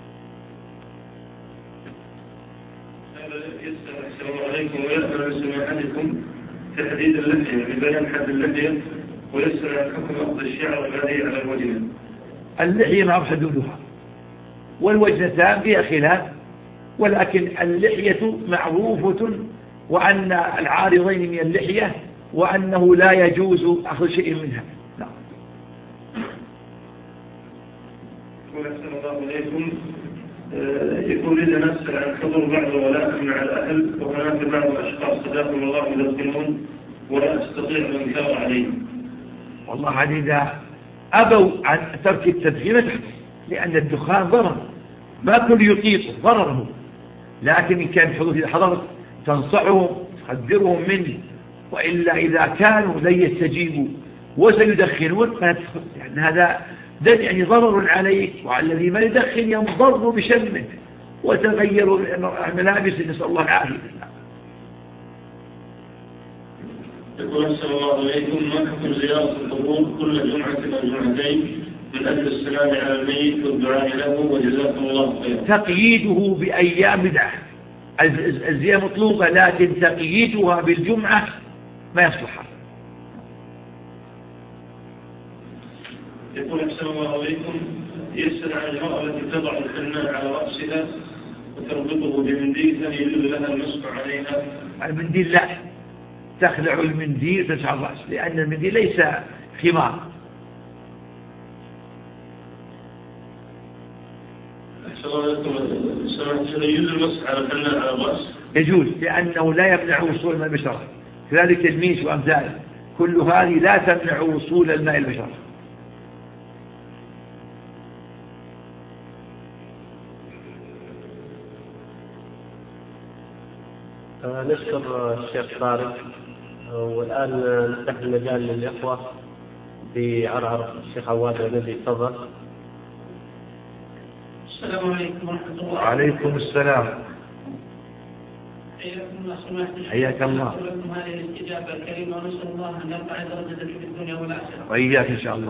السلام عليكم، ويأمر سماحتكم تحديد اللحية ببيان حد اللحية، ويسأل عن حكم أخذ الشعر الذي على الوجه. اللحية معروف حدودها، والوجنتان فيها خلاف، ولكن اللحية معروفة، وأن العارضين من اللحية، وأنه لا يجوز أخذ شيء منها. نعم. وأحسن الله إليكم. يقول إذا نسأل عن حضور بعض الولاء مع الأهل، وهناك بعض الأشخاص صداقهم الله يدخلون ولا أستطيع الإنكار عليهم. والله إذا أبوا عن ترك التدخين لأن الدخان ضرر، ما كل يطيق ضرره، لكن إن كان حضور إذا حضرت تنصحهم تخدرهم منه، وإلا إذا كانوا لن يستجيبوا وسيدخنون يعني هذا يعني ضرر عليك وعلى الذي ما يدخن ينضر بشمه وتغير الملابس، نسأل الله العافية. يقول السلام الله عليكم، ما حكم زيارة القبور كل جمعة أو جمعتين من أجل السلام على الميت والدعاء له وجزاكم الله خيرا؟ تقييده بأيام بدعة، الزيارة مطلوبة، لكن تقييدها بالجمعة ما يصلح. يقول السلام الله عليكم، يسأل عن المرأة التي تضع الحناء على رأسها وتربطه بمنديل، هل يجوز لها المسح عليها؟ المنديل لا، تخلع المنديل وتمسح الرأس، لأن المنديل ليس خمار. أحسن الله عليكم، يجوز المسح على الحناء على الرأس؟ يجوز، لأنه لا يمنع وصول الماء البشرة، كذلك الميس وأمثاله، كل هذه لا تمنع وصول الماء البشرة. نشكر الشيخ طارق، والآن نفتح المجال للإخوة بعرعر. الشيخ عواد الذي تفضل. السلام عليكم ورحمة الله. وعليكم السلام. حياك الله. لكم هذه الاستجابة الكريمة، ونسأل الله أن يرفع درجتك في الدنيا والآخرة. وإياك إن شاء الله.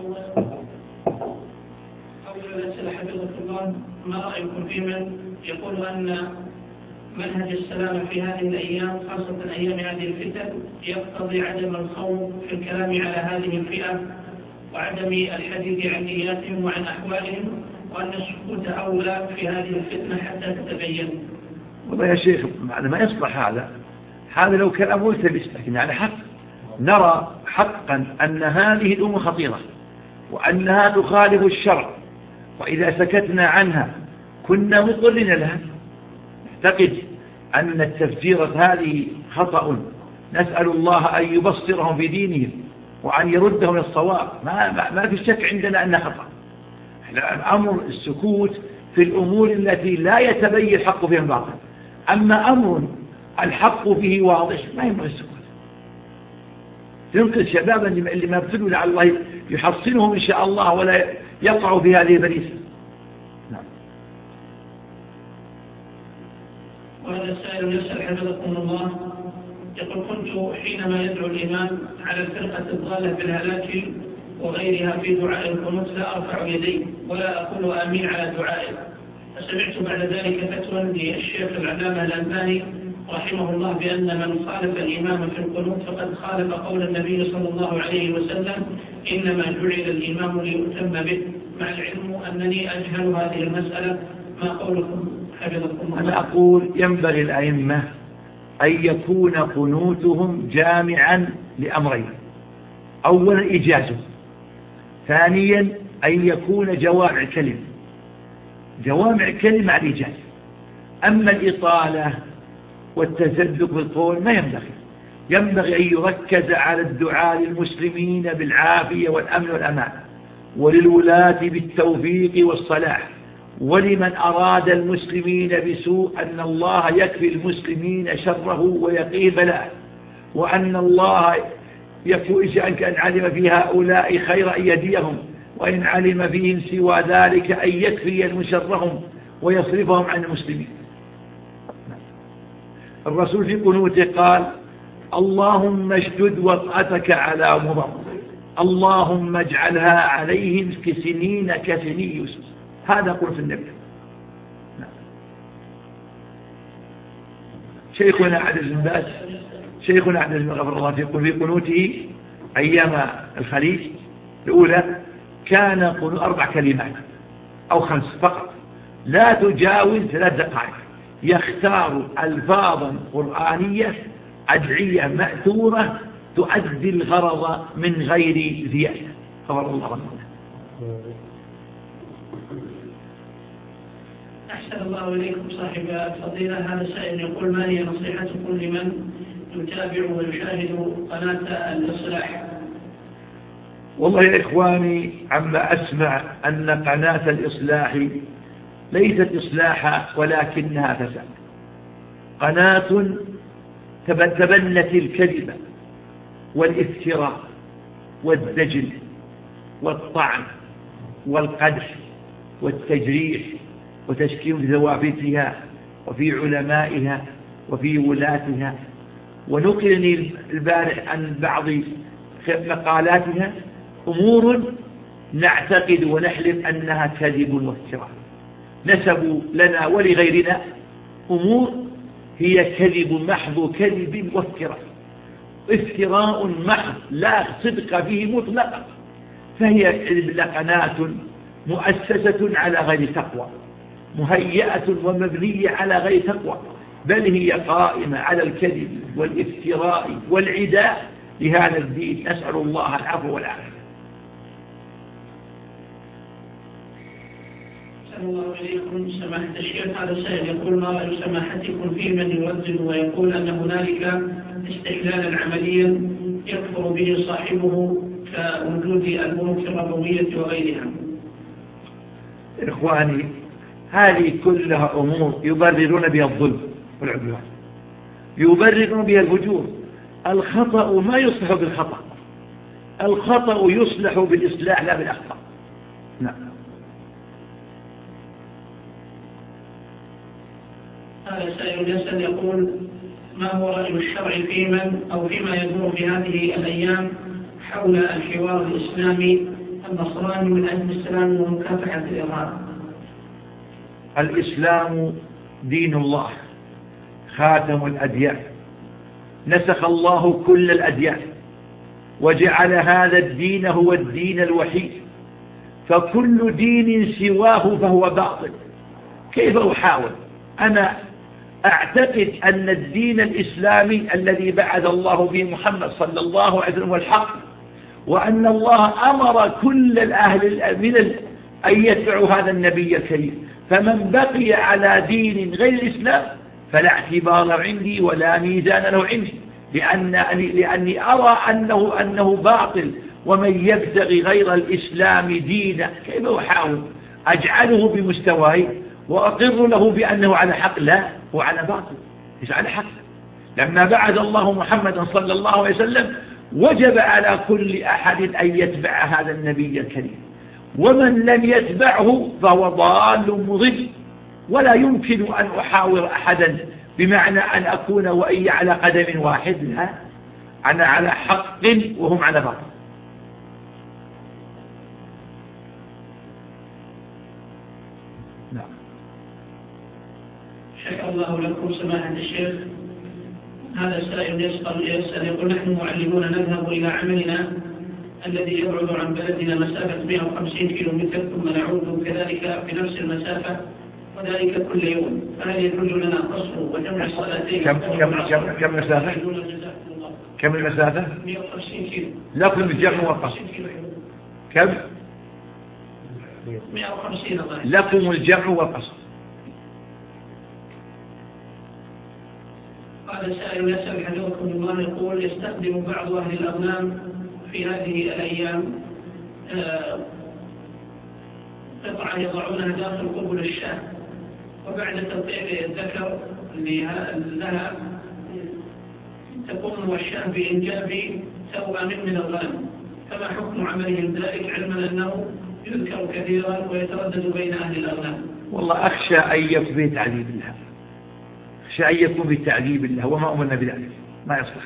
أولا الأسئلة حفظكم الله، ما رأيكم في من يقول أن منهج السلام في هذه الأيام خاصة أيام هذه الفتن يقتضي عدم الخوض في الكلام على هذه الفئة وعدم الحديث عن نياتهم وعن أحوالهم، وأن السكوت أولى في هذه الفتنة حتى تتبين؟ والله يا شيخ ما يصلح هذا لو كان ملتبس، لكن على حق نرى حقا أن هذه الأمة خطيرة وأنها تخالف الشرع، وإذا سكتنا عنها كنا مضطرين لها. نعتقد أن التفجيرة هذه خطأ، نسأل الله أن يبصرهم في دينهم وأن يردهم للصواب، ما في شك عندنا أنها خطأ. الأمر السكوت في الأمور التي لا يتبين الحق فيها الباطل، أما أمر الحق فيه واضح ما ينبغي السكوت. تنقذ شبابا اللي ما ابتلوا لعل الله يحصنهم إن شاء الله ولا يقعوا في هذه البريسة. نعم. وهذا السائل يسأل حفظكم الله، يقول كنت حينما يدعو الإمام على الفرقة الضالة بالهلاك وغيرها في دعاء القنوت لا أرفع يدي ولا أقول آمين على دعائه، فسمعت بعد ذلك فتوى للشيخ العلامة الألباني رحمه الله بأن من خالف الإمام في القنوت فقد خالف قول النبي صلى الله عليه وسلم إنما جعل الإمام ليؤتم به، مع العلم أنني أجهل هذه المسألة، ما قولكم حفظكم الله؟ أنا أقول ينبغي الأئمة أن يكون قنوتهم جامعا لأمرين: أولا إجازة، ثانيا أن يكون جوامع كلمة. جوامع كلمة على الإجازة، أما الإطالة والتزلق بالقول ما ينبغي أن يركز على الدعاء للمسلمين بالعافية والأمن والأمان، وللولاة بالتوفيق والصلاح، ولمن أراد المسلمين بسوء أن الله يكفي المسلمين شره ويقيه بلاءه، وأن الله يكفي أن علم في هؤلاء خير أن يهديهم، وإن علم فيهم سوى ذلك أن يكفي شرهم ويصرفهم عن المسلمين. الرسول في قنوته قال: اللهم اشدد وطأتك على مضر، اللهم اجعلها عليهم كسنين كسني يوسف. هذا قنوت النبي. شيخنا عبد الباز غفر الله في قنوته أيام الخليج الأولى كان 4 كلمات أو 5 فقط، لا تجاوز 3 دقائق، يختار ألفاظا قرآنية أدعية مأثورة تؤدي الغرض من غير زيادة. غفر الله عنه. أحسن الله إليكم صاحب الفضيلة. هذا سائل يقول: ما هي نصيحتكم لمن يتابع ويشاهد قناة الإصلاح؟ والله يا إخواني، عما أسمع أن قناة الإصلاح ليست إصلاحا ولكنها فساد. قناة تبنت الكذب والافتراء والدجل والطعن والقدح والتجريح وتشكيل ثوابتها وفي علمائها وفي ولاتها. ونقلني البارح عن بعض مقالاتها أمور نعتقد ونحلف أنها كذب وافتراء، نسبوا لنا ولغيرنا أمور هي كذب محض، كذب وافتراء، افتراء محض لا صدق فيه مطلقا. فهي قناة مؤسسة على غير تقوى، مهيئة ومبنية على غير تقوى، بل هي قائمة على الكذب والافتراء والعداء لهذا الدين. نسأل الله العفو والعافية. أحسن الله إليكم سماحة الشيخ. هذا السائل يقول: ما رأي سماحتكم في من يوزن ويقول أن هنالك استحلالا عمليا يكفر به صاحبه كوجود البنوك الربوية وغيرها؟ إخواني، هذه كلها أمور يبررون بها الظلم والعدوان، يبررون بها الفجور. الخطأ ما يصلح بالخطأ، الخطأ يصلح بالإصلاح لا بالأخطاء. نعم. هذا سائل يسأل يقول: ما هو رأي الشرع في من أو فيما يدور في هذه الأيام حول الحوار الإسلامي النصراني من أجل السلام ومكافحة الإرهاب؟ الإسلام دين الله خاتم الأديان، نسخ الله كل الأديان وجعل هذا الدين هو الدين الوحيد، فكل دين سواه فهو باطل. كيف أحاول؟ أنا أعتقد أن الدين الإسلامي الذي بعث الله به محمد صلى الله عليه وسلم هو الحق، وأن الله أمر كل الأهل أن يتبعوا هذا النبي الكريم. فمن بقي على دين غير الإسلام فلا اعتبار عندي ولا ميزان له عندي، لأني أرى أنه باطل. ومن يبتغي غير الإسلام دينا، كيف أحاول أجعله بمستواي وأقر له بأنه على حق؟ لا، هو على باطل، مش على حق. لما بعث الله محمدا صلى الله عليه وسلم وجب على كل أحد أن يتبع هذا النبي الكريم، ومن لم يتبعه فهو ضال مضل. ولا يمكن أن أحاور أحدا بمعنى أن أكون وإي على قدم واحد، لا، أنا على حق وهم على باطل. نعم. شكر الله لكم سماحة الشيخ. هذا السائل يسأل يقول: نحن معلمون نذهب إلى عملنا الذي يبعد عن بلدنا مسافة 150 كيلومتر ثم نعود كذلك في نفس المسافة، وذلك كل يوم، فهل يجوز لنا قصر وجمع الصلاتين؟ كم مسافة؟ كم المسافة؟ 150 كيلو. لكم الجمع والقصر كم؟ 150. لكم الجمع والقصر. هذا السائل يسأل حفظكم الله يقول: يستخدم بعض أهل الأغنام في هذه الأيام قطعة يضعونها داخل قبل الشاة، وبعد تطير الذكر لها تقوم الشاة بإنجاب توأم من الغنم، فما حكم عملهم ذلك علما أنه يذكر كثيرا ويتردد بين أهل الأغنام؟ والله أخشى أن يكون به تعذيب الله، أخشى أن يكون بتعذيب الله، وما أمرنا بذلك، ما يصلح.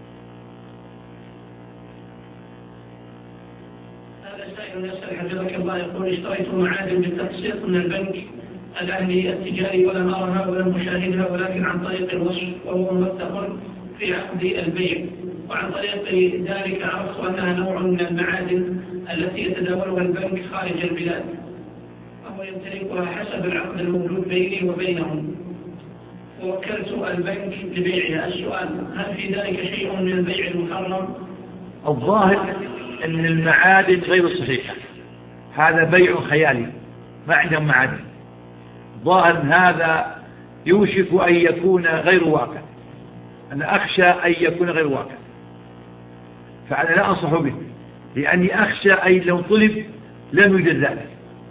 هذا سائل يسأل حفظك الله يقول: اشتريت معادن بالتقسيط من البنك الأهلي التجاري ولم أرها ولم أشاهدها، ولكن عن طريق الوصف وهو موثق في عقد البيع، وعن طريق ذلك عرفت أنها نوع من المعادن التي يتداولها البنك خارج البلاد، وهو يمتلكها حسب العقد الموجود بيني وبينهم، ووكلت البنك لبيعها. السؤال: هل في ذلك شيء من البيع المحرم؟ الظاهر أن المعادن غير صحيحة، هذا بيع خيالي، ما عندهم معادن. ظاهر هذا يوشك أن يكون غير واقع، أنا أخشى أن يكون غير واقع، فأنا لا أنصح به، لأني أخشى أن لو طلب لم يوجد ذلك.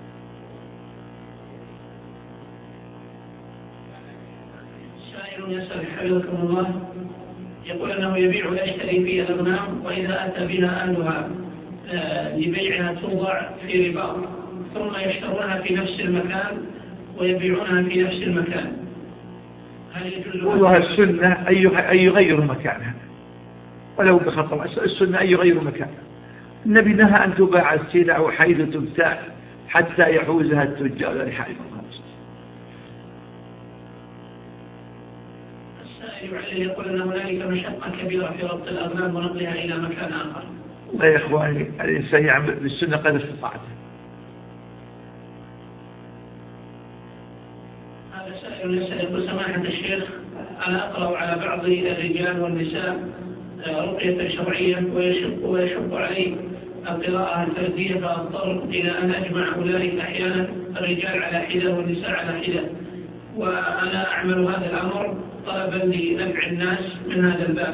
سائل يسأل حفظكم الله يقول أنه يبيع ويشتري في الأغنام، وإذا أتى بها أهلها لبيعها توضع في رباط، ثم يشترونها في نفس المكان ويبيعونها في نفس المكان، هل يجوز؟ والله السنة أن يغيروا مكانها ولو بخطر، السنة أن يغيروا مكانها. النبي نهى أن تباع السلع حيث تبتاع حتى يحوزها التجار لحائط الخمس. السائل يقول أن هنالك مشقة كبيرة في ربط الأغنام ونقلها إلى مكان آخر. والله يا إخواني الإنسان يعمل بالسنة قدر استطاعته. هذا سائل يسأل سماحة الشيخ: أنا أقرأ على بعض الرجال والنساء رقية شرعية ويشق علي القراءة الفردية، فأضطر إلى أن أجمع أولئك أحيانا الرجال على حدة والنساء على حدة، وأنا أعمل هذا الأمر طلبا لنفع الناس من هذا الباب.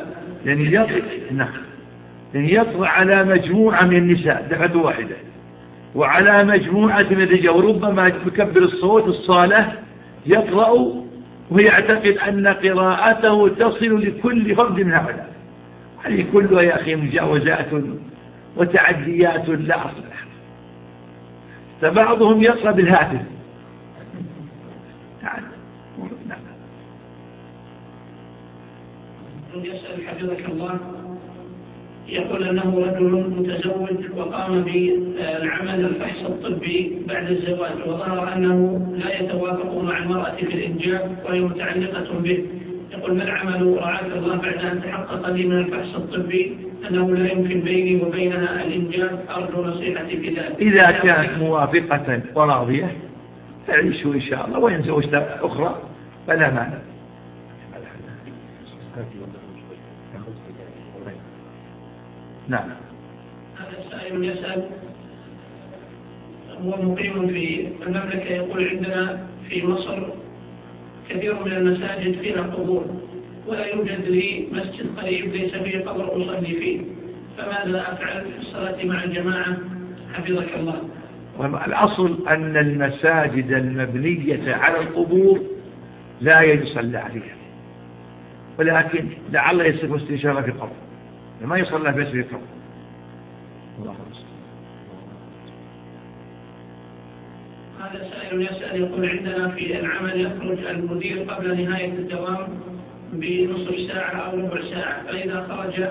يعني يطلع على مجموعة من النساء دفعة واحدة، وعلى مجموعة من الرجال، وربما يكبر الصوت الصالة يقرأ ويعتقد أن قراءته تصل لكل فرد من هؤلاء. هذه كلها يا أخي مجاوزات وتعديات لا أصل لها. فبعضهم يقرأ بالهاتف. يسأل حفظك الله يقول أنه رجل متزوج وقام بالعمل الفحص الطبي بعد الزواج، وظهر أنه لا يتوافق مع المرأة في الإنجاب وهي متعلقة به. يقول: ما العمل رعاك الله بعد أن تحقق لي من الفحص الطبي أنه لا يمكن بيني وبينها الإنجاب؟ أرجو نصيحتي في ذلك. إذا كانت موافقة وراضية تعيشوا إن شاء الله، وإن زوجت أخرى فلا مانع. نعم. هذا السائل يسأل هو مقيم في المملكة، يقول: عندنا في مصر كثير من المساجد فيها قبور، ولا يوجد لي مسجد قريب ليس فيه قبر أصلي فيه، فماذا أفعل في الصلاة مع الجماعة حفظك الله؟ الأصل أن المساجد المبنية على القبور لا يصلى عليها، ولكن لعل يصف استشارة في القبر، ما يصلى بس في القبر. هذا سائل يسأل يقول: عندنا في العمل يخرج المدير قبل نهاية الدوام بنصف ساعة أو ربع ساعة، فإذا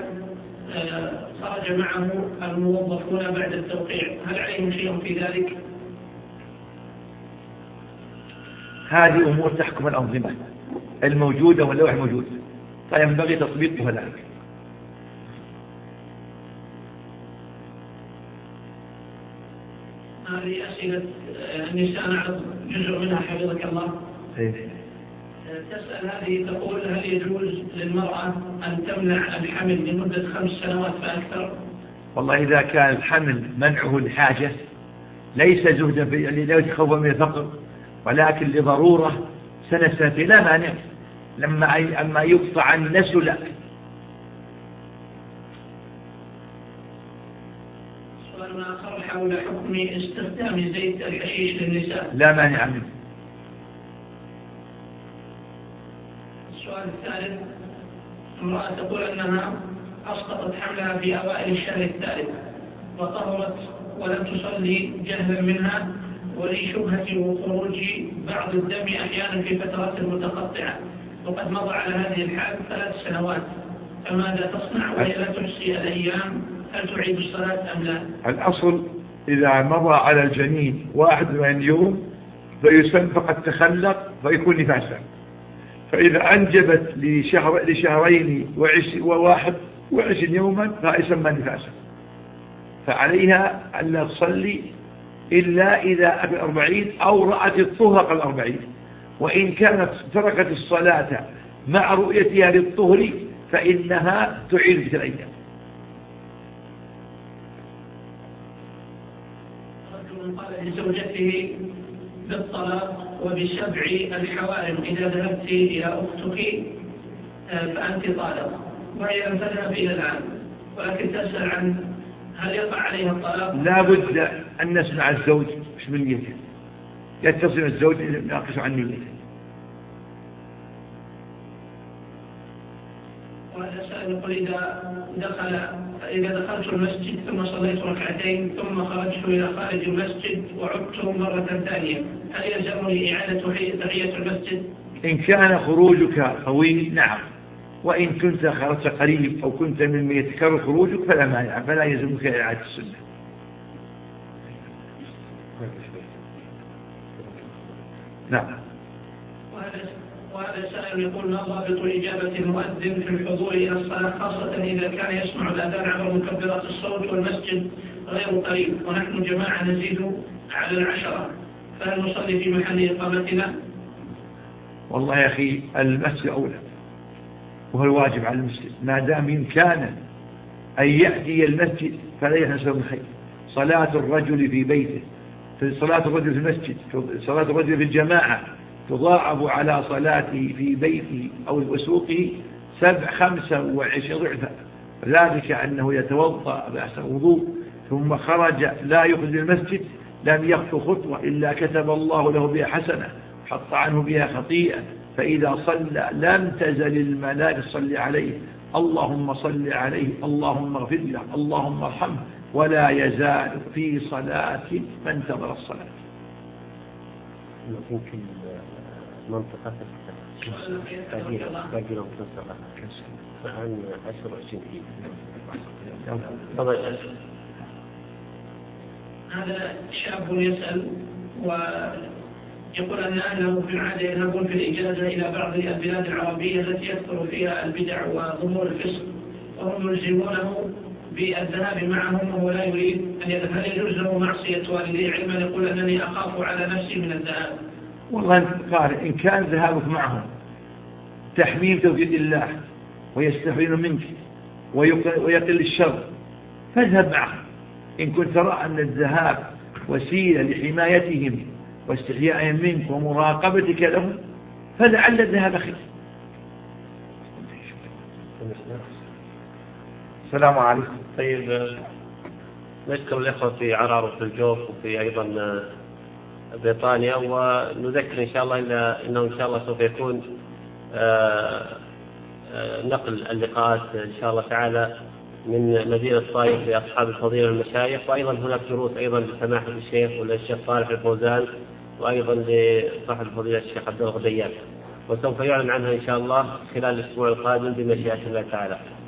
خرج معه الموظفون بعد التوقيع، هل عليهم شيء في ذلك؟ هذه أمور تحكم الأنظمة الموجودة واللوح الموجود، فينبغي تطبيقها ذلك. هذه أسئلة النساء نعرض جزء منها حفظك الله. تسأل هذه تقول: هل يجوز للمرأة أن تمنع الحمل لمدة 5 سنوات فأكثر؟ والله إذا كان الحمل منعه لحاجة ليس زهدا لذلك خوفا من الفقر، ولكن لضرورة سنة لا مانع، أما يقطع النسل لا. سؤال آخر: حول حكم استخدام زيت الحشيش للنساء. لا مانع منه. السؤال الثالث: امرأة تقول أنها أسقطت حملها في أوائل الشهر الثالث وطهرت ولم تصلي جهلا منها، ولشبهة خروج بعض الدم أحيانا في فترات متقطعة، وقد مضى على هذه الحال 3 سنوات، فماذا تصنع وهي لا تحصي الأيام؟ هل تعيد الصلاة أم لا؟ الأصل إذا مضى على الجنين 81 يوم فيسمى فقد تخلق فيكون نفاسا، فإذا أنجبت لشهرين و21 يوما فيسمى نفاسا، فعليها أن لا تصلي إلا إذا أتت 40 أو رأت الطهر قبل 40، وإن كانت تركت الصلاة مع رؤيتها للطهر فإنها تعيد في الأيام. رجل قال لزوجته بالطلاق وب7 الحوارم: إذا ذهبت إلى أختك فأنت طالق، وهي لم تذهب إلى الآن، ولكن تسأل عن هل يقع عليها الطلاق؟ لا بد أن نسمع الزوج مش من نيته، يتصل الزوج يناقش عن نيته. وهذا سائل يقول: إذا دخلت المسجد ثم صليت ركعتين ثم خرجت إلى خارج المسجد وعدت مرة ثانية، هل يلزمني إعادة تحية المسجد؟ إن كان خروجك طويل نعم، وإن كنت خرجت قريب أو كنت ممن يتكرر خروجك فلا مانع، فلا يلزمك إعادة السنة. نعم. وهذا سائل يقول: ما ضابط إجابة المؤذن في الحضور إلى الصلاة، خاصة إذا كان يسمع الأذان عبر مكبرات الصوت والمسجد غير قريب ونحن جماعة نزيد على 10، فهل نصلي في محل إقامتنا؟ والله يا أخي المسجد أولى، وهو الواجب على المسلم ما دام إمكانا أن يأتي المسجد فلا يحسن الخير. صلاة الرجل في بيته، صلاة الرجل في المسجد، صلاة الرجل في الجماعة تضاعف على صلاته في بيته أو سوقه 25 ضعفا، ذلك أنه يتوضأ بأحسن وضوء ثم خرج لا يخرج المسجد لم يخطو خطوة إلا كتب الله له بها حسنة حط عنه بها خطيئة، فإذا صلى لم تزل الملائكة تصلي عليه: اللهم صل عليه، اللهم اغفر له، اللهم ارحمه، ولا يزال في صلاة من انتظر الصلاة. يمكن منطقة باقي لهم عن 10-20 دقيقة. هذا شاب يسأل ويقول أن أهله في العادة يذهبون في الإجازة إلى بعض البلاد العربية التي يكثر فيها البدع وظهور الفسق، وهم يلزمونه بالذهاب معهم وهو لا يريد أن يذهب. هل يجوز له معصية والديه علما يقول أنني أخاف على نفسي من الذهاب؟ والله قال إن كان ذهابك معهم تحميم توحيد الله ويستحيون منك ويقل الشر فاذهب معهم. إن كنت ترى أن الذهاب وسيلة لحمايتهم واستحيائهم منك ومراقبتك لهم فلعل الذهاب خير. السلام عليكم. طيب، نشكر الإخوة في عرعر وفي الجوف وفي أيضا بريطانيا، ونذكر إن شاء الله إنه إن شاء الله سوف يكون نقل اللقاءات إن شاء الله تعالى من مدينة طائف لأصحاب الفضيلة والمشايخ، وأيضا هناك دروس أيضا لسماحة الشيخ والشيخ صالح الفوزان، وأيضا لصاحب الفضيلة الشيخ عبد الله غديان، وسوف يعلن عنها إن شاء الله خلال الأسبوع القادم بمشيئة الله تعالى.